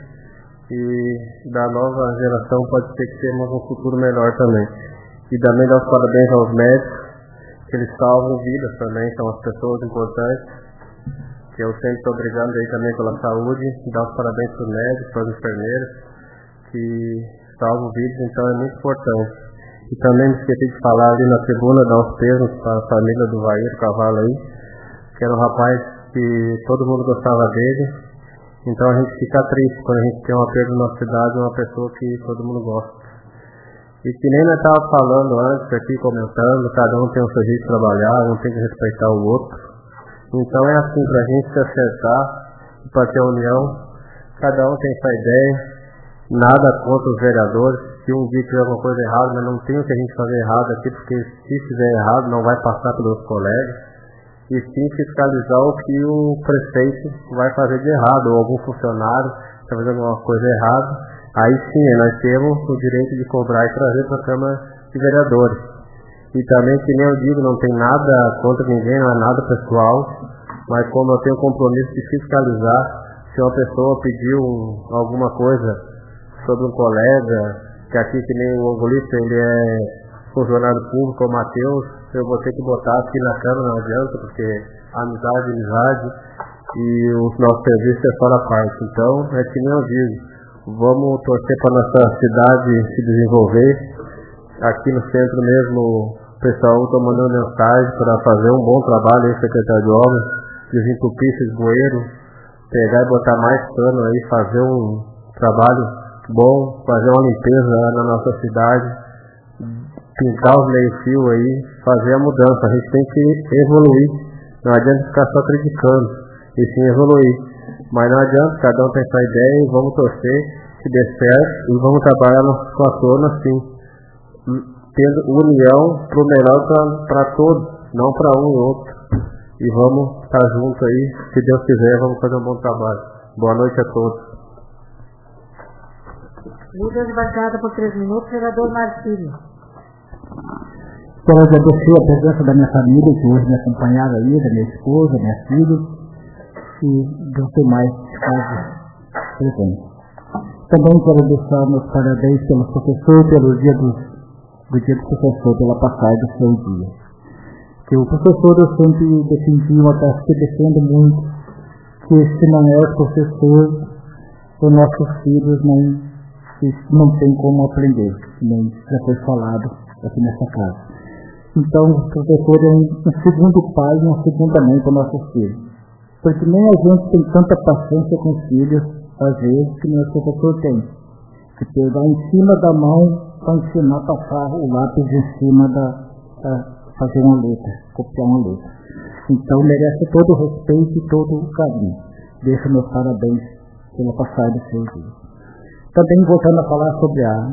e da nova geração pode ser que tenhamos um futuro melhor também. E também dar os parabéns aos médicos, que eles salvam vidas também, são as pessoas importantes, que eu sempre estou brigando aí também pela saúde. Dar os parabéns para os médicos, para os enfermeiros, que salvam vidas, então é muito importante. E também me esqueci de falar ali na tribuna, dar os pesos para a família do Vair Cavalo aí, que era um rapaz que todo mundo gostava dele. Então a gente fica triste quando a gente tem uma perda na nossa cidade, uma pessoa que todo mundo gosta. E que nem nós estávamos falando antes aqui, comentando, cada um tem um seu jeito de trabalhar, um tem que respeitar o outro. Então é assim, para a gente se acertar, para ter união, cada um tem sua ideia, nada contra os vereadores. Se um dia tiver alguma coisa errada, mas não tem o que a gente fazer errado aqui, porque se fizer errado não vai passar pelos colegas, e sim fiscalizar o que o prefeito vai fazer de errado, ou algum funcionário está fazendo alguma coisa errada, aí sim nós temos o direito de cobrar e trazer para a Câmara de Vereadores. E também, que nem eu digo, não tem nada contra ninguém, não é nada pessoal, mas como eu tenho o compromisso de fiscalizar, se uma pessoa pediu alguma coisa sobre um colega, que aqui que nem o Ogolista, ele é funcionário público, o Matheus, eu vou ter que botar aqui na Câmara, não adianta, porque amizade, amizade, e o nosso serviço é fora parte. Então, é que nem eu digo, vamos torcer para nossa cidade se desenvolver. Aqui no centro mesmo, o pessoal está mandando mensagem para fazer um bom trabalho aí, secretário de obras, desentupir esses bueiros, pegar e botar mais cano aí, fazer um trabalho bom, fazer uma limpeza na nossa cidade, pintar os meio-fio aí, fazer a mudança. A gente tem que evoluir, não adianta ficar só criticando, e sim evoluir. Mas não adianta, cada um tem sua ideia e vamos torcer que dê certo e vamos trabalhar no quatorno assim, tendo união pro melhor para todos, não para um e outro. E vamos estar juntos aí, se Deus quiser, vamos fazer um bom trabalho. Boa noite a todos. Líder de bancada por três minutos, vereador Marcílio. Quero agradecer a presença da minha família, que hoje me acompanharam aí, da minha esposa, minha filha, e dos demais casos presentes. Também quero deixar meus parabéns pelo professor, pelo dia do, do dia do professor, pela passagem do seu dia. Que o professor eu sempre defendi uma taxa que defendo muito, que se não é o professor, os nossos filhos não não tem como aprender, nem já foi falado aqui nessa casa. Então, o professor é um, um segundo pai e uma segunda mãe para nossos filhos. Porque nem a gente tem tanta paciência com os filhos, às vezes, que nem o professor tem. Que pegar em cima da mão para ensinar a passar o lápis em cima da, da fazer uma letra, copiar uma letra. Então, merece todo o respeito e todo o carinho. Deixo meus parabéns pela passagem do seu dia. Também voltando a falar sobre a,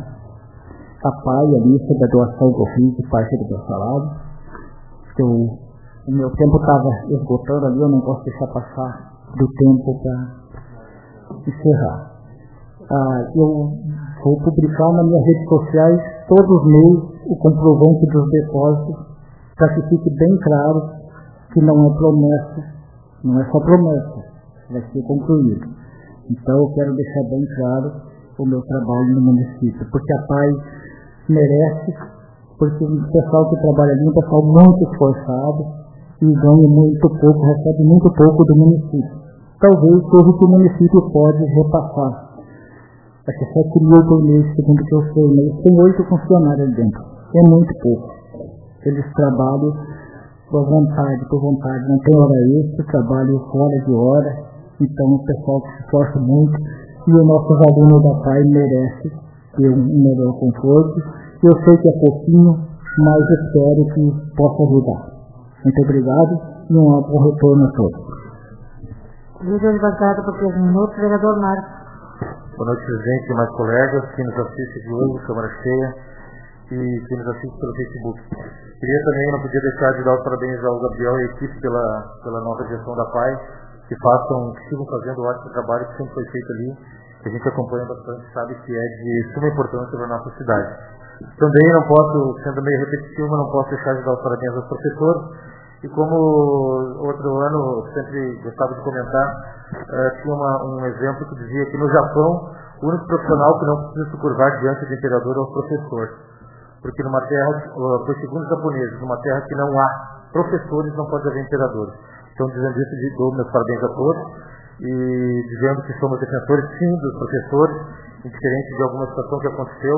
a P A I ali, sobre a doação que eu fiz de parte do meu salário. Eu, o meu tempo estava esgotando ali, eu não posso deixar passar do tempo para encerrar. Ah, eu vou publicar nas minhas redes sociais todos os meses o comprovante dos depósitos, para que fique bem claro que não é promessa, não é só promessa, vai ser concluído. Então eu quero deixar bem claro o meu trabalho no município, porque a P A I merece, porque o pessoal que trabalha ali é um pessoal muito esforçado e ganha muito pouco, recebe muito pouco do município. Talvez seja que o município pode repassar. Acho que sete mil por mês, segundo o que eu sei, mas tem oito funcionários ali dentro. É muito pouco. Eles trabalham por vontade, por vontade, não tem hora extra, trabalham fora de hora, então o pessoal que se esforça muito. E os nossos alunos da P A I merecem ter um melhor conforto. Eu sei que é pouquinho, mas espero que possa ajudar. Muito obrigado e um bom retorno a todos. Líder de bancada por três minutos, vereador Marcos. Boa noite, presidente e mais colegas, quem nos assiste de hoje, Câmara Cheia, e quem nos assiste pelo Facebook. Queria também, não podia deixar de dar os parabéns ao Gabriel e à equipe pela, pela nova gestão da P A I, que façam, que sigam fazendo o ótimo trabalho que sempre foi feito ali, que a gente acompanha bastante, sabe que é de suma importância para a nossa cidade. Também não posso, sendo meio repetitivo, mas não posso deixar de dar os parabéns aos professores. E como outro ano, sempre gostava de comentar, uh, tinha uma, um exemplo que dizia que no Japão, o único profissional que não precisa se curvar diante do imperador é o professor. Porque numa terra, uh, foi segundo os japoneses, numa terra que não há professores, não pode haver imperadores. Então, dizendo isso, dou meus parabéns a todos. E dizendo que somos defensores, sim, dos professores, indiferente de alguma situação que aconteceu,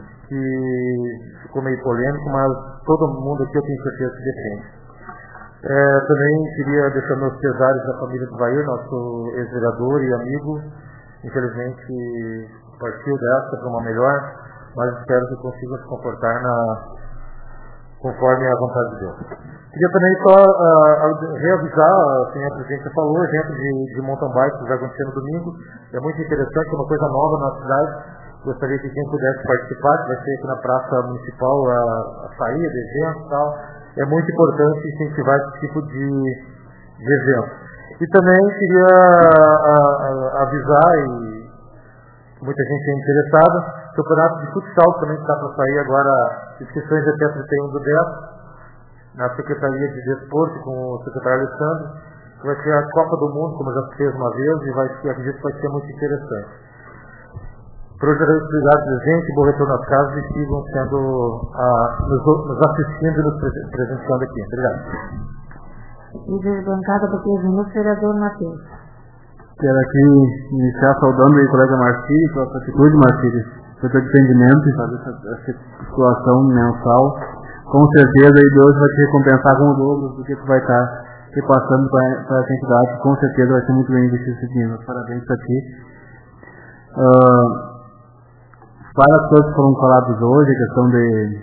que ficou meio polêmico, mas todo mundo aqui eu tenho certeza que defende. É, também queria deixar meus pesares à família do Vair, nosso ex-vereador e amigo. Infelizmente partiu dessa para uma melhor, mas espero que consiga se comportar na, conforme a vontade de Deus. Queria também só uh, reavisar, assim, a presidente falou, o evento de, de mountain bike que vai acontecer no domingo. É muito interessante, é uma coisa nova na cidade. Gostaria que quem pudesse participar, que vai ser aqui na Praça Municipal, a, a saída, evento e tal. É muito importante incentivar esse tipo de, de evento. E também queria a, a, avisar, e muita gente é interessada, o campeonato de futsal também está para sair agora, inscrições até trinta e um do dez, na Secretaria de Desporto, com o secretário Alessandro, que vai ser a Copa do Mundo, como já se fez uma vez, e vai, acredito que vai ser muito interessante. Por hoje, obrigado, presidente, bom retorno às casas e sigam sendo, ah, nos, nos assistindo e nos presenciando aqui. Obrigado. Líder de bancada por três minutos, vereador Matheus. Quero aqui iniciar saudando o colega Marcílio, pela sua atitude, Marcílio, pelo seu dependimento em fazer essa, essa situação mensal. Com certeza, aí Deus vai te recompensar com o dobro do que tu vai estar repassando para essa entidade. Com certeza vai ser muito bem investido esse dinheiro. Parabéns para ti. Uh, Várias coisas foram faladas hoje, a questão de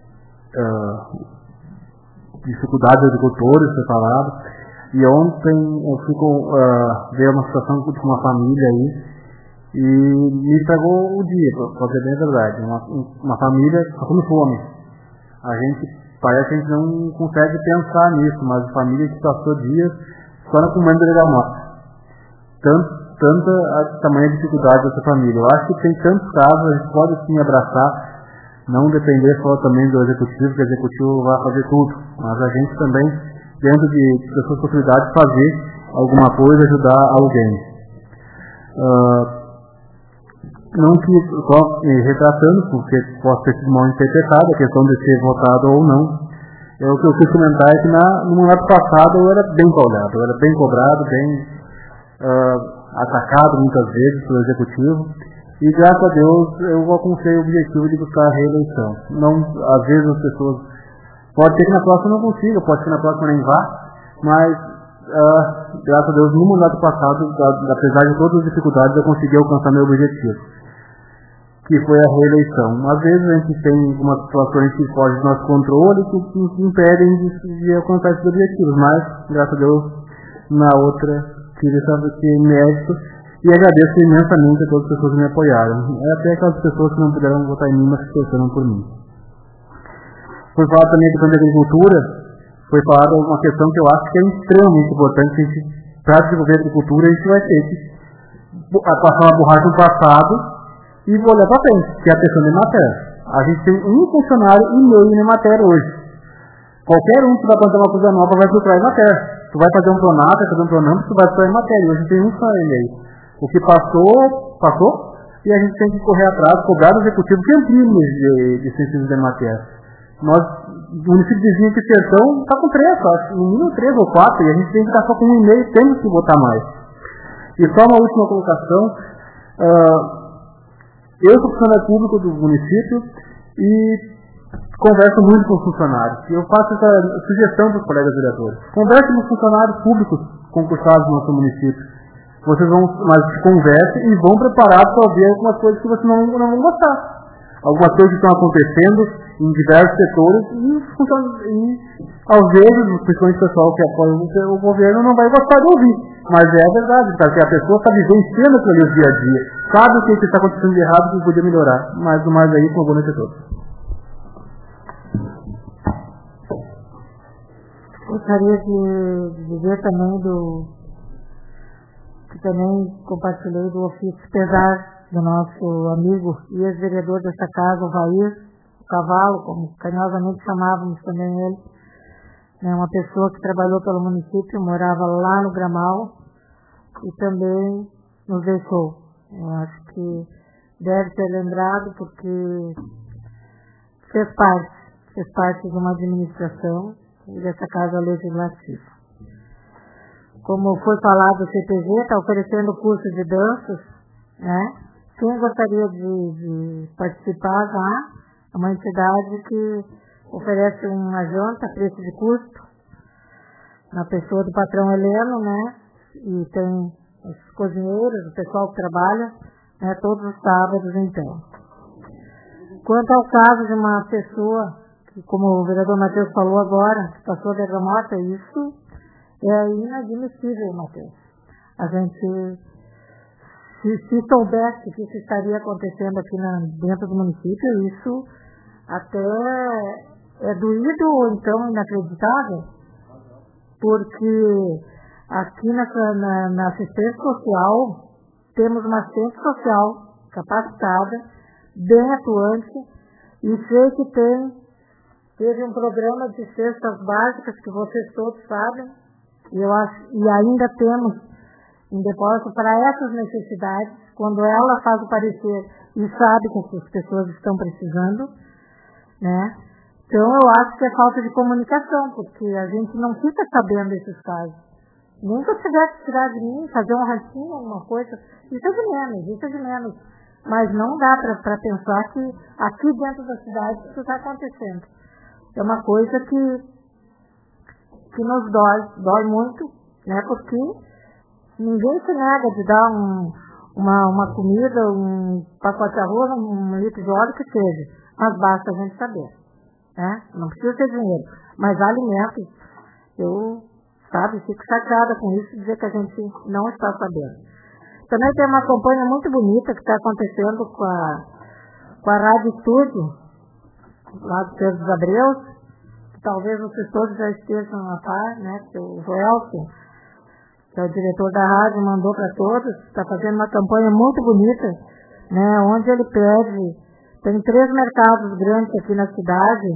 uh, dificuldades de agricultores foi falado. E ontem eu fui com, uh, veio uma situação com uma família aí e me estragou o dia, para dizer bem a verdade. Uma, uma família com fome. A gente parece que a gente não consegue pensar nisso, mas a família que passou dias só com medo da morte. Tanto tanta a tamanha dificuldade dessa família. Eu acho que tem tantos casos, a gente pode sim abraçar, não depender só também do executivo, que o executivo vai fazer tudo, mas a gente também, dentro de, de suas possibilidades, fazer alguma coisa, ajudar alguém. Uh, não que, só me retratando, porque posso ter sido mal interpretado, a questão de ser votado ou não, é o que eu quis comentar é que na, no mandato passado eu era bem cobrado, eu era bem cobrado, bem uh, atacado muitas vezes pelo executivo, e graças a Deus eu alcancei o objetivo de buscar a reeleição. Não, às vezes as pessoas, pode ser que na próxima não consiga, pode ser que na próxima nem vá, mas uh, graças a Deus no mandato passado, da, apesar de todas as dificuldades, eu consegui alcançar meu objetivo, que foi a reeleição. Às vezes a gente tem algumas situações que fogem do nosso controle, que, que impedem de, de alcançar esses objetivos, mas graças a Deus na outra tive esse mérito e agradeço imensamente a todas as pessoas que me apoiaram. É até aquelas pessoas que não puderam votar em mim, mas que torceram por mim. Foi falado também a questão da agricultura, foi falada uma questão que eu acho que é extremamente importante, que a gente, para desenvolver a agricultura, a gente vai ter que passar uma borracha no passado e olhar para frente, que é a questão da Emater. A gente tem um funcionário e meio na Emater hoje. Qualquer um que vai plantar uma coisa nova vai filtrar a Emater. Tu vai fazer um pronato, vai fazer um pronampo, tu vai fazer matéria. Hoje tem um só ele aí. O que passou, passou, e a gente tem que correr atrás, cobrar do executivo que imprime de, de ciências de matéria. Nós, o município vizinho de Sertão, está com três, acho, no mínimo três ou quatro, e a gente tem que estar só com um e meio, temos que botar mais. E só uma última colocação, uh, eu sou funcionário público do município e converso muito com os funcionários. Eu faço essa sugestão para os colegas vereadores. Converse com os funcionários públicos concursados no nosso município. Vocês vão, mas conversem e vão preparados para ouvir algumas coisas que vocês não, não vão gostar. Algumas coisas que estão acontecendo em diversos setores e, e às vezes, principalmente o pessoal que apoia o governo não vai gostar de ouvir. Mas é a verdade, tá? Que a pessoa está vivenciando aquilo ali o dia a dia, sabe o que está acontecendo de errado e que podia melhorar. Mas do mais aí, com boa noite a todos. Gostaria de dizer também do que também compartilhei do ofício pesar do nosso amigo e ex-vereador dessa casa, o Vair, o Cavalo, como carinhosamente chamávamos também ele, né, uma pessoa que trabalhou pelo município, morava lá no Gramal e também nos deixou. Eu acho que deve ser lembrado porque fez parte, fez parte de uma administração e dessa casa legislativa. Como foi falado, o C P G está oferecendo cursos de danças, né? Quem gostaria de, de participar já, é uma entidade que oferece uma janta a preço de custo, na pessoa do patrão Heleno, né? E tem os cozinheiros, o pessoal que trabalha, né? Todos os sábados, então. Quanto ao caso de uma pessoa, que, como o vereador Matheus falou agora, que passou a derramota, isso é inadmissível, Matheus. A gente, se, se soubesse que isso estaria acontecendo aqui na, dentro do município, isso até é doído ou então inacreditável, porque aqui na, na, na assistência social temos uma assistente social capacitada, bem atuante, e sei que tem, teve um programa de cestas básicas que vocês todos sabem, e, eu acho, e ainda temos em depósito para essas necessidades, quando ela faz o parecer e sabe que as pessoas estão precisando, né? Então eu acho que é falta de comunicação, porque a gente não fica sabendo desses casos. Nunca tiver que tirar de mim, fazer um ranchinho, alguma coisa, isso é de menos, isso é de menos. Mas não dá para pensar que aqui dentro da cidade isso está acontecendo. É uma coisa que, que nos dói, dói muito, né? Porque ninguém se nega de dar um, uma, uma comida, um pacote de arroz, um litro de óleo, que seja. Mas basta a gente saber, né? Não precisa ter dinheiro. Mas alimentos, eu, sabe, fico chateada com isso, dizer que a gente não está sabendo. Também tem uma campanha muito bonita que está acontecendo com a, com a Rádio Estúdio, lá do Pedro dos Abreus, que talvez vocês todos já estejam a par, né? Que o Joelson, que é o diretor da rádio, mandou para todos, está fazendo uma campanha muito bonita, né? Onde ele pede, tem três mercados grandes aqui na cidade,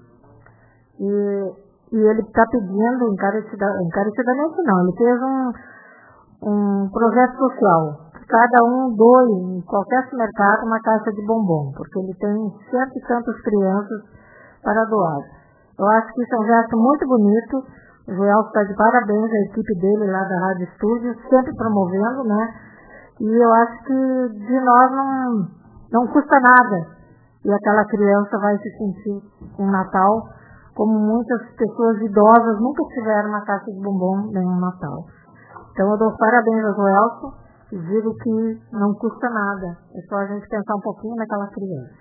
e, e ele está pedindo, encarecidamente, encarecidamente não, ele fez um um projeto social, que cada um doe em qualquer mercado uma caixa de bombom, porque ele tem cento e tantas crianças para doar. Eu acho que isso é um gesto muito bonito. O Joel está de parabéns, a equipe dele lá da Rádio Estúdio, sempre promovendo, né? E eu acho que de nós não, não custa nada. E aquela criança vai se sentir com Natal, como muitas pessoas idosas nunca tiveram uma caixa de bombom nem um Natal. Então eu dou parabéns ao Joelson e digo que não custa nada. É só a gente pensar um pouquinho naquela criança.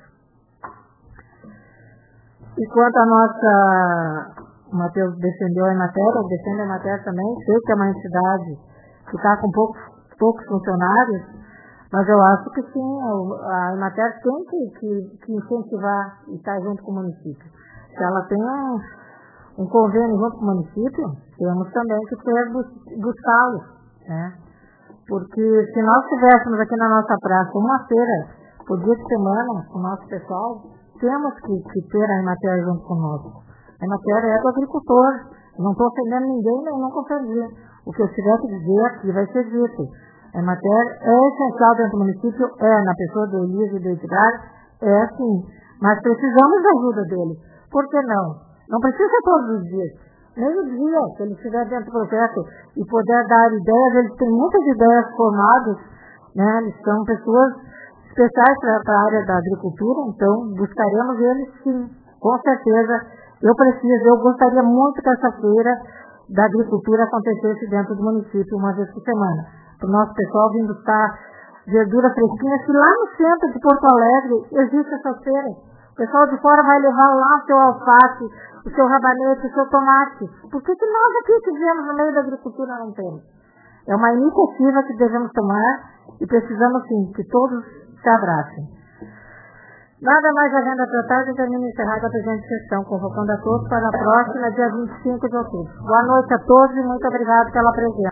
E quanto a nossa... O Matheus defendeu a Emater, eu defendo a Emater também. Sei que é uma entidade que está com poucos, poucos funcionários, mas eu acho que sim, a Emater tem que, que, que incentivar e estar junto com o município. Se ela tem um... um convênio junto com o município, temos também que ter buscá-los, né? Porque se nós tivéssemos aqui na nossa praça uma feira por dia de semana com o nosso pessoal, temos que, que ter a Emater junto conosco. A Emater é do agricultor, não estou ofendendo ninguém, nem nunca ofendi. O que eu tiver que dizer aqui vai ser dito. A Emater é essencial dentro do município, é, na pessoa do Elias e do Edgar, é sim, mas precisamos da ajuda dele. Por que não? Não precisa ser todos os dias. Meio dia, se ele estiver dentro do projeto e puder dar ideias, eles têm muitas ideias formadas, né? Eles são pessoas especiais para a área da agricultura, então buscaremos eles sim, com certeza. Eu preciso, eu gostaria muito que essa feira da agricultura acontecesse dentro do município uma vez por semana. Para o nosso pessoal vir buscar verdura fresquinha, que lá no centro de Porto Alegre existe essa feira. O pessoal de fora vai levar lá o seu alface, o seu rabanete, o seu tomate. Por que que nós aqui que vivemos no meio da agricultura não temos? É uma iniciativa que devemos tomar e precisamos, sim, que todos se abracem. Nada mais havendo a tratar, determina encerrada a presente sessão, convocando a todos para a próxima, dia vinte e cinco de outubro. Boa noite a todos e muito obrigado pela presença.